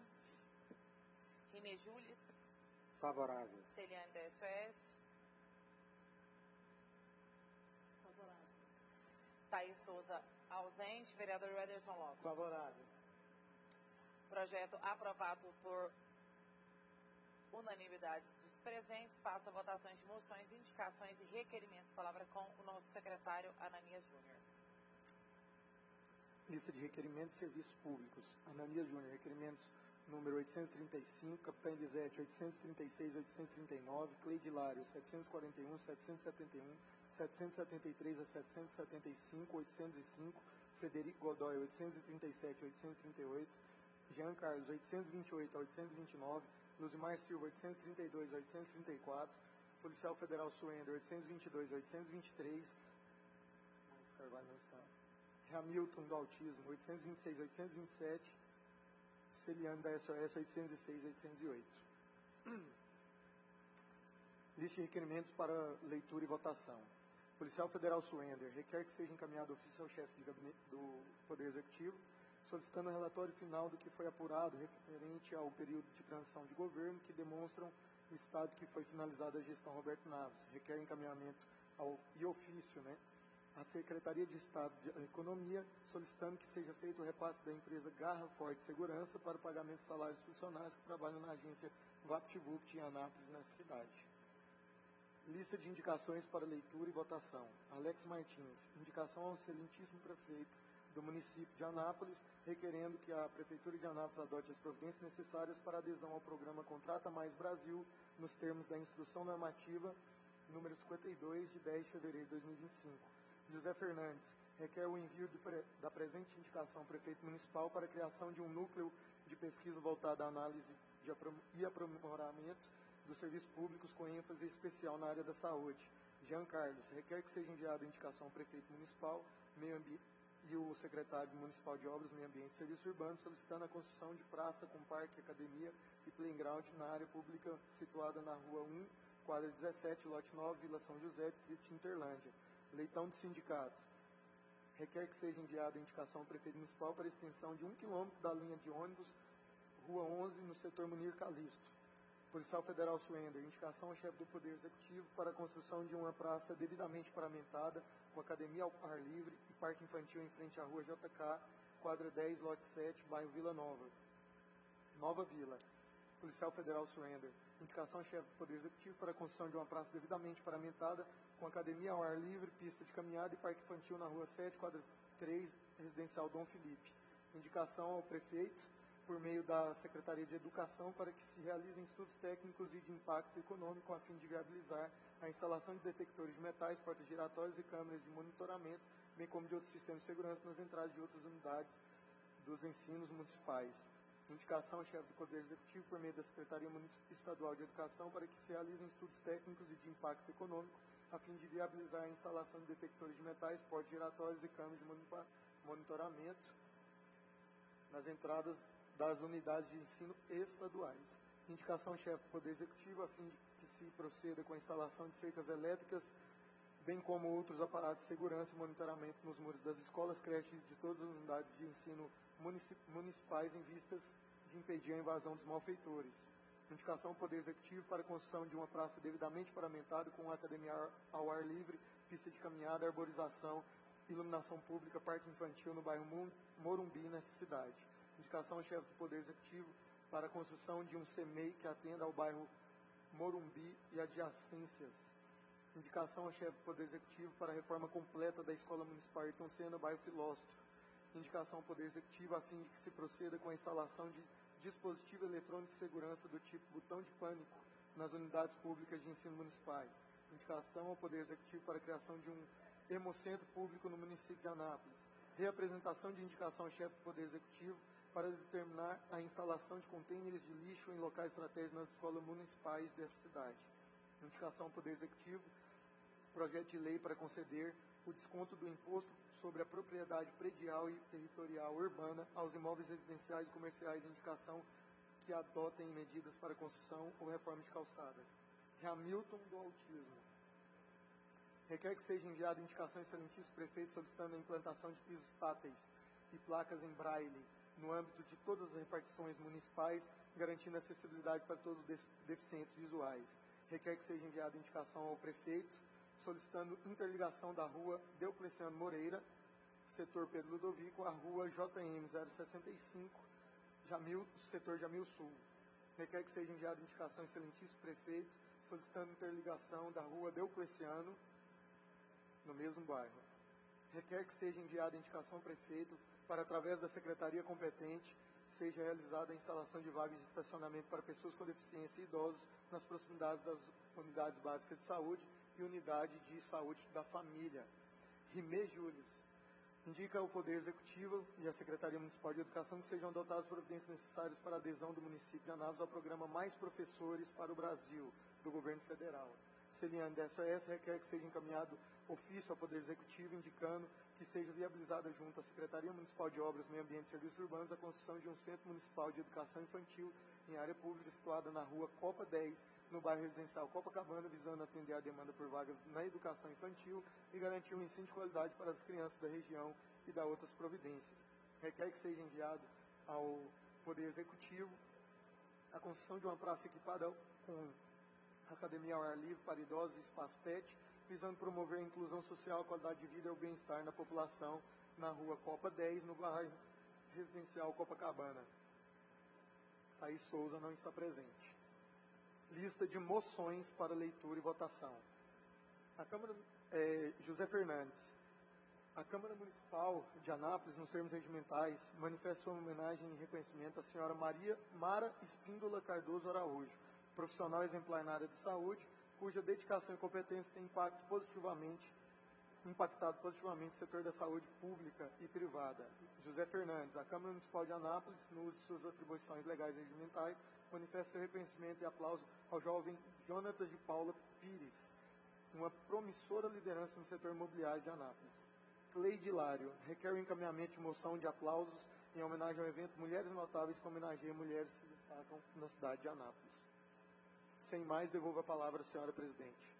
Rine Július. Favorável. Celiane da S O S. Favorável. Thaís Souza, Ausente. Vereador Ederson Lopes. Favorável. Projeto aprovado por unanimidade dos presentes. Passa a votações de moções, indicações e requerimentos. Palavra com o nosso secretário Ananias Júnior. Lista de requerimentos e serviços públicos. Ananias Júnior, requerimentos número oitocentos e trinta e cinco, Capitã Elisete oitocentos e trinta e seis, oitocentos e trinta e nove, Cleide Hilário setecentos e quarenta e um, setecentos e setenta e um, setecentos e setenta e três a setecentos e setenta e cinco, oitocentos e cinco, Frederico Godoy oitocentos e trinta e sete, oitocentos e trinta e oito, Jean Carlos oitocentos e vinte e oito a oitocentos e vinte e nove, Luzimar Silva oitocentos e trinta e dois a oitocentos e trinta e quatro, Policial Federal Suender oitocentos e vinte e dois a oitocentos e vinte e três, Carvalho não está. Hamilton do Autismo oitocentos e vinte e seis a oitocentos e vinte e sete, Celiane da S O S oitocentos e seis a oitocentos e oito. Lista de requerimentos para leitura e votação. Policial Federal Suender requer que seja encaminhado ofício ao chefe de gabinete do Poder Executivo, solicitando o relatório final do que foi apurado referente ao período de transição de governo que demonstram o estado que foi finalizada a gestão Roberto Naves. Requer encaminhamento ao, e ofício, né, à Secretaria de Estado de Economia, solicitando que seja feito o repasse da empresa Garra Forte Segurança para o pagamento de salários dos funcionários que trabalham na agência VaptVupt em Anápolis, nessa cidade. Lista de indicações para leitura e votação. Alex Martins, indicação ao excelentíssimo prefeito do município de Anápolis, requerendo que a Prefeitura de Anápolis adote as providências necessárias para adesão ao programa Contrata Mais Brasil, nos termos da Instrução Normativa número cinquenta e dois, de dez de fevereiro de dois mil e vinte e cinco. José Fernandes, requer o envio de pre... da presente indicação ao prefeito municipal para a criação de um núcleo de pesquisa voltado à análise de aprom... e aprimoramento dos serviços públicos com ênfase especial na área da saúde. Jean Carlos, requer que seja enviada a indicação ao prefeito municipal, meio ambiente e o secretário municipal de Obras, Meio Ambiente e Serviços Urbanos, solicitando a construção de praça com parque, academia e playground na área pública situada na Rua um, quadra dezessete, lote nove, Vila São José, distrito de Interlândia. Leitão de sindicato. Requer que seja enviada a indicação ao prefeito municipal para a extensão de um quilômetro da linha de ônibus, Rua onze, no setor Munir Calixto. Policial Federal Suender, indicação ao chefe do Poder Executivo para a construção de uma praça devidamente paramentada, com academia ao ar livre e parque infantil em frente à Rua J K, quadra dez, lote sete, bairro Vila Nova. Nova Vila. Policial Federal Suender, indicação ao chefe do Poder Executivo para a construção de uma praça devidamente paramentada, com academia ao ar livre, pista de caminhada e parque infantil na Rua sete, quadra três, residencial Dom Felipe. Indicação ao prefeito, por meio da Secretaria de Educação, para que se realizem estudos técnicos e de impacto econômico a fim de viabilizar a instalação de detectores de metais, portas giratórias e câmeras de monitoramento, bem como de outros sistemas de segurança nas entradas de outras unidades dos ensinos municipais. Indicação ao chefe do Poder Executivo, por meio da Secretaria Estadual de Educação, para que se realizem estudos técnicos e de impacto econômico a fim de viabilizar a instalação de detectores de metais, portas giratórias e câmeras de monitoramento nas entradas das unidades de ensino estaduais. Indicação ao chefe do Poder Executivo a fim de que se proceda com a instalação de cercas elétricas, bem como outros aparatos de segurança e monitoramento nos muros das escolas, creches de todas as unidades de ensino municipais em vistas de impedir a invasão dos malfeitores. Indicação ao Poder Executivo para a construção de uma praça devidamente paramentada com academia ao ar livre, pista de caminhada, arborização, iluminação pública, parque infantil no bairro Morumbi, nessa cidade. Indicação ao chefe do Poder Executivo para a construção de um C M E I que atenda ao bairro Morumbi e adjacências. Indicação ao chefe do Poder Executivo para a reforma completa da Escola Municipal Ayrton Senna, bairro Filósofo. Indicação ao Poder Executivo a fim de que se proceda com a instalação de dispositivo eletrônico de segurança do tipo botão de pânico nas unidades públicas de ensino municipais. Indicação ao Poder Executivo para a criação de um hemocentro público no município de Anápolis. Reapresentação de indicação ao chefe do Poder Executivo para determinar a instalação de contêineres de lixo em locais estratégicos nas escolas municipais dessa cidade. Indicação ao Poder Executivo, projeto de lei para conceder o desconto do imposto sobre a propriedade predial e territorial urbana aos imóveis residenciais e comerciais. Indicação que adotem medidas para construção ou reforma de calçadas. Hamilton do Autismo. Requer que seja enviada indicação ao excelentíssimo prefeito solicitando a implantação de pisos táteis e placas em braille no âmbito de todas as repartições municipais, garantindo acessibilidade para todos os deficientes visuais. Requer que seja enviada indicação ao prefeito solicitando interligação da rua Diocleciano Moreira, setor Pedro Ludovico, a rua J M zero sessenta e cinco, Jamil, setor Jamil Sul. Requer que seja enviada indicação ao excelentíssimo prefeito, solicitando interligação da rua Diocleciano, no mesmo bairro. Requer que seja enviada indicação ao prefeito para, através da secretaria competente, seja realizada a instalação de vagas de estacionamento para pessoas com deficiência e idosos nas proximidades das unidades básicas de saúde e unidade de saúde da família. Rimé Július. Indica ao Poder Executivo e à Secretaria Municipal de Educação que sejam adotadas providências necessárias para a adesão do município de Anápolis ao programa Mais Professores para o Brasil, do Governo Federal. Celiane da S O S requer que seja encaminhado ofício ao Poder Executivo indicando que seja viabilizada junto à Secretaria Municipal de Obras, Meio Ambiente e Serviços Urbanos a construção de um Centro Municipal de Educação Infantil em área pública situada na rua Copa dez, no bairro residencial Copacabana, visando atender a demanda por vagas na educação infantil e garantir um ensino de qualidade para as crianças da região e da outras providências. Requer que seja enviado ao Poder Executivo a construção de uma praça equipada com academia ao ar livre para idosos e espaço pet, visando promover a inclusão social, a qualidade de vida e o bem-estar na população na rua Copa dez, no bairro residencial Copacabana. Thaís Souza não está presente. Lista de moções para leitura e votação. A Câmara, é, José Fernandes. A Câmara Municipal de Anápolis, nos termos regimentais, manifesta sua homenagem e reconhecimento à senhora Maria Mara Espíndola Cardoso Araújo, profissional exemplar na área de saúde, cuja dedicação e competência tem impacto positivamente, impactado positivamente o setor da saúde pública e privada. José Fernandes. A Câmara Municipal de Anápolis, no uso de suas atribuições legais e regimentais, manifesta seu reconhecimento e aplauso ao jovem Jonatas de Paula Pires, uma promissora liderança no setor imobiliário de Anápolis. Cleide Hilário. Requer o encaminhamento de moção de aplausos em homenagem ao evento Mulheres Notáveis, que homenageia mulheres que se destacam na cidade de Anápolis. Sem mais, devolvo a palavra à senhora presidente.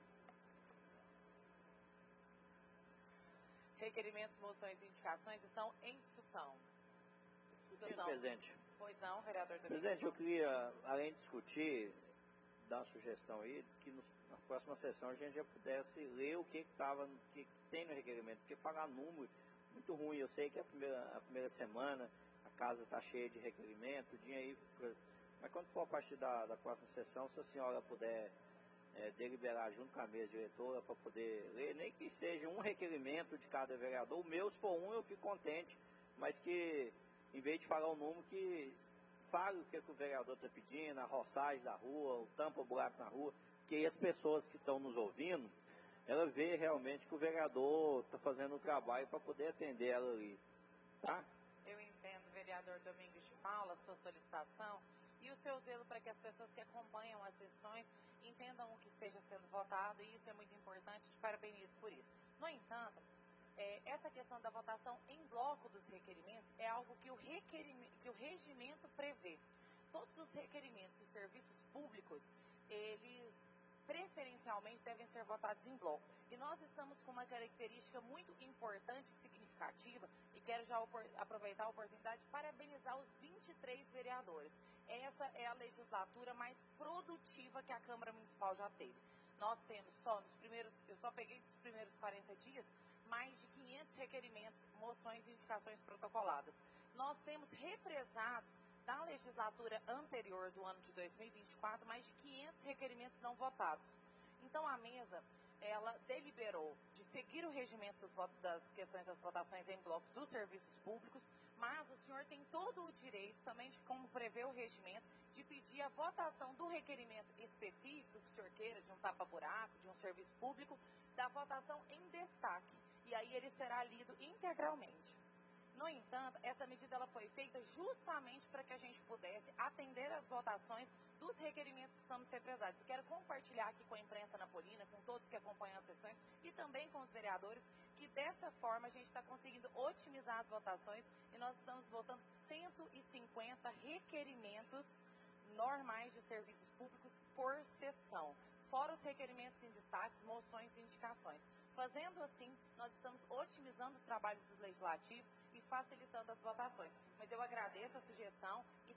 Requerimentos, moções e indicações estão em discussão. discussão. Presidente. Pois não, vereador Domingos. Presidente, eu queria, além de discutir, dar uma sugestão aí, que nos, na próxima sessão a gente já pudesse ler o que estava, que tem no requerimento, porque pagar número muito ruim. Eu sei que a primeira, a primeira semana a casa está cheia de requerimento, o dia aí, mas quando for a partir da, da próxima sessão, se a senhora puder é, deliberar junto com a mesa diretora para poder ler, nem que seja um requerimento de cada vereador, o meu, se for um, eu fico contente, mas que, em vez de falar o número, que fale o que, que o vereador está pedindo, a roçagem da rua, o tampa-buraco na rua, que aí as pessoas que estão nos ouvindo, ela vê realmente que o vereador está fazendo o trabalho para poder atender ela ali, tá? Eu entendo, vereador Domingos de Paula, sua solicitação e o seu zelo para que as pessoas que acompanham as sessões entendam o que esteja sendo votado, e isso é muito importante, te parabenizo por isso. No entanto, é, essa questão da votação em bloco dos requerimentos é algo que o, requerimento, que o regimento prevê. Todos os requerimentos de serviços públicos, eles preferencialmente devem ser votados em bloco. E nós estamos com uma característica muito importante e significativa, e quero já aproveitar a oportunidade de parabenizar os vinte e três vereadores. Essa é a legislatura mais produtiva que a Câmara Municipal já teve. Nós temos só nos primeiros, eu só peguei dos primeiros quarenta dias, mais de quinhentos requerimentos, moções e indicações protocoladas. Nós temos represados da legislatura anterior do ano de dois mil e vinte e quatro, mais de quinhentos requerimentos não votados. Então a mesa, ela deliberou de seguir o regimento dos, das questões das votações em blocos dos serviços públicos, mas o senhor tem todo o direito também, de como prevê o regimento, de pedir a votação do requerimento específico que o senhor queira, de um tapa-buraco, de um serviço público, da votação em destaque. E aí ele será lido integralmente. No entanto, essa medida ela foi feita justamente para que a gente pudesse atender às votações dos requerimentos que estamos represados. Quero compartilhar aqui com a imprensa napolina, com todos que acompanham as sessões e também com os vereadores, que dessa forma a gente está conseguindo otimizar as votações e nós estamos votando cento e cinquenta requerimentos normais de serviços públicos por sessão, fora os requerimentos em destaques, moções e indicações. Fazendo assim, nós estamos otimizando os trabalhos dos legislativos e facilitando as votações. Mas eu agradeço a sugestão e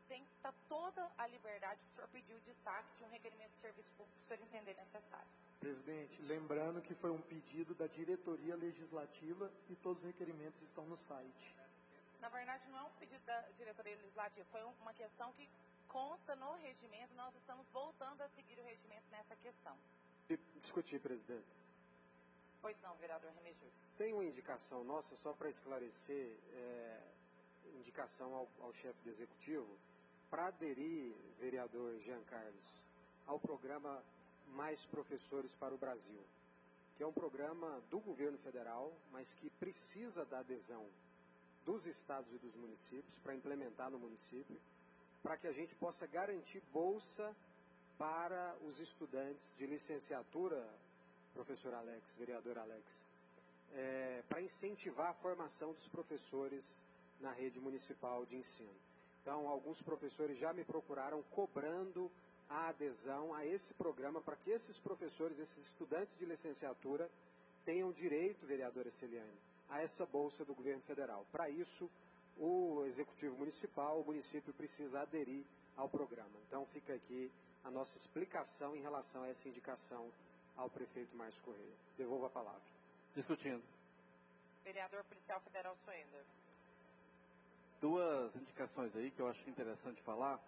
tem tá toda a liberdade que o senhor pediu destaque de um requerimento de serviço público que o senhor entender necessário. Presidente, lembrando que foi um pedido da diretoria legislativa e todos os requerimentos estão no site. Na verdade, não é um pedido da diretoria legislativa, foi uma questão que consta no regimento, nós estamos voltando a seguir o regimento nessa questão. Discutir, presidente. Pois não, vereador Remigio. Tem uma indicação nossa, só para esclarecer, é, indicação ao, ao chefe do executivo, para aderir, vereador Jean Carlos, ao programa Mais Professores para o Brasil, que é um programa do governo federal, mas que precisa da adesão dos estados e dos municípios para implementar no município, para que a gente possa garantir bolsa para os estudantes de licenciatura, professor Alex, vereador Alex, é, para incentivar a formação dos professores na rede municipal de ensino. Então, alguns professores já me procuraram cobrando a adesão a esse programa para que esses professores, esses estudantes de licenciatura, tenham direito, vereadora Celiane, a essa bolsa do governo federal. Para isso, o executivo municipal, o município precisa aderir ao programa. Então, fica aqui a nossa explicação em relação a essa indicação ao prefeito Márcio Correia. Devolvo a palavra. Discutindo. Vereador Policial Federal Suender. Duas indicações aí que eu acho interessante falar.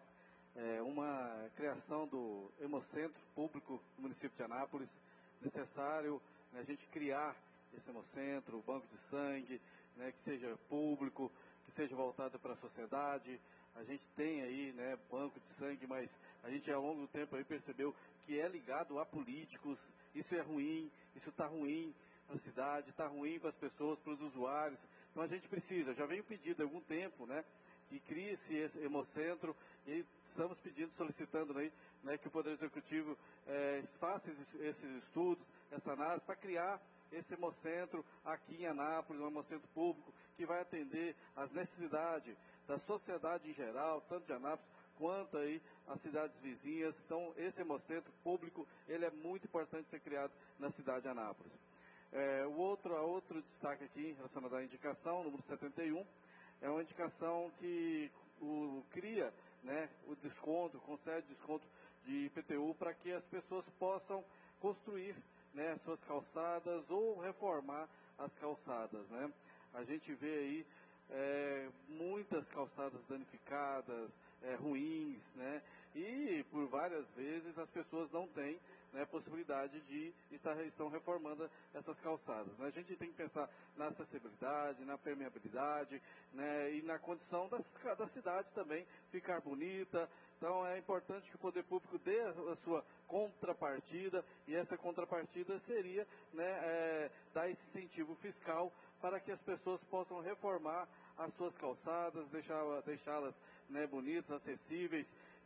É uma criação do Hemocentro Público do município de Anápolis. Necessário, né, a gente criar esse Hemocentro, o banco de sangue, né, que seja público, que seja voltado para a sociedade. A gente tem aí, né, banco de sangue, mas a gente ao longo do tempo aí percebeu que é ligado a políticos. Isso é ruim, isso está ruim para a cidade, está ruim para as pessoas, para os usuários. Então a gente precisa, já vem pedido há algum tempo, né, que crie-se esse Hemocentro e estamos pedindo, solicitando aí, né, que o Poder Executivo é, faça esses, esses estudos, essa análise, para criar esse Hemocentro aqui em Anápolis, um Hemocentro público que vai atender às necessidades da sociedade em geral, tanto de Anápolis quanto aí as cidades vizinhas. Então, esse Hemocentro público, ele é muito importante ser criado na cidade de Anápolis. É, o outro, a outro destaque aqui, relacionado à indicação, número setenta e um, é uma indicação que o, cria, né, o desconto, concede desconto de I P T U para que as pessoas possam construir, né, suas calçadas ou reformar as calçadas, né? A gente vê aí é, muitas calçadas danificadas, é, ruins, né? E por várias vezes as pessoas não têm, né, possibilidade de estar estão reformando essas calçadas, né? A gente tem que pensar na acessibilidade, na permeabilidade, né, e na condição da, da cidade também ficar bonita. Então é importante que o poder público dê a sua contrapartida, e essa contrapartida seria, né, é, dar esse incentivo fiscal para que as pessoas possam reformar as suas calçadas, deixá-las, deixá-las, né, bonitas, acessíveis.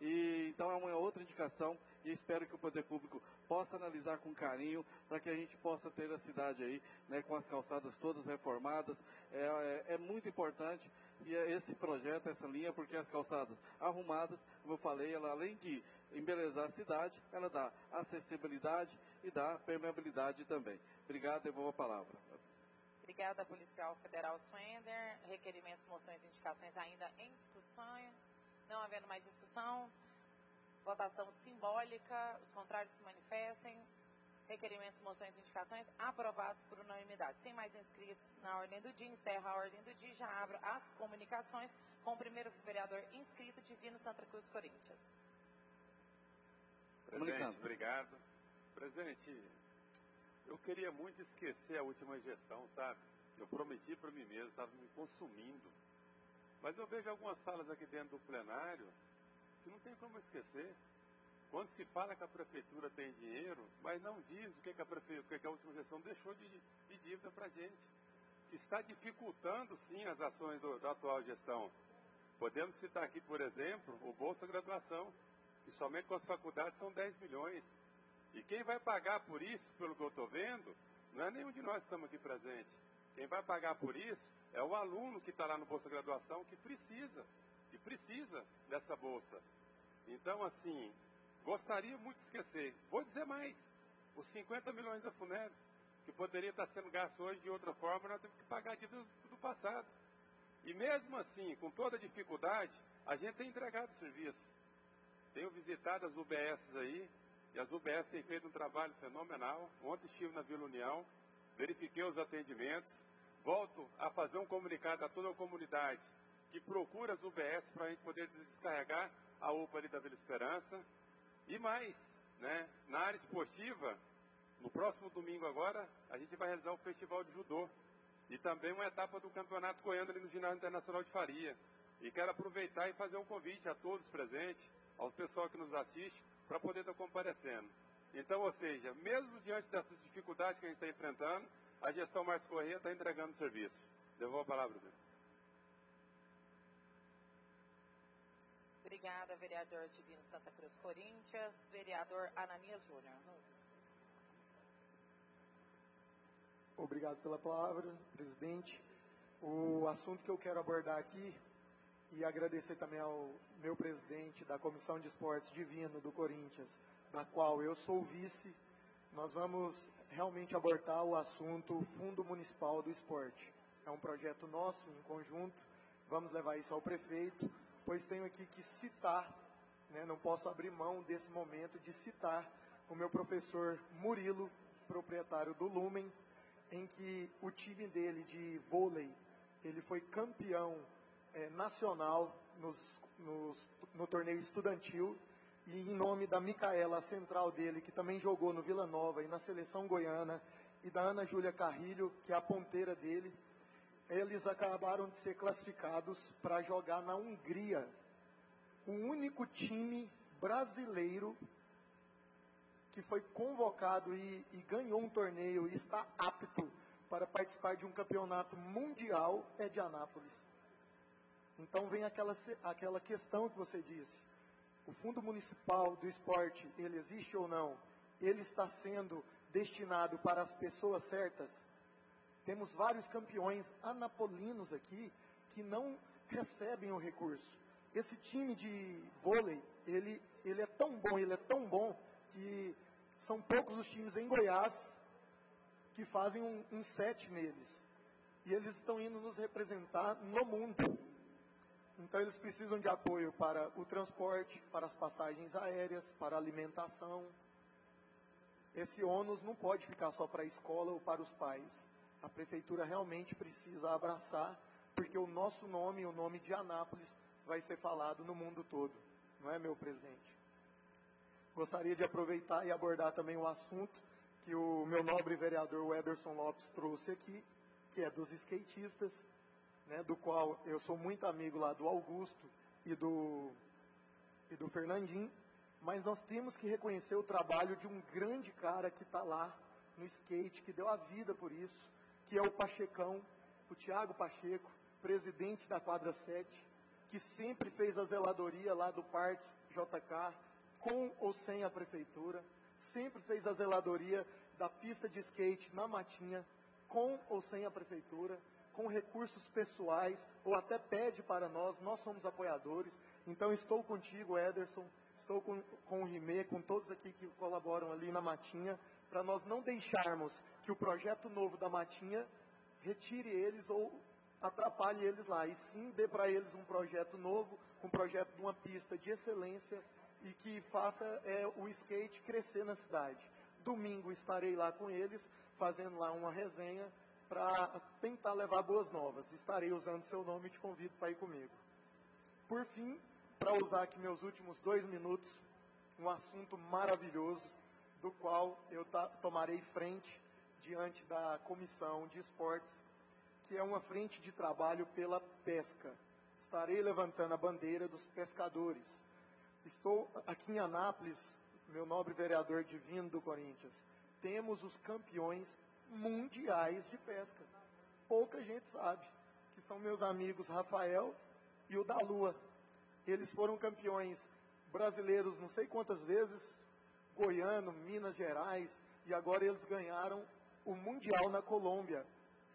E então é uma outra indicação, e espero que o poder público possa analisar com carinho para que a gente possa ter a cidade aí, né, com as calçadas todas reformadas. É, é, é muito importante e é esse projeto, essa linha, porque as calçadas arrumadas, como eu falei, ela além de embelezar a cidade, ela dá acessibilidade e dá permeabilidade também. Obrigado, devolvo a palavra. Obrigada, Policial Federal Suender. Requerimentos, moções e indicações ainda em discussão. Não havendo mais discussão, votação simbólica, os contrários se manifestem. Requerimentos, moções e indicações aprovados por unanimidade. Sem mais inscritos na ordem do dia, encerra a ordem do dia. Já abro as comunicações com o primeiro vereador inscrito, Divino Santa Cruz, Corinthians. Presidente, obrigado. Presidente, eu queria muito esquecer a última gestão, sabe? Eu prometi para mim mesmo, estava me consumindo. Mas eu vejo algumas falas aqui dentro do plenário que não tem como esquecer. Quando se fala que a prefeitura tem dinheiro, mas não diz o que, que, a, prefe... o que, que a última gestão deixou de, de dívida para a gente. Está dificultando, sim, as ações do, da atual gestão. Podemos citar aqui, por exemplo, o Bolsa Graduação, que somente com as faculdades são dez milhões. E quem vai pagar por isso, pelo que eu estou vendo, não é nenhum de nós que estamos aqui presentes. Quem vai pagar por isso é o aluno que está lá no Bolsa Graduação, que precisa, que precisa dessa bolsa. Então, assim, gostaria muito de esquecer. Vou dizer mais, os cinquenta milhões da FUNESP, que poderia estar sendo gasto hoje de outra forma, nós temos que pagar dívidas do passado. E mesmo assim, com toda a dificuldade, a gente tem entregado serviço. Tenho visitado as U B S aí, e as U B S têm feito um trabalho fenomenal. Ontem estive na Vila União, verifiquei os atendimentos, volto a fazer um comunicado a toda a comunidade que procura as U B S para a gente poder descarregar a U P A ali da Vila Esperança. E mais, né, na área esportiva, no próximo domingo agora, a gente vai realizar o Festival de Judô e também uma etapa do Campeonato Goiano ali no Ginásio Internacional de Faria. E quero aproveitar e fazer um convite a todos presentes, ao pessoal que nos assiste, para poder estar comparecendo. Então, ou seja, mesmo diante dessas dificuldades que a gente está enfrentando, a gestão Márcio Corrêa está entregando serviço. Devolvo a palavra dele. Obrigada, vereador Divino Santa Cruz Corinthians. Vereador Ananias Júnior. Obrigado pela palavra, presidente. O assunto que eu quero abordar aqui, e agradecer também ao meu presidente da Comissão de Esportes Divino do Corinthians, da qual eu sou vice, nós vamos realmente abordar o assunto Fundo Municipal do Esporte. É um projeto nosso, em conjunto, vamos levar isso ao prefeito, pois tenho aqui que citar, né, não posso abrir mão desse momento de citar o meu professor Murilo, proprietário do Lumen, em que o time dele de vôlei, ele foi campeão é, nacional nos, nos, no torneio estudantil, e em nome da Micaela, a central dele, que também jogou no Vila Nova e na seleção goiana, e da Ana Júlia Carrilho, que é a ponteira dele, eles acabaram de ser classificados para jogar na Hungria. O único time brasileiro que foi convocado e, e ganhou um torneio e está apto para participar de um campeonato mundial é de Anápolis. Então vem aquela, aquela questão que você disse. O Fundo Municipal do Esporte, ele existe ou não? Ele está sendo destinado para as pessoas certas? Temos vários campeões anapolinos aqui que não recebem o recurso. Esse time de vôlei, ele, ele é tão bom, ele é tão bom que são poucos os times em Goiás que fazem um, um set neles. E eles estão indo nos representar no mundo. Então eles precisam de apoio para o transporte, para as passagens aéreas, para a alimentação. Esse ônus não pode ficar só para a escola ou para os pais. A prefeitura realmente precisa abraçar, porque o nosso nome, o nome de Anápolis, vai ser falado no mundo todo. Não é, meu presidente? Gostaria de aproveitar e abordar também o assunto que o meu nobre vereador Ederson Lopes trouxe aqui, que é dos skatistas, né, do qual eu sou muito amigo lá do Augusto e do, e do Fernandinho, mas nós temos que reconhecer o trabalho de um grande cara que está lá no skate, que deu a vida por isso, que é o Pachecão, o Tiago Pacheco, presidente da quadra sete, que sempre fez a zeladoria lá do Parque J K, com ou sem a prefeitura, sempre fez a zeladoria da pista de skate na Matinha, com ou sem a prefeitura, com recursos pessoais, ou até pede para nós, nós somos apoiadores. Então estou contigo, Ederson, estou com, com o Rimê, com todos aqui que colaboram ali na Matinha, para nós não deixarmos que o projeto novo da Matinha retire eles ou atrapalhe eles lá, e sim dê para eles um projeto novo, um projeto de uma pista de excelência e que faça é, o skate crescer na cidade. Domingo estarei lá com eles, fazendo lá uma resenha para tentar levar boas novas. Estarei usando seu nome e te convido para ir comigo. Por fim, para usar aqui meus últimos dois minutos, um assunto maravilhoso, do qual eu tomarei frente diante da Comissão de Esportes, que é uma frente de trabalho pela pesca. Estarei levantando a bandeira dos pescadores. Estou aqui em Anápolis, meu nobre vereador divino do Corinthians, temos os campeões mundiais de pesca. Pouca gente sabe, que são meus amigos Rafael e o da Lua. Eles foram campeões brasileiros não sei quantas vezes, Goiano, Minas Gerais, e agora eles ganharam o Mundial na Colômbia.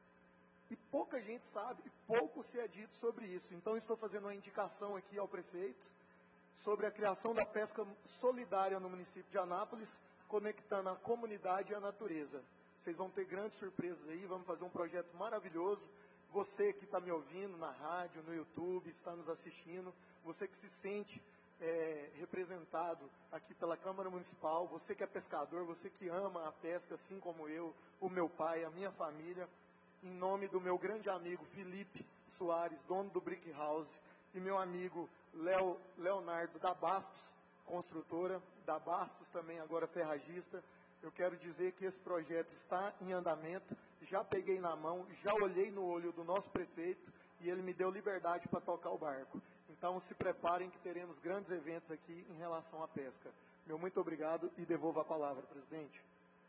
E pouca gente sabe, e pouco se é dito sobre isso. Então estou fazendo uma indicação aqui ao prefeito sobre a criação da pesca solidária no município de Anápolis, conectando a comunidade e a natureza. Vocês vão ter grandes surpresas aí, vamos fazer um projeto maravilhoso você que está me ouvindo na rádio, no YouTube, está nos assistindo, você que se sente é, representado aqui pela Câmara Municipal, você que é pescador, você que ama a pesca, assim como eu, o meu pai, a minha família, em nome do meu grande amigo Felipe Soares, dono do Brick House, e meu amigo Leo, Leonardo da Bastos, construtora, da Bastos também agora ferragista, eu quero dizer que esse projeto está em andamento, já peguei na mão, já olhei no olho do nosso prefeito e ele me deu liberdade para tocar o barco. Então se preparem que teremos grandes eventos aqui em relação à pesca. Meu muito obrigado e devolvo a palavra, presidente.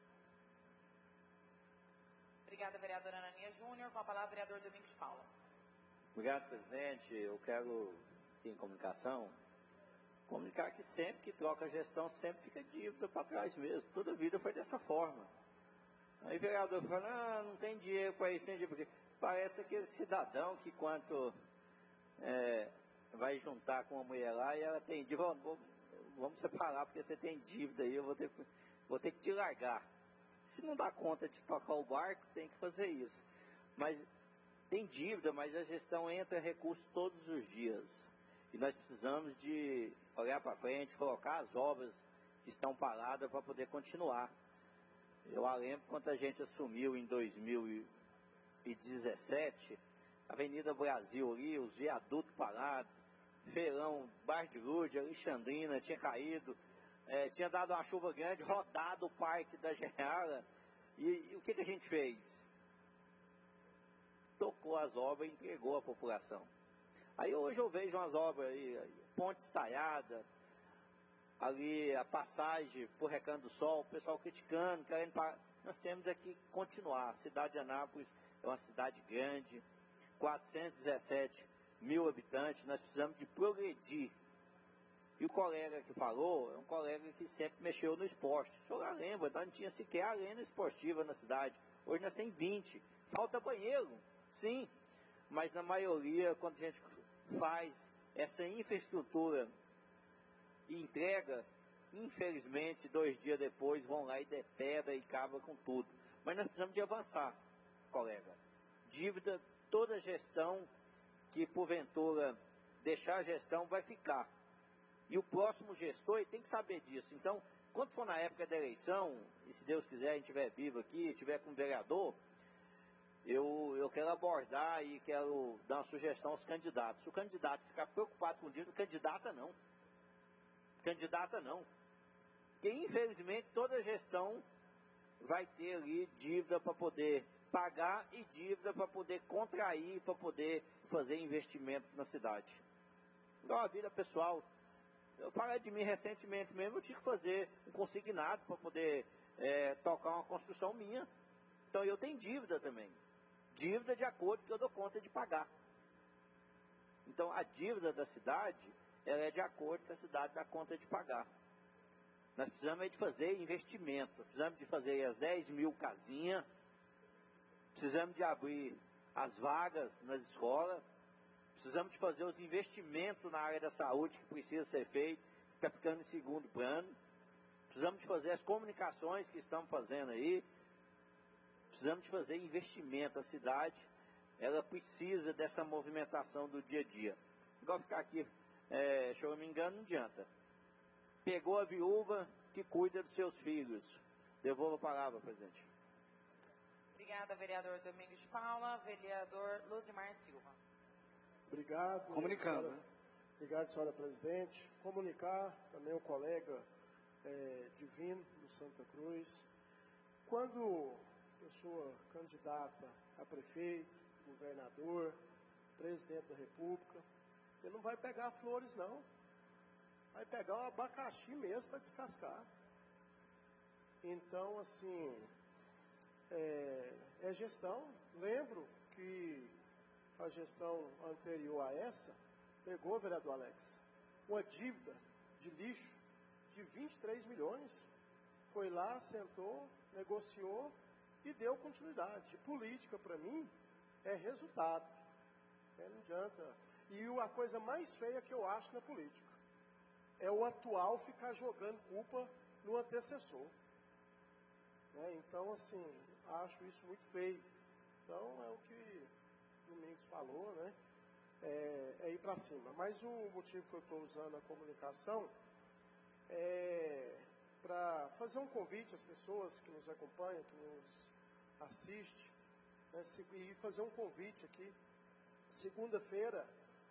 Obrigada, vereadora Anania Júnior. Com a palavra, vereador Domingos Paula. Obrigado, presidente. Eu quero, em comunicação, comunicar que sempre que troca a gestão, sempre fica dívida para trás mesmo. Toda a vida foi dessa forma. Aí o vereador fala, ah, não tem dinheiro para isso, tem dinheiro para isso. Parece aquele cidadão que quando é, vai juntar com uma mulher lá e ela tem dívida, vamos separar porque você tem dívida aí, eu vou ter, vou ter que te largar. Se não dá conta de tocar o barco, tem que fazer isso. Mas tem dívida, mas a gestão entra recursos todos os dias. E nós precisamos de olhar para frente, colocar as obras que estão paradas para poder continuar. Eu lembro quando a gente assumiu em dois mil e dezessete, Avenida Brasil ali, os viadutos parados, Feirão, Bar de Lourdes, Alexandrina, tinha caído, é, tinha dado uma chuva grande, rodado o parque da Geara. E, e o que, que a gente fez? Tocou as obras e entregou à população. Aí hoje eu vejo umas obras aí, ponte estaiada, ali a passagem por Recanto do Sol, o pessoal criticando, querendo parar. Nós temos aqui que continuar. A cidade de Anápolis é uma cidade grande, quatrocentos e dezessete mil habitantes, nós precisamos de progredir. E o colega que falou, é um colega que sempre mexeu no esporte. O senhor lembra, nós não tinha sequer arena esportiva na cidade. Hoje nós temos vinte. Falta banheiro, sim. Mas na maioria, quando a gente faz essa infraestrutura e entrega, infelizmente, dois dias depois vão lá e depredam e acabam com tudo. Mas nós precisamos de avançar, colega. Dívida, toda gestão que porventura deixar a gestão vai ficar. E o próximo gestor ele tem que saber disso. Então, quando for na época da eleição, e se Deus quiser a gente estiver vivo aqui, estiver com o vereador, eu, eu quero abordar e quero dar uma sugestão aos candidatos. Se o candidato ficar preocupado com dívida, candidata não. Candidata não. Porque infelizmente toda gestão vai ter ali dívida para poder pagar e dívida para poder contrair, para poder fazer investimento na cidade. Igual a vida pessoal. Eu parei de mim recentemente mesmo, eu tinha que fazer um consignado para poder é, tocar uma construção minha. Então eu tenho dívida também. Dívida de acordo que eu dou conta de pagar. Então a dívida da cidade, ela é de acordo que a cidade dá conta de pagar. Nós precisamos de fazer investimento, precisamos de fazer as dez mil casinhas, precisamos de abrir as vagas nas escolas, precisamos de fazer os investimentos na área da saúde que precisa ser feito, que está ficando em segundo plano, precisamos de fazer as comunicações que estamos fazendo aí, precisamos de fazer investimento. A cidade, ela precisa dessa movimentação do dia a dia. Igual ficar aqui, é, se eu não me engano, não adianta. Pegou a viúva que cuida dos seus filhos. Devolvo a palavra, presidente. Obrigada, vereador Domingos Paula. Vereador Luzimar Silva. Obrigado. Comunicando, senhora, né? Obrigado, senhora presidente. Comunicar também o colega é, Divino, do Santa Cruz. Quando pessoa candidata a prefeito, governador, presidente da República, ele não vai pegar flores, não. Vai pegar o abacaxi mesmo para descascar. Então, assim, é, é gestão. Lembro que a gestão anterior a essa pegou, vereador Alex, uma dívida de lixo de vinte e três milhões. Foi lá, sentou, negociou e deu continuidade. Política, para mim, é resultado. É, não adianta. E a coisa mais feia que eu acho na política é o atual ficar jogando culpa no antecessor. Né? Então, assim, acho isso muito feio. Então, é o que Domingos falou, né? É, é ir para cima. Mas o motivo que eu estou usando a comunicação é para fazer um convite às pessoas que nos acompanham, que nos assistem, né? E fazer um convite aqui. Segunda-feira,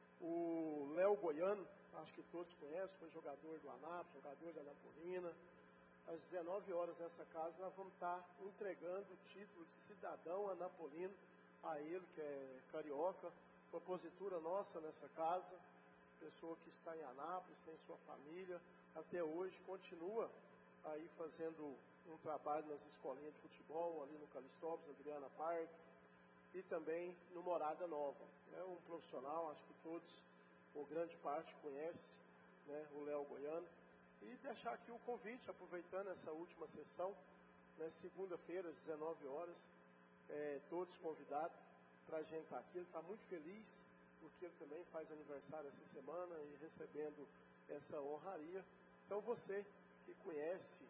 o Léo Goiano, acho que todos conhecem, foi jogador do Anápolis, jogador da Anapolina. Às dezenove horas nessa casa nós vamos estar entregando o título de cidadão anapolino a ele, que é carioca, propositura nossa nessa casa, pessoa que está em Anápolis, tem sua família, até hoje continua aí fazendo um trabalho nas escolinhas de futebol, ali no Calistópolis, Adriana Parque, e também no Morada Nova. É um profissional, acho que todos, ou grande parte, conhece, né, o Léo Goiano. E deixar aqui o convite, aproveitando essa última sessão, né, segunda-feira, às dezenove horas, é, todos convidados para a gente estar aqui. Ele está muito feliz, porque ele também faz aniversário essa semana e recebendo essa honraria. Então você que conhece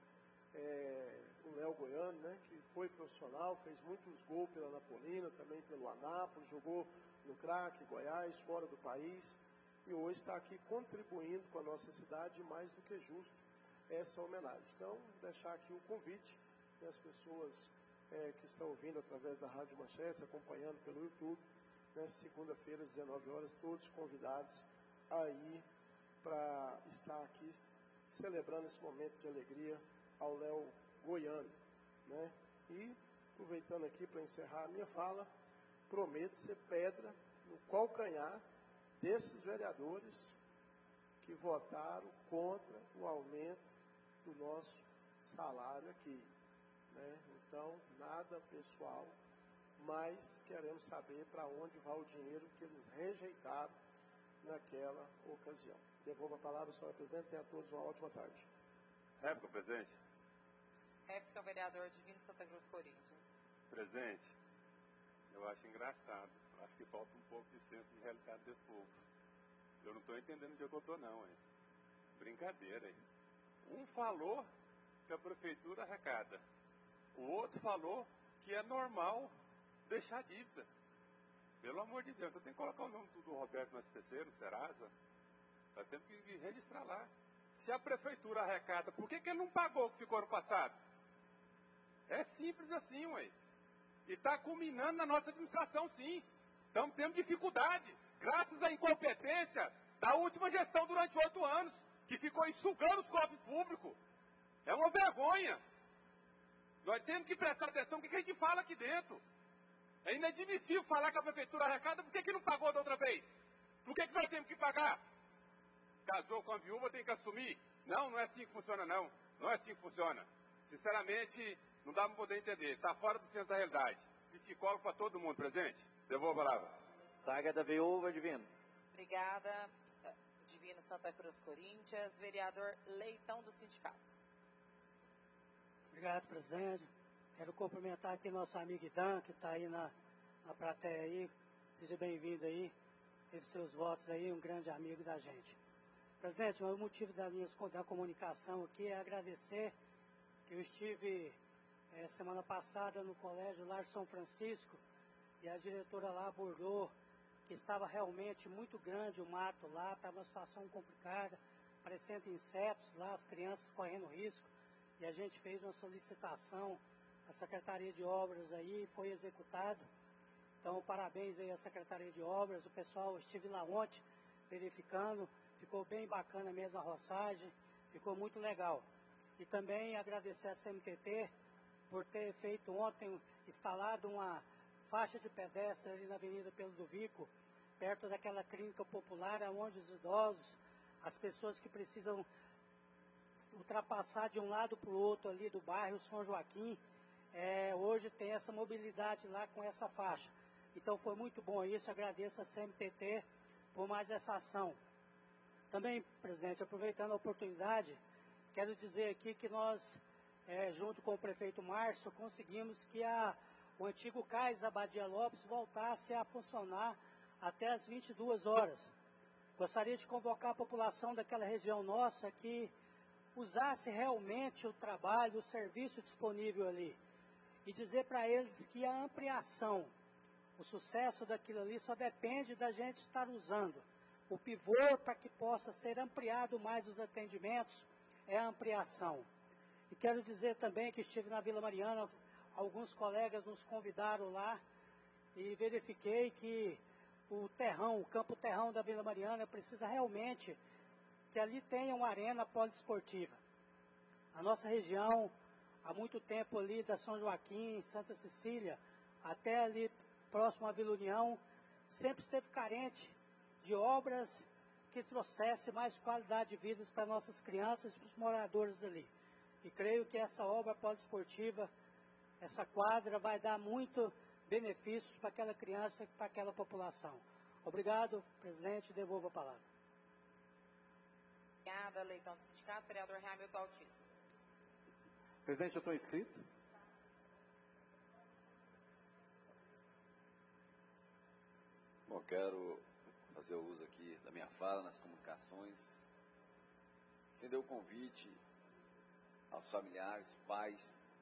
é, o Léo Goiano, né, que foi profissional, fez muitos gols pela Anapolina, também pelo Anápolis, jogou no Craque, Goiás, fora do país, e hoje está aqui contribuindo com a nossa cidade, mais do que justo essa homenagem. Então, deixar aqui o convite, né, as pessoas é, que estão ouvindo através da Rádio Manchete, acompanhando pelo YouTube, né, segunda-feira, às dezenove horas, todos convidados aí para estar aqui celebrando esse momento de alegria ao Léo Goiano, né? E, aproveitando aqui para encerrar a minha fala, prometo ser pedra no calcanhar desses vereadores que votaram contra o aumento do nosso salário aqui, né? Então, nada pessoal, mas queremos saber para onde vai o dinheiro que eles rejeitaram naquela ocasião. Devolvo a palavra, senhora presidente, tenha a todos uma ótima tarde. Réplica, presidente. Réplica, vereador Divino Santa Cruz, Corinthians. Presidente, eu acho engraçado. Acho que falta um pouco de senso de realidade desse povo. Eu não estou entendendo onde eu estou, não, hein? Brincadeira, hein? Um falou que a prefeitura arrecada. O outro falou que é normal deixar dívida. Pelo amor de Deus, eu tenho que colocar o nome do Roberto no S P C, no Serasa. Nós temos que registrar lá. Se a prefeitura arrecada, por que, que ele não pagou o que ficou ano passado? É simples assim, ué. E está culminando na nossa administração, sim. Estamos tendo dificuldade, graças à incompetência da última gestão durante oito anos, que ficou ensugando os cofres públicos. É uma vergonha. Nós temos que prestar atenção no que a gente fala aqui dentro. É inadmissível falar que a prefeitura arrecada, por que, que não pagou da outra vez? Por que, que nós temos que pagar? Casou com a viúva, tem que assumir. Não, não é assim que funciona, não. Não é assim que funciona. Sinceramente, não dá para poder entender. Está fora do centro da realidade. Psicólogo para todo mundo, presente. Devolvo a palavra. Saga da viúva, Divino. Obrigada, Divino Santa Cruz, Corinthians. Vereador Leitão, do sindicato. Obrigado, presidente. Quero cumprimentar aqui nosso amigo Idan, que está aí na, na plateia aí. Seja bem-vindo aí. Teve seus votos aí, um grande amigo da gente. Presidente, o motivo da minha da comunicação aqui é agradecer que eu estive é, semana passada no colégio Lar São Francisco e a diretora lá abordou que estava realmente muito grande o mato lá, estava uma situação complicada, aparecendo insetos lá, as crianças correndo risco, e a gente fez uma solicitação à Secretaria de Obras aí, foi executado. Então, parabéns aí à Secretaria de Obras, o pessoal, eu estive lá ontem verificando, ficou bem bacana mesmo a roçagem, ficou muito legal. E também agradecer a C M T T por ter feito ontem, instalado uma faixa de pedestre ali na Avenida Pedro do Vico, perto daquela clínica popular, onde os idosos, as pessoas que precisam ultrapassar de um lado para o outro ali do bairro São Joaquim, é, hoje tem essa mobilidade lá com essa faixa. Então foi muito bom isso, agradeço a C M T T por mais essa ação. Também, presidente, aproveitando a oportunidade, quero dizer aqui que nós, é, junto com o prefeito Márcio, conseguimos que a, o antigo cais Abadia Lopes voltasse a funcionar até as vinte e duas horas. Gostaria de convocar a população daquela região nossa que usasse realmente o trabalho, o serviço disponível ali. E dizer para eles que a ampliação O sucesso daquilo ali só depende da gente estar usando. O pivô para que possa ser ampliado mais os atendimentos é a ampliação. E quero dizer também que estive na Vila Mariana, alguns colegas nos convidaram lá e verifiquei que o terrão, o campo terrão da Vila Mariana precisa realmente que ali tenha uma arena poliesportiva. A nossa região, há muito tempo ali da São Joaquim, Santa Cecília, até ali próximo à Vila União, sempre esteve carente de obras que trouxessem mais qualidade de vida para nossas crianças e para os moradores ali. E creio que essa obra poliesportiva, essa quadra, vai dar muito benefícios para aquela criança e para aquela população. Obrigado, presidente, devolvo a palavra. Obrigada, leitão do sindicato, vereador Hamilton Altista. Presidente, eu estou inscrito. Bom, quero fazer o uso aqui da minha fala nas comunicações, estender o convite aos familiares, pais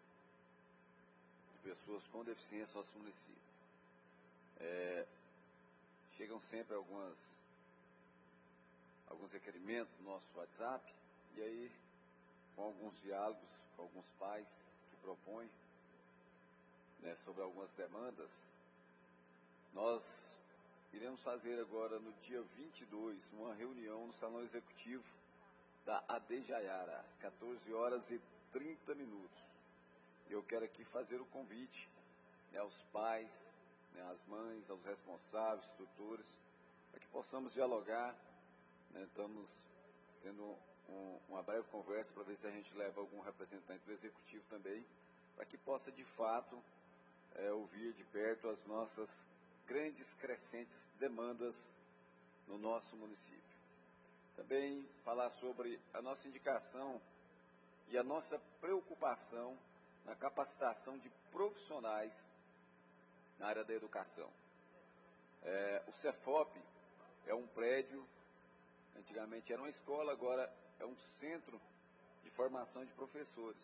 de pessoas com deficiência no nosso município. É, chegam sempre algumas, alguns requerimentos no nosso WhatsApp, e aí, com alguns diálogos com alguns pais que propõem, né, sobre algumas demandas, nós iremos fazer agora, no dia vinte e dois, uma reunião no Salão Executivo da A D Jaiara, às quatorze horas e trinta minutos. Eu quero aqui fazer o convite, né, aos pais, né, às mães, aos responsáveis, tutores, para que possamos dialogar. Né, estamos tendo um, uma breve conversa para ver se a gente leva algum representante do Executivo também, para que possa, de fato, é, ouvir de perto as nossas grandes, crescentes demandas no nosso município. Também falar sobre a nossa indicação e a nossa preocupação na capacitação de profissionais na área da educação. É, o Cefop é um prédio, antigamente era uma escola, agora é um centro de formação de professores.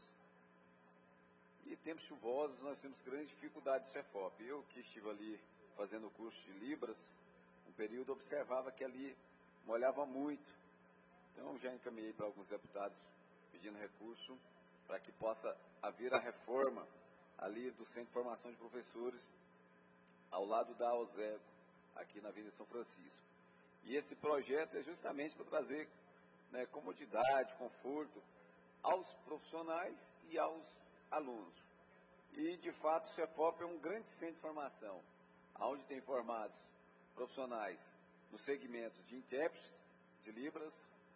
E em tempos chuvosos nós temos grandes dificuldades de Cefop. Eu que estive ali fazendo o curso de Libras, um período, observava que ali molhava muito. Então já encaminhei para alguns deputados pedindo recurso para que possa haver a reforma ali do Centro de Formação de Professores ao lado da Alzego, aqui na Avenida São Francisco. E esse projeto é justamente para trazer, né, comodidade, conforto aos profissionais e aos alunos. E, de fato, o Cefop é um grande centro de formação, onde tem formados profissionais nos segmentos de intérpretes, de Libras.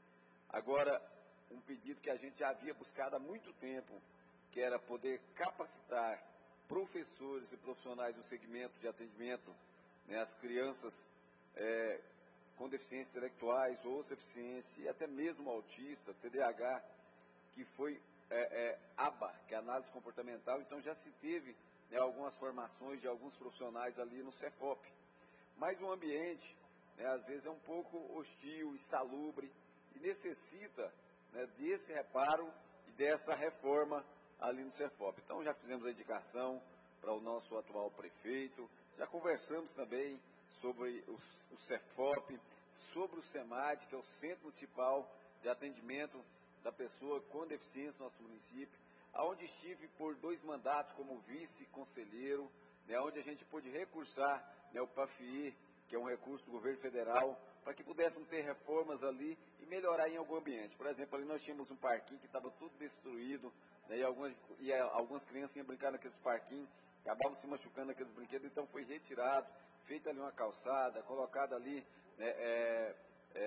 Agora, um pedido que a gente já havia buscado há muito tempo, que era poder capacitar professores e profissionais do segmento de atendimento, né, às crianças é, com deficiências intelectuais, outras deficiências, e até mesmo autista, T D A H, que foi é, é, A B A, que é análise comportamental. Então já se teve, né, algumas formações de alguns profissionais ali no Cefop. Mas o ambiente, né, às vezes é um pouco hostil, insalubre, e necessita, né, desse reparo e dessa reforma ali no Cefop. Então já fizemos a indicação para o nosso atual prefeito, já conversamos também sobre o, o Cefop, sobre o SEMAD, que é o Centro Municipal de Atendimento da Pessoa com Deficiência no nosso município, onde estive por dois mandatos como vice-conselheiro, né, onde a gente pôde recursar, né, o P A F I, que é um recurso do governo federal, para que pudéssemos ter reformas ali e melhorar em algum ambiente. Por exemplo, ali nós tínhamos um parquinho que estava tudo destruído, né, e, algumas, e algumas crianças iam brincar naqueles parquinhos, acabavam se machucando naqueles brinquedos, então foi retirado, feita ali uma calçada, colocada ali, né, é,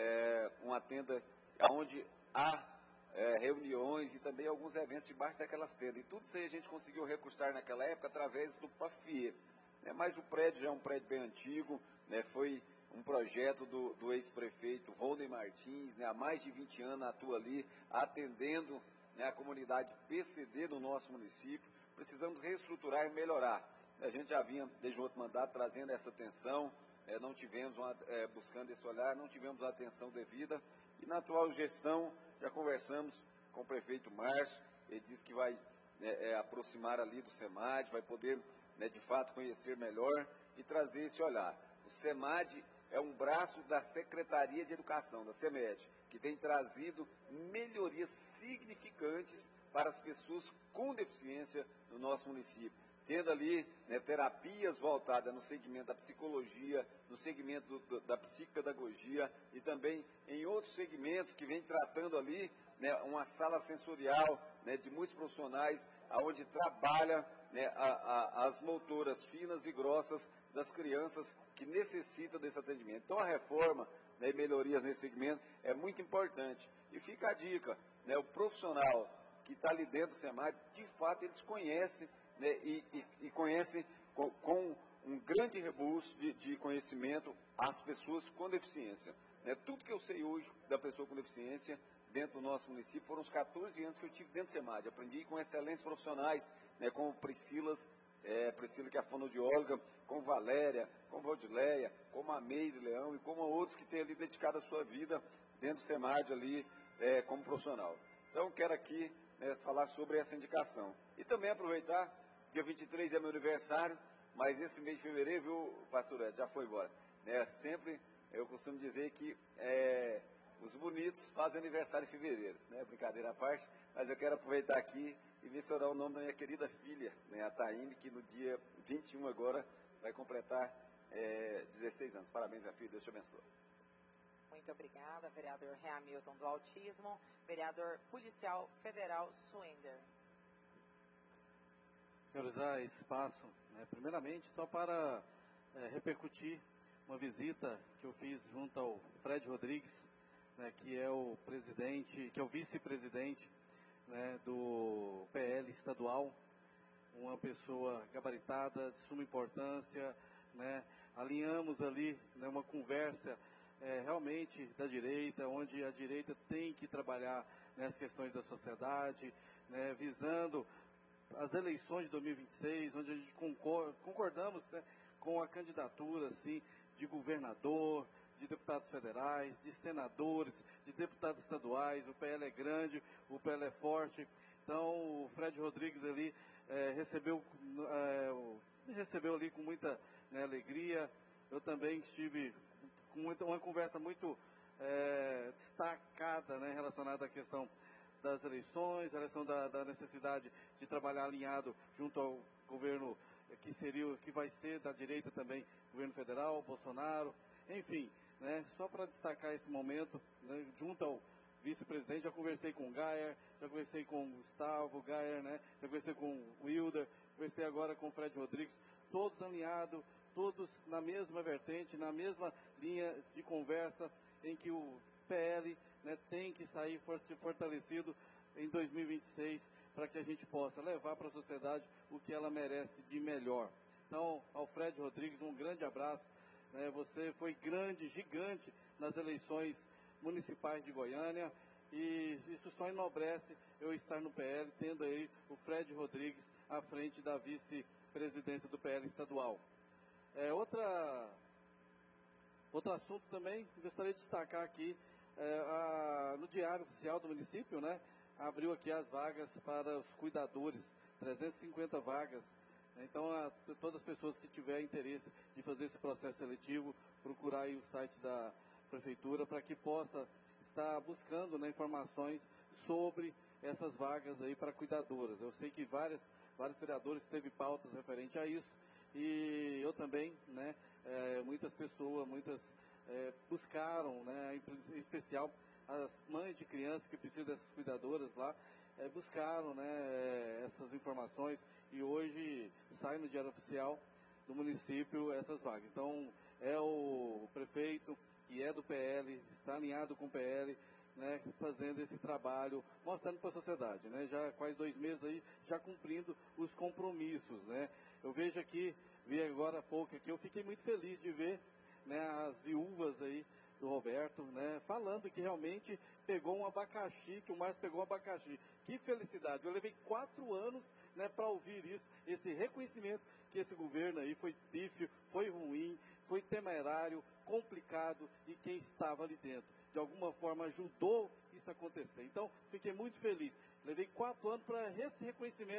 é, uma tenda onde há é, reuniões e também alguns eventos debaixo daquelas tendas. E tudo isso aí a gente conseguiu recursar naquela época através do P A F I. Né, mas o prédio já é um prédio bem antigo, né, foi um projeto do, do ex-prefeito Rony Martins, né, há mais de vinte anos atua ali, atendendo, né, a comunidade P C D no nosso município. Precisamos reestruturar e melhorar. A gente já vinha, desde o outro mandato, trazendo essa atenção, é, não tivemos, uma, é, buscando esse olhar, não tivemos a atenção devida, e na atual gestão, já conversamos com o prefeito Márcio, ele disse que vai é, é, aproximar ali do SEMAD, vai poder, né, de fato conhecer melhor, e trazer esse olhar. O SEMAD é um braço da Secretaria de Educação, da SEMED, que tem trazido melhorias significantes para as pessoas com deficiência no nosso município, tendo ali, né, terapias voltadas no segmento da psicologia, no segmento do, do, da psicopedagogia e também em outros segmentos que vem tratando ali, né, uma sala sensorial, né, de muitos profissionais, onde trabalha, né, a, a, as motoras finas e grossas das crianças que necessitam desse atendimento. Então a reforma, né, e melhorias nesse segmento é muito importante. E fica a dica, né, o profissional que está ali dentro do SEMAD, de fato eles conhecem, né, e, e, e conhecem com, com um grande rebus de, de conhecimento as pessoas com deficiência. Né. Tudo que eu sei hoje da pessoa com deficiência dentro do nosso município foram os quatorze anos que eu tive dentro do SEMAD. Aprendi com excelentes profissionais, né, como Priscilas, é, Priscila que é a fonoaudióloga, como Valéria, como Valdileia, como a Meire Leão e como outros que têm ali dedicado a sua vida dentro do SEMAD ali, é, como profissional. Então quero aqui, né, falar sobre essa indicação. E também aproveitar, dia vinte e três é meu aniversário, mas esse mês de fevereiro, viu, pastor Ed, já foi embora. Né, sempre eu costumo dizer que é, os bonitos fazem aniversário em fevereiro, né, brincadeira à parte, mas eu quero aproveitar aqui e mencionar o nome da minha querida filha, né, a Taíne, que no dia vinte e um agora vai completar é, dezesseis anos. Parabéns, minha filha, Deus te abençoe. Muito obrigada, vereador Hamilton do Autismo. Vereador Policial Federal Suender. Quero usar esse espaço, né, primeiramente, só para é, repercutir uma visita que eu fiz junto ao Fred Rodrigues, né, que é o presidente, que é o vice-presidente, né, do P L estadual, uma pessoa gabaritada, de suma importância, né, alinhamos ali, né, uma conversa é, realmente da direita, onde a direita tem que trabalhar nas questões da sociedade, né, visando as eleições de dois mil e vinte e seis, onde a gente concor, concordamos, né, com a candidatura assim, de governador, de deputados federais, de senadores, de deputados estaduais. O P L é grande, o P L é forte. Então o Fred Rodrigues ali é, recebeu, é, recebeu ali com muita, né, alegria. Eu também estive com muita, uma conversa muito é, destacada, né, relacionada à questão das eleições, a questão da, da necessidade de trabalhar alinhado junto ao governo que seria, que vai ser da direita também, governo federal, Bolsonaro, enfim, né, só para destacar esse momento, né, junto ao vice-presidente, já conversei com o Gayer, já conversei com o Gustavo Gayer, né, já conversei com o Wilder, conversei agora com o Fred Rodrigues, todos alinhados, todos na mesma vertente, na mesma linha de conversa, em que o P L, né, tem que sair fortalecido em dois mil e vinte e seis, para que a gente possa levar para a sociedade o que ela merece de melhor. Então, ao Fred Rodrigues, um grande abraço. Né, você foi grande, gigante nas eleições municipais de Goiânia, e isso só enobrece eu estar no P L, tendo aí o Fred Rodrigues à frente da vice-presidência do P L estadual. É, outra, outro assunto também, gostaria de destacar aqui, é, a, no Diário Oficial do município, né, abriu aqui as vagas para os cuidadores, trezentas e cinquenta vagas. Então, a, todas as pessoas que tiverem interesse de fazer esse processo seletivo, procurar aí o site da prefeitura para que possa estar buscando, né, informações sobre essas vagas aí para cuidadoras. Eu sei que várias, vários vereadores teve pautas referentes a isso, e eu também, né, é, muitas pessoas, muitas é, buscaram, né, em especial as mães de crianças que precisam dessas cuidadoras lá, é, buscaram, né, essas informações, e hoje sai no Diário Oficial do município essas vagas. Então, é o prefeito que é do P L, está alinhado com o P L, né, fazendo esse trabalho, mostrando para a sociedade, né, já quase dois meses aí, já cumprindo os compromissos, né. Eu vejo aqui, vi agora há pouco aqui, eu fiquei muito feliz de ver, né, as viúvas aí do Roberto, né, falando que realmente pegou um abacaxi, que o Márcio pegou um abacaxi. Que felicidade! Eu levei quatro anos, né, para ouvir isso, esse reconhecimento que esse governo aí foi pífio, foi ruim, foi temerário, complicado, e quem estava ali dentro, de alguma forma, ajudou isso a acontecer. Então, fiquei muito feliz. Levei quatro anos para esse reconhecimento que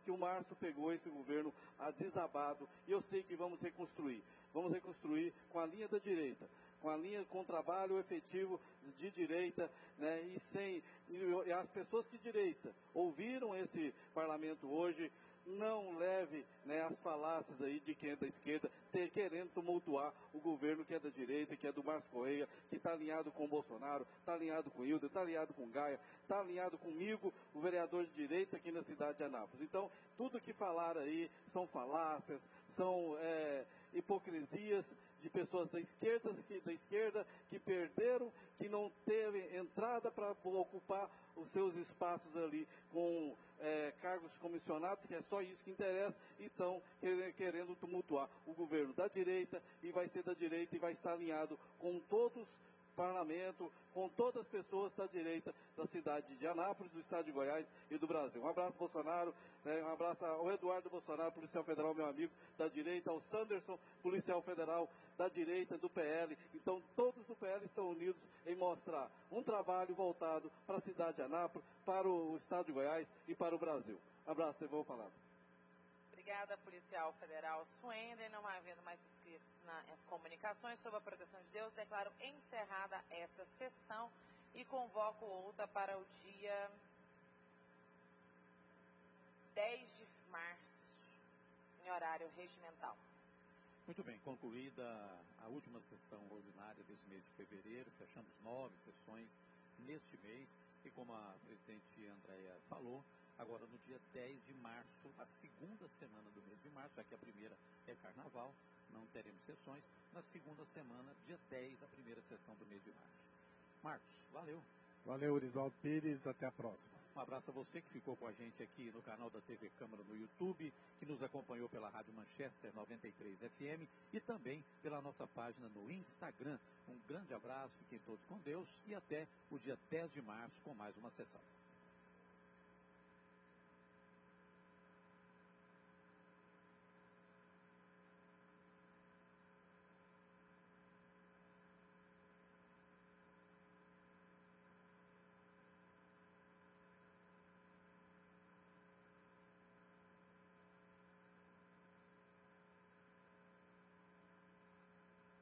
que o Márcio pegou esse governo a desabado, e eu sei que vamos reconstruir. Vamos reconstruir com a linha da direita, com a linha com trabalho efetivo de direita, né, e sem e as pessoas de direita ouviram esse parlamento hoje. Não leve, né, as falácias aí de quem é da esquerda, ter, querendo tumultuar o governo que é da direita, que é do Márcio Correia, que está alinhado com o Bolsonaro, está alinhado com o Hilder, está alinhado com o Gaia, está alinhado comigo, o vereador de direita aqui na cidade de Anápolis. Então, tudo que falaram aí são falácias, são é, hipocrisias de pessoas da esquerda, que, da esquerda que perderam, que não teve entrada para ocupar os seus espaços ali com é, cargos comissionados, que é só isso que interessa, e estão querendo tumultuar o governo da direita, e vai ser da direita e vai estar alinhado com todos parlamento, com todas as pessoas da direita da cidade de Anápolis, do estado de Goiás e do Brasil. Um abraço, Bolsonaro, né, um abraço ao Eduardo Bolsonaro, policial federal, meu amigo, da direita, ao Sanderson, policial federal da direita, do P L. Então, todos do P L estão unidos em mostrar um trabalho voltado para a cidade de Anápolis, para o estado de Goiás e para o Brasil. Um abraço, eu vou falar. Obrigada, policial federal Suender. Não havendo mais inscritos nas comunicações sobre a proteção de Deus, declaro encerrada essa sessão e convoco outra para o dia dez de março, em horário regimental. Muito bem, concluída a última sessão ordinária desse mês de fevereiro, fechamos nove sessões neste mês, e como a presidente Andréia falou, agora no dia dez de março, a segunda semana do mês de março, já que a primeira é carnaval, não teremos sessões, na segunda semana, dia dez, a primeira sessão do mês de março. Marcos, valeu. Valeu, Urivaldo Pires, até a próxima. Um abraço a você que ficou com a gente aqui no canal da T V Câmara no YouTube, que nos acompanhou pela Rádio Manchester noventa e três F M e também pela nossa página no Instagram. Um grande abraço, fiquem todos com Deus e até o dia dez de março com mais uma sessão.